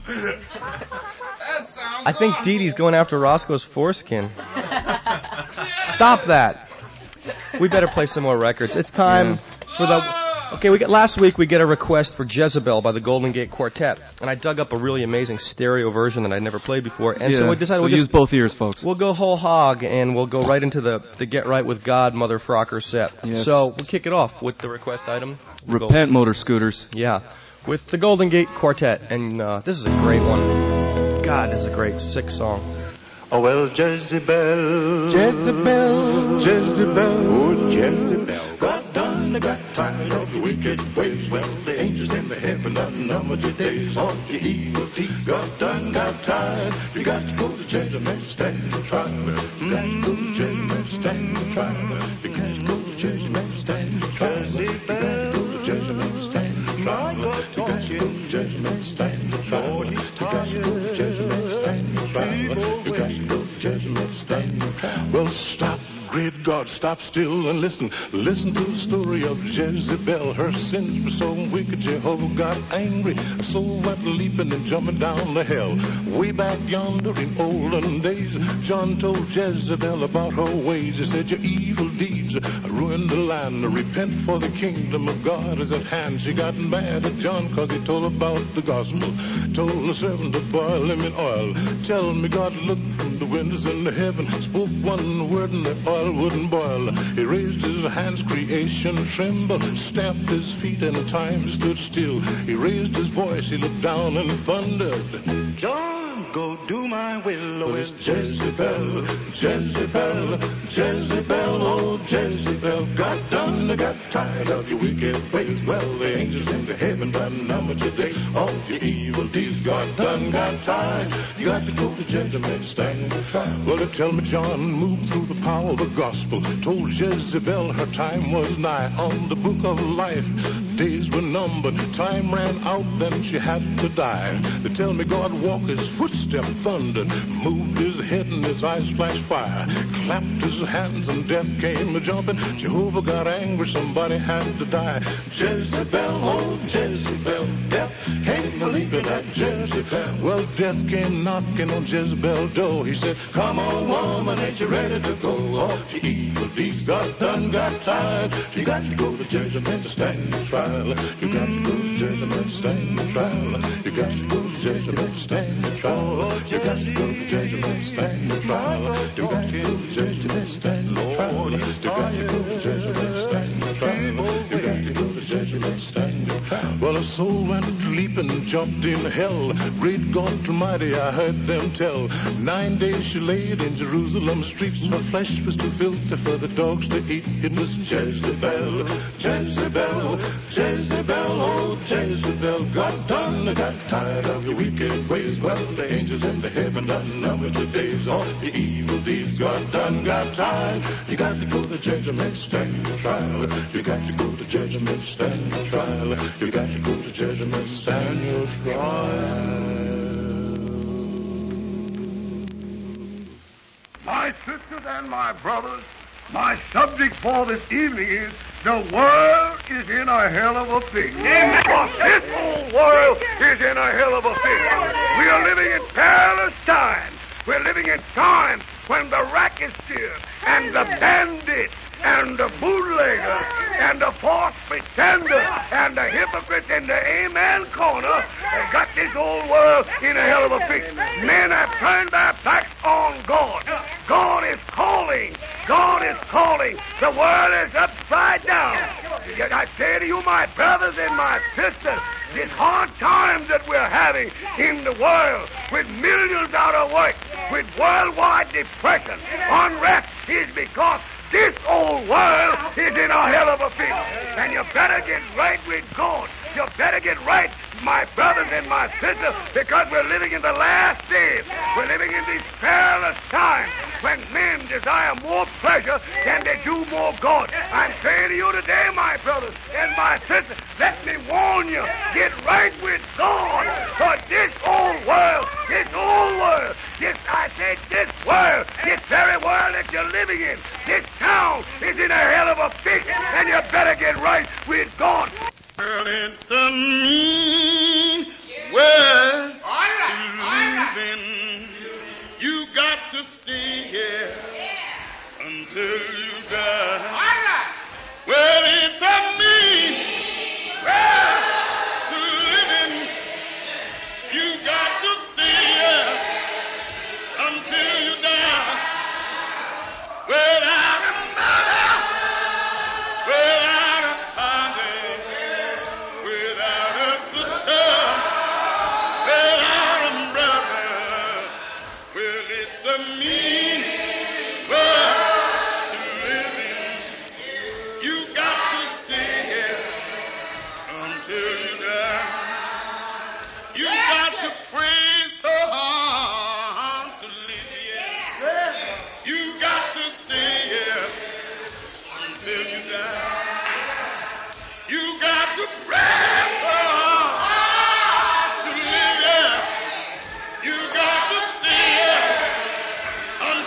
I think Dee Dee's going after Roscoe's foreskin. Stop that. We better play some more records. It's time Yeah. for the... Okay, we got, last week we get a request for Jezebel by the Golden Gate Quartet, and I dug up a really amazing stereo version that I'd never played before, and yeah. so we decided so we'll use just... both ears, folks. We'll go whole hog, and we'll go right into the, the Get Right With God Mother Frocker set. Yes. So we'll kick it off with the request item. We'll go- Repent, motor scooters. Yeah, with the Golden Gate Quartet, and uh, this is a great one. God, this is a great, sick song. Oh, well, Jezebel. Jezebel. Jezebel. Oh, Jezebel. God done got tired of your wicked ways. Well, the angels in the heaven done numbered your days. All your evil deeds. God done got tired. You got to go to judgment, stand and try. You got to go to judgment, stand and try. You got to go to judgment, stand and try. You got to go to judgment, stand and try. You got to go to judgment, stand and try. You got to go to judgment, stand and try. You got to go to judgment, stand and try. Well, stop. Great God, stop still and listen. Listen to the story of Jezebel. Her sins were so wicked, Jehovah got angry. So went leaping and jumping down to hell. Way back yonder in olden days, John told Jezebel about her ways. He said, your evil deeds ruined the land. Repent, for the kingdom of God is at hand. She got mad at John because he told about the gospel. Told the servant to boil him in oil. Tell me God looked from the windows in the heaven, spoke one word and the oil wouldn't boil. He raised his hands, creation trembled, stamped his feet and time stood still. He raised his voice, he looked down and thundered, John, go do my will. Oh, it's Jezebel, Jezebel, Jezebel, oh, Jezebel. Got done, got tired of your wicked ways. Well, the angels in the heaven done numbered your days. All your evil deeds got done, got tired. You got to go to judgment, stand your trial. Well, they tell me John moved through the power of the gospel, told Jezebel her time was nigh. On the book of life, days were numbered, time ran out, then she had to die. They tell me God walked his footstep thundered, moved his head and his eyes flashed fire, clapped his hands and death came a jumping. Jehovah got angry, somebody had to die. Jezebel, oh Jezebel, death came a leaping at Jezebel. Well, death came knocking on Jezebel's door. He said, come on, woman, ain't you ready to go? All your evil deeds got done, got tired. You got to go to judgment to stand the trial. You got to go to judgment, stand the trial. You got to go to judgment, stand the trial. You got to go to judgment, stand the trial. You got to go to judgment, stand the trial. You got to go to judgment, stand the trial. You got to go to judgment, stand the trial. Well, a soul went leaping, jumped in hell. Great God Almighty, I heard them tell. Nine days she laid in Jerusalem streets. Her flesh was too filthy for the dogs to eat. It was Jezebel, Jezebel, Jezebel, oh Jezebel. Got done, got tired of your wicked ways. Well, the angels in the heaven done numbered your days. All the evil deeds got done, got tired. You got to go to judgment, stand the trial. You got to go to judgment, stand the trial. You got to go to judgment, stand your trial. My sisters and my brothers, my subject for this evening is the world is in a hell of a fix. Amen. This whole world is in a hell of a fix. We are living in perilous times. We're living in times when the racketeers and the bandits and the bootleggers and the false pretenders and the hypocrites in the amen corner have got this old world in a hell of a fix. Men have turned their backs on God. God is calling. God is calling. The world is upside down. Yet I say to you, my brothers and my sisters, these hard times that we're having in the world, with millions out of work, with worldwide depression, unrest, is because this old world is in a hell of a fix. And you better get right with God. You better get right, my brothers and my sisters, because we're living in the last days. We're living in these perilous times when men desire more pleasure than they do more God. I'm saying to you today, my brothers and my sisters, let me warn you, get right with God. For this old world, this old world, this, I say this world, this very world that you're living in, this town is in a hell of a fix, and you better get right with God. Well, it's a mean world to live in. You got to stay here until you die. Well, it's a mean world to live in. You got to stay here until you die. Without a mother, without a father, without a sister, without a brother. Well, it's a mean world to live in. You got to stay here until you die. You got to pray so hard to live here. You got to stay here until you die. You got to pray so hard to live here. You got to stay here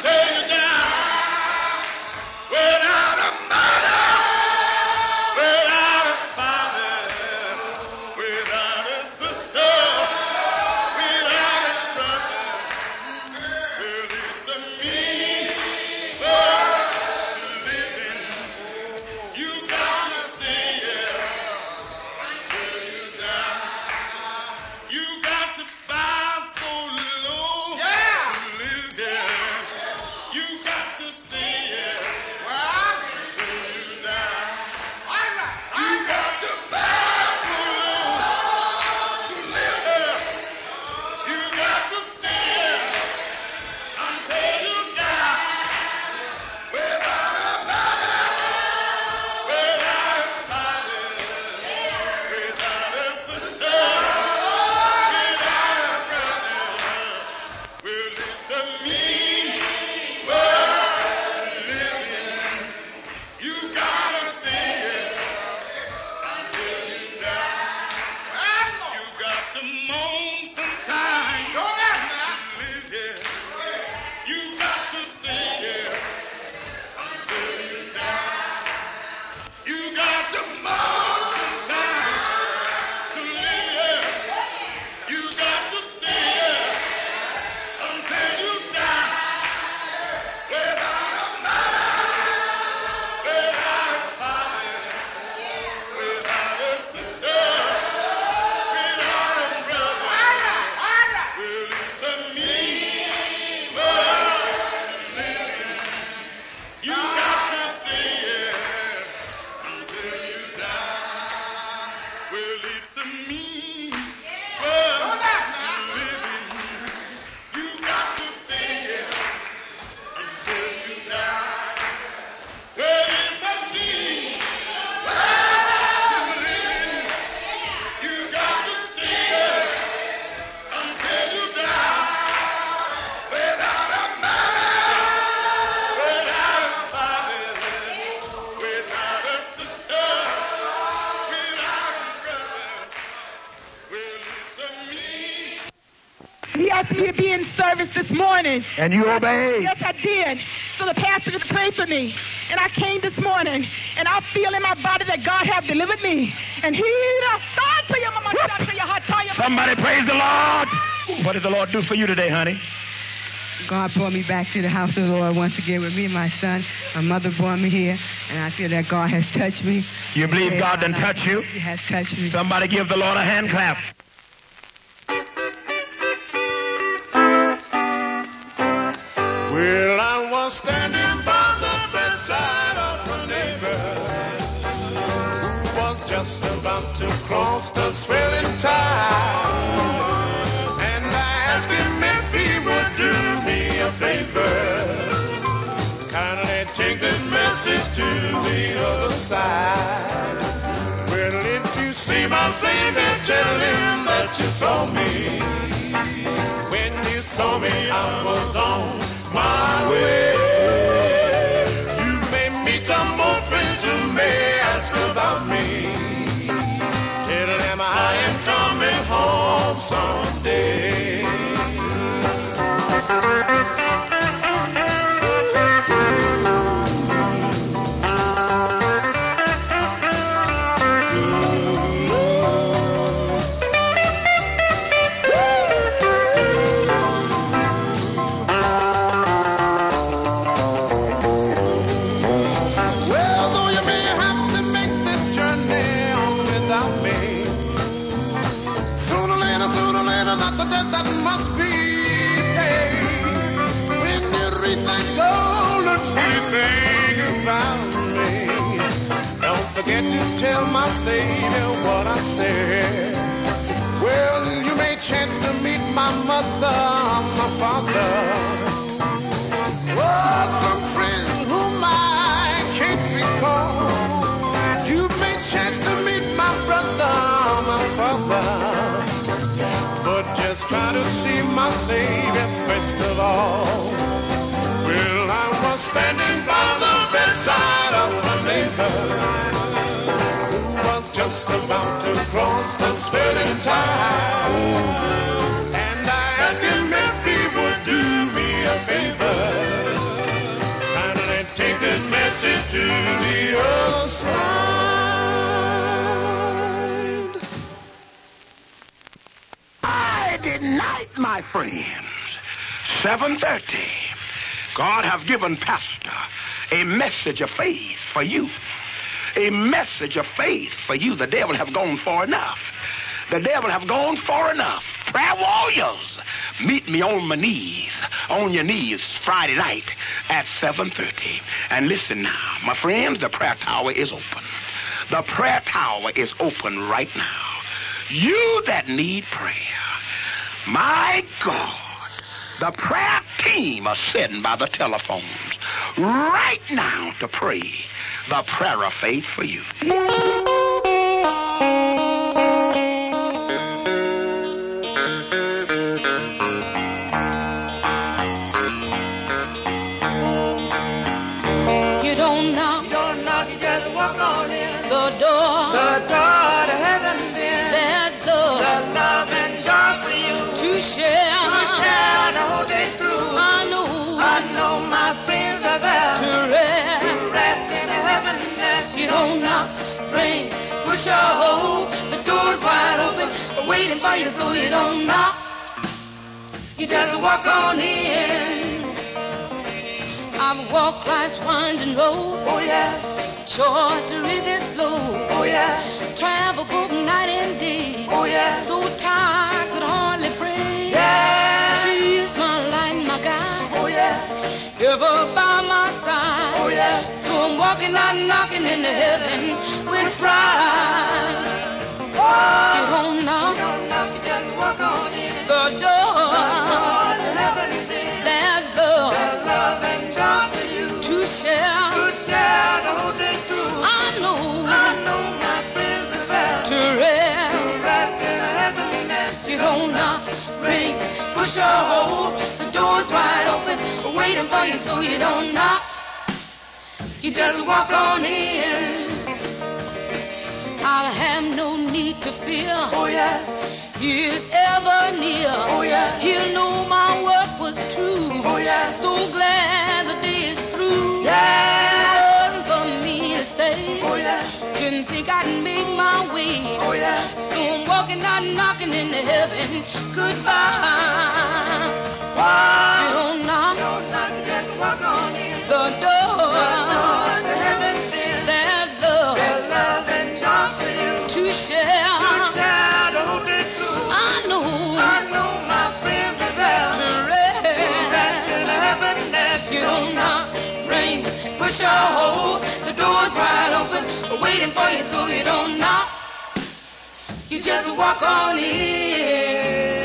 morning. And you obeyed. Yes, I did. So the pastor just prayed for me. And I came this morning, and I feel in my body that God have delivered me. And he... Somebody praise the Lord. What did the Lord do for you today, honey? God brought me back to the house of the Lord once again with me and my son. My mother brought me here, and I feel that God has touched me. You believe God done touched you? He has touched me. Somebody give the Lord a hand clap. Well, I was standing by the bedside of a neighbor who was just about to cross the swelling tide. And I asked him if he would do me a favor. Kindly take this message to the other side. Well, if you see my Savior, tell him that you saw me. When you saw me, I was on my way. You may meet some more friends who may ask about me. Tell them I am coming home someday. That must be paid when you reach that goal and fully think about me. Don't forget to tell my Savior what I said. Well, you may chance to meet my mother, my father, or some friend whom I can't recall. You may chance to meet my brother, my father. But just try to see my Savior first of all. Well, I was standing by the bedside of a neighbor who was just about to cross the swelling tide. And I asked him if he would do me a favor. Kindly take this message to the other side. Night, my friends. seven thirty. God have given Pastor a message of faith for you. A message of faith for you. The devil have gone far enough. The devil have gone far enough. Prayer warriors, meet me on my knees, on your knees, Friday night at seven thirty. And listen now, my friends, the prayer tower is open. The prayer tower is open right now. You that need prayer, my God, the prayer team are sitting by the telephones right now to pray the prayer of faith for you. You don't knock, you don't knock, you just walk on in. The door, the door to heaven, then there's love, there's love and joy for you to share, to share the whole day through. I know, I know my friends are there to rest, to rest in heaven. Yes, you don't knock, ring, push or hold. The door's wide open, waiting for you, so you don't knock. You just walk on in. I've walked life's winding road. Oh yeah. Short to read this low. Oh yeah. Travel both night and day. Oh yeah. So tired could hardly breathe. Yeah. She's my light and my guide. Oh yeah. Ever by my side. Oh yeah. So I'm walking out and knocking into heaven with pride. Oh. You don't knock. You don't knock. You just walk on in. The door. The door to heaven is in. There's love. There's love and joy for you to share. To share the whole day through. I know. I know my friends are there to rest. To rest in heaven. You don't knock, ring, push or hold. The door's wide open, waiting for you, so you don't knock. You just walk on in. I'll have no need to fear. Oh yeah. He is ever near. Oh yeah. He'll know my work will was true. Oh, yeah. So glad the day is through. Yeah. It wasn't for me to stay. Oh, yeah. Didn't think I'd make my way. Oh, yeah. So I'm walking out, knocking into heaven. Goodbye. Wow. You don't knock. You don't knock, you just walk on in. The door. The door to heaven's in. There's love. There's love and joy for you. To share. To share the whole day through. I know. I know my friends are there. To rest. To rest in heaven. That's you don't knock. Ring. Push or hold. The door's wide open. Waiting for you so you don't knock. You just walk on in.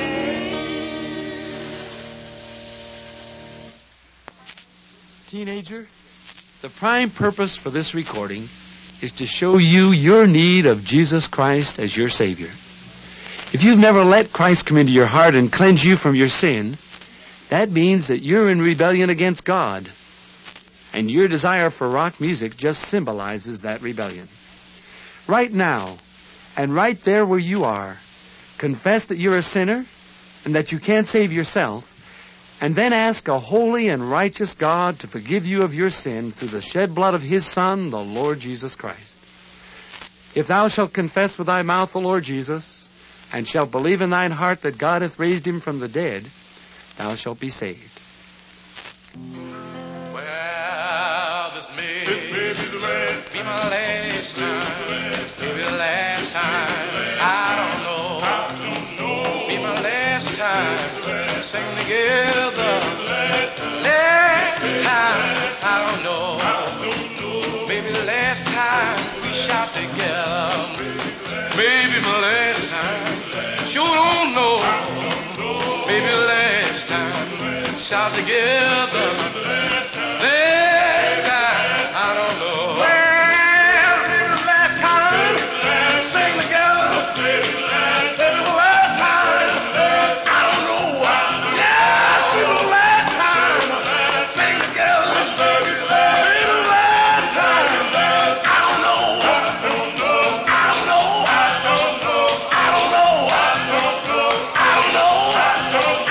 Teenager, the prime purpose for this recording is to show you your need of Jesus Christ as your Savior. If you've never let Christ come into your heart and cleanse you from your sin, that means that you're in rebellion against God. And your desire for rock music just symbolizes that rebellion. Right now, and right there where you are, confess that you're a sinner and that you can't save yourself, and then ask a holy and righteous God to forgive you of your sin through the shed blood of His Son, the Lord Jesus Christ. If thou shalt confess with thy mouth the Lord Jesus, and shalt believe in thine heart that God hath raised Him from the dead, thou shalt be saved. Well, this may, this may be the last be my last time. Maybe the last time. I don't know. I don't know. Be my last time. Sing together. Last time. I don't know. Maybe the last time we shout together. Maybe my last time. Sure don't know. Maybe the last time. Shout together. Last time. I don't know. Well, maybe the last time. Sing together. Maybe the last time. I don't know. Yeah, maybe the last time. Sing together. Maybe the last time. I don't know. I don't know. I don't know. I don't know. I don't know. I don't know. I don't know.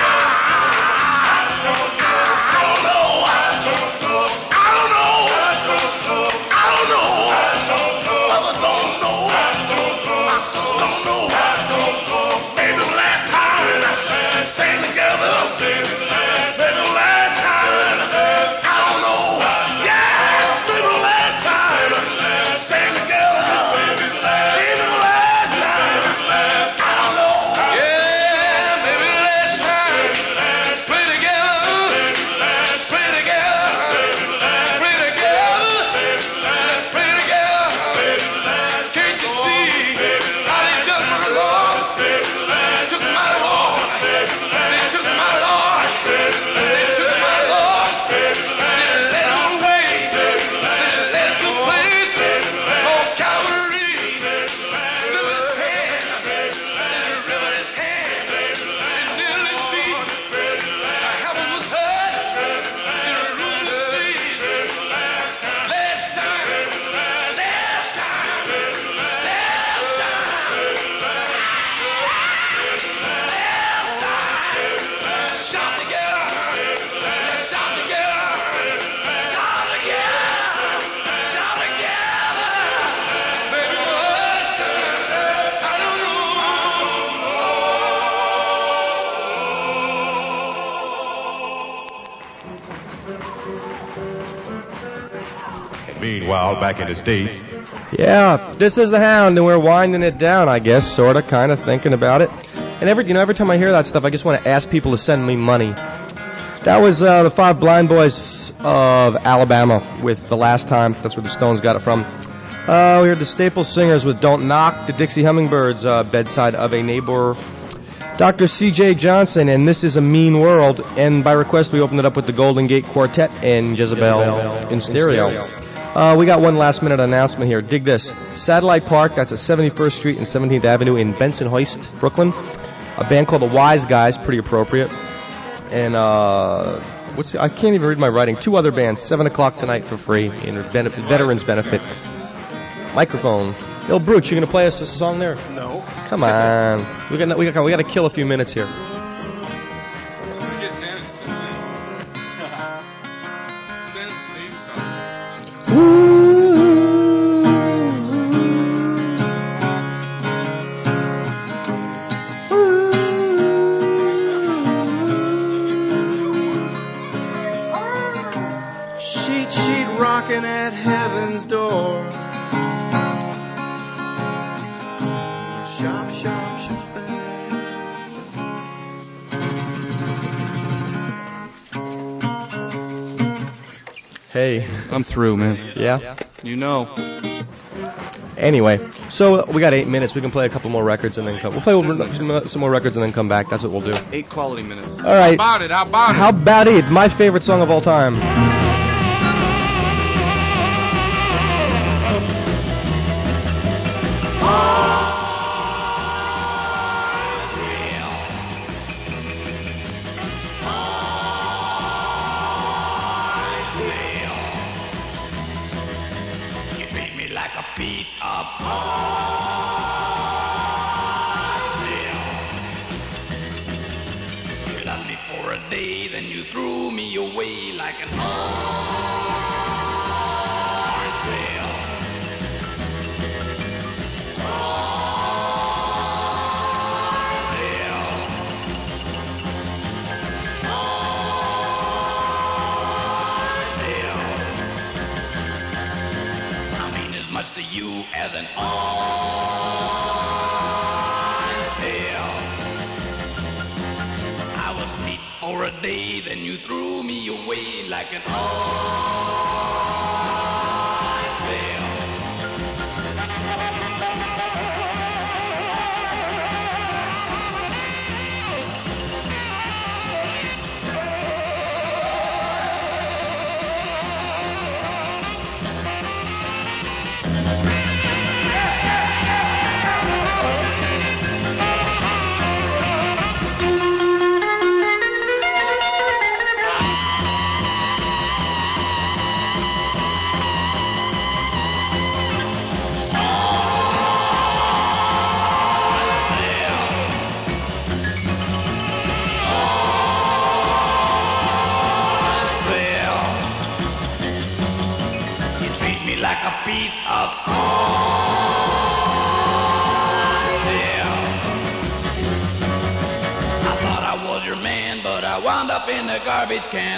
Meanwhile, back in the States. Yeah, this is the Hound, and we're winding it down, I guess, sort of, kind of thinking about it. And every, you know, every time I hear that stuff, I just want to ask people to send me money. That was uh, the Five Blind Boys of Alabama with The Last Time. That's where the Stones got it from. Uh, we heard the Staple Singers with Don't Knock, the Dixie Hummingbirds, uh, Bedside of a Neighbor, Doctor C J Johnson, and This Is a Mean World. And by request, we opened it up with the Golden Gate Quartet and Jezebel, Jezebel in stereo. In stereo. Uh, we got one last minute announcement here. Dig this. Satellite Park, that's at seventy-first Street and seventeenth Avenue in Bensonhurst, Brooklyn. A band called the Wise Guys, pretty appropriate. And, uh, what's the, I can't even read my writing. Two other bands, seven o'clock tonight for free in benefit, Veterans Benefit. Microphone. Yo, Brooch, you gonna play us a song there? No. Come on. We got we got we got to kill a few minutes here. Get Dennis to sing. sheet, sheet rocking at heaven's door. Shop, shop, shop. Hey. I'm through, man. Yeah? You know. Anyway, so uh, we got eight minutes. We can play a couple more records and then come. We'll play over some, some more records and then come back. That's what we'll do. Eight quality minutes. All right. How about it? How about it? How about it? My favorite song of all time. You treat me like a piece of pie. You loved me for a day, then you threw me away like an orange peel. Much to you as an orange peel. I was sweet for a day, then you threw me away like an orange peel. Like a piece of oil. I thought I was your man, but I wound up in the garbage can.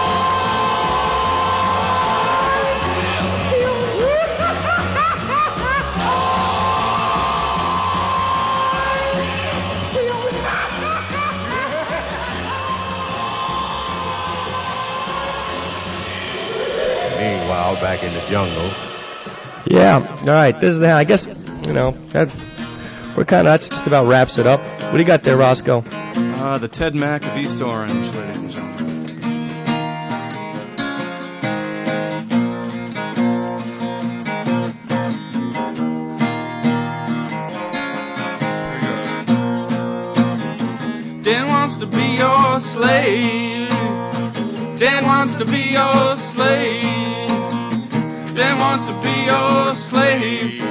Meanwhile, back in the jungle. Yeah. All right. This is the. I guess you know that we're kind of. That's just about wraps it up. What do you got there, Roscoe? Uh, the Ted Mack of East Orange, ladies and gentlemen. Dan wants to be your slave. Dan wants to be your slave. Dan wants to be your slave.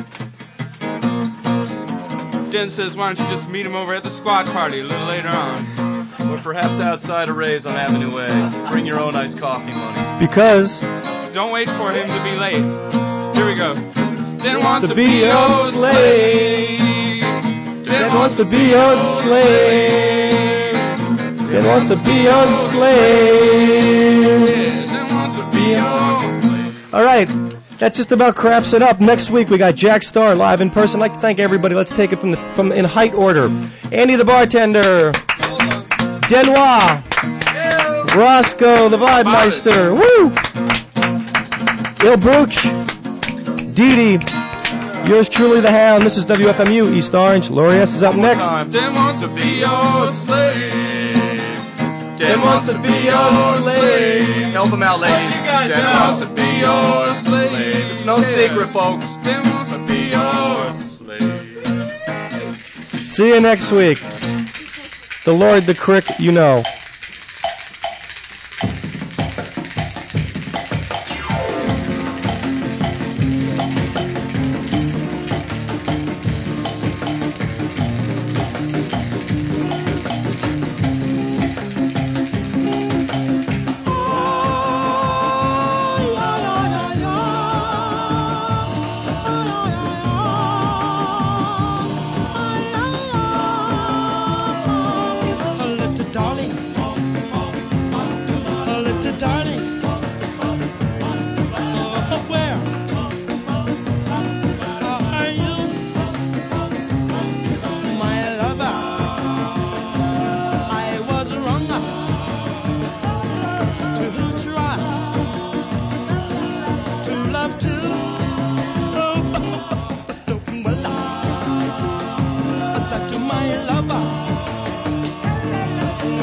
Dan says, why don't you just meet him over at the squad party a little later on? Or perhaps outside of Ray's on Avenue A. Bring your own iced coffee money. Because don't wait for him to be late. Here we go. Dan wants to be your slave. Dan wants to be your slave. Dan wants to be your slave. Dan wants to be your slave. All right. That just about craps it up. Next week we got Jack Starr live in person. I'd like to thank everybody. Let's take it from the from in height order. Andy the bartender, Denois, Roscoe the vibe meister, woo, Il Bruch, Dee Dee, yours truly the Hound. This is W F M U East Orange. Lori S is up next. Dan wants to be your slave. Dan wants to be your slave. Help him out, ladies. Dan wants to be your slave. It's no secret, folks. Dan wants to be your slave. See you next week. The Lord, the Crick, you know. Darling,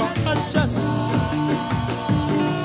us just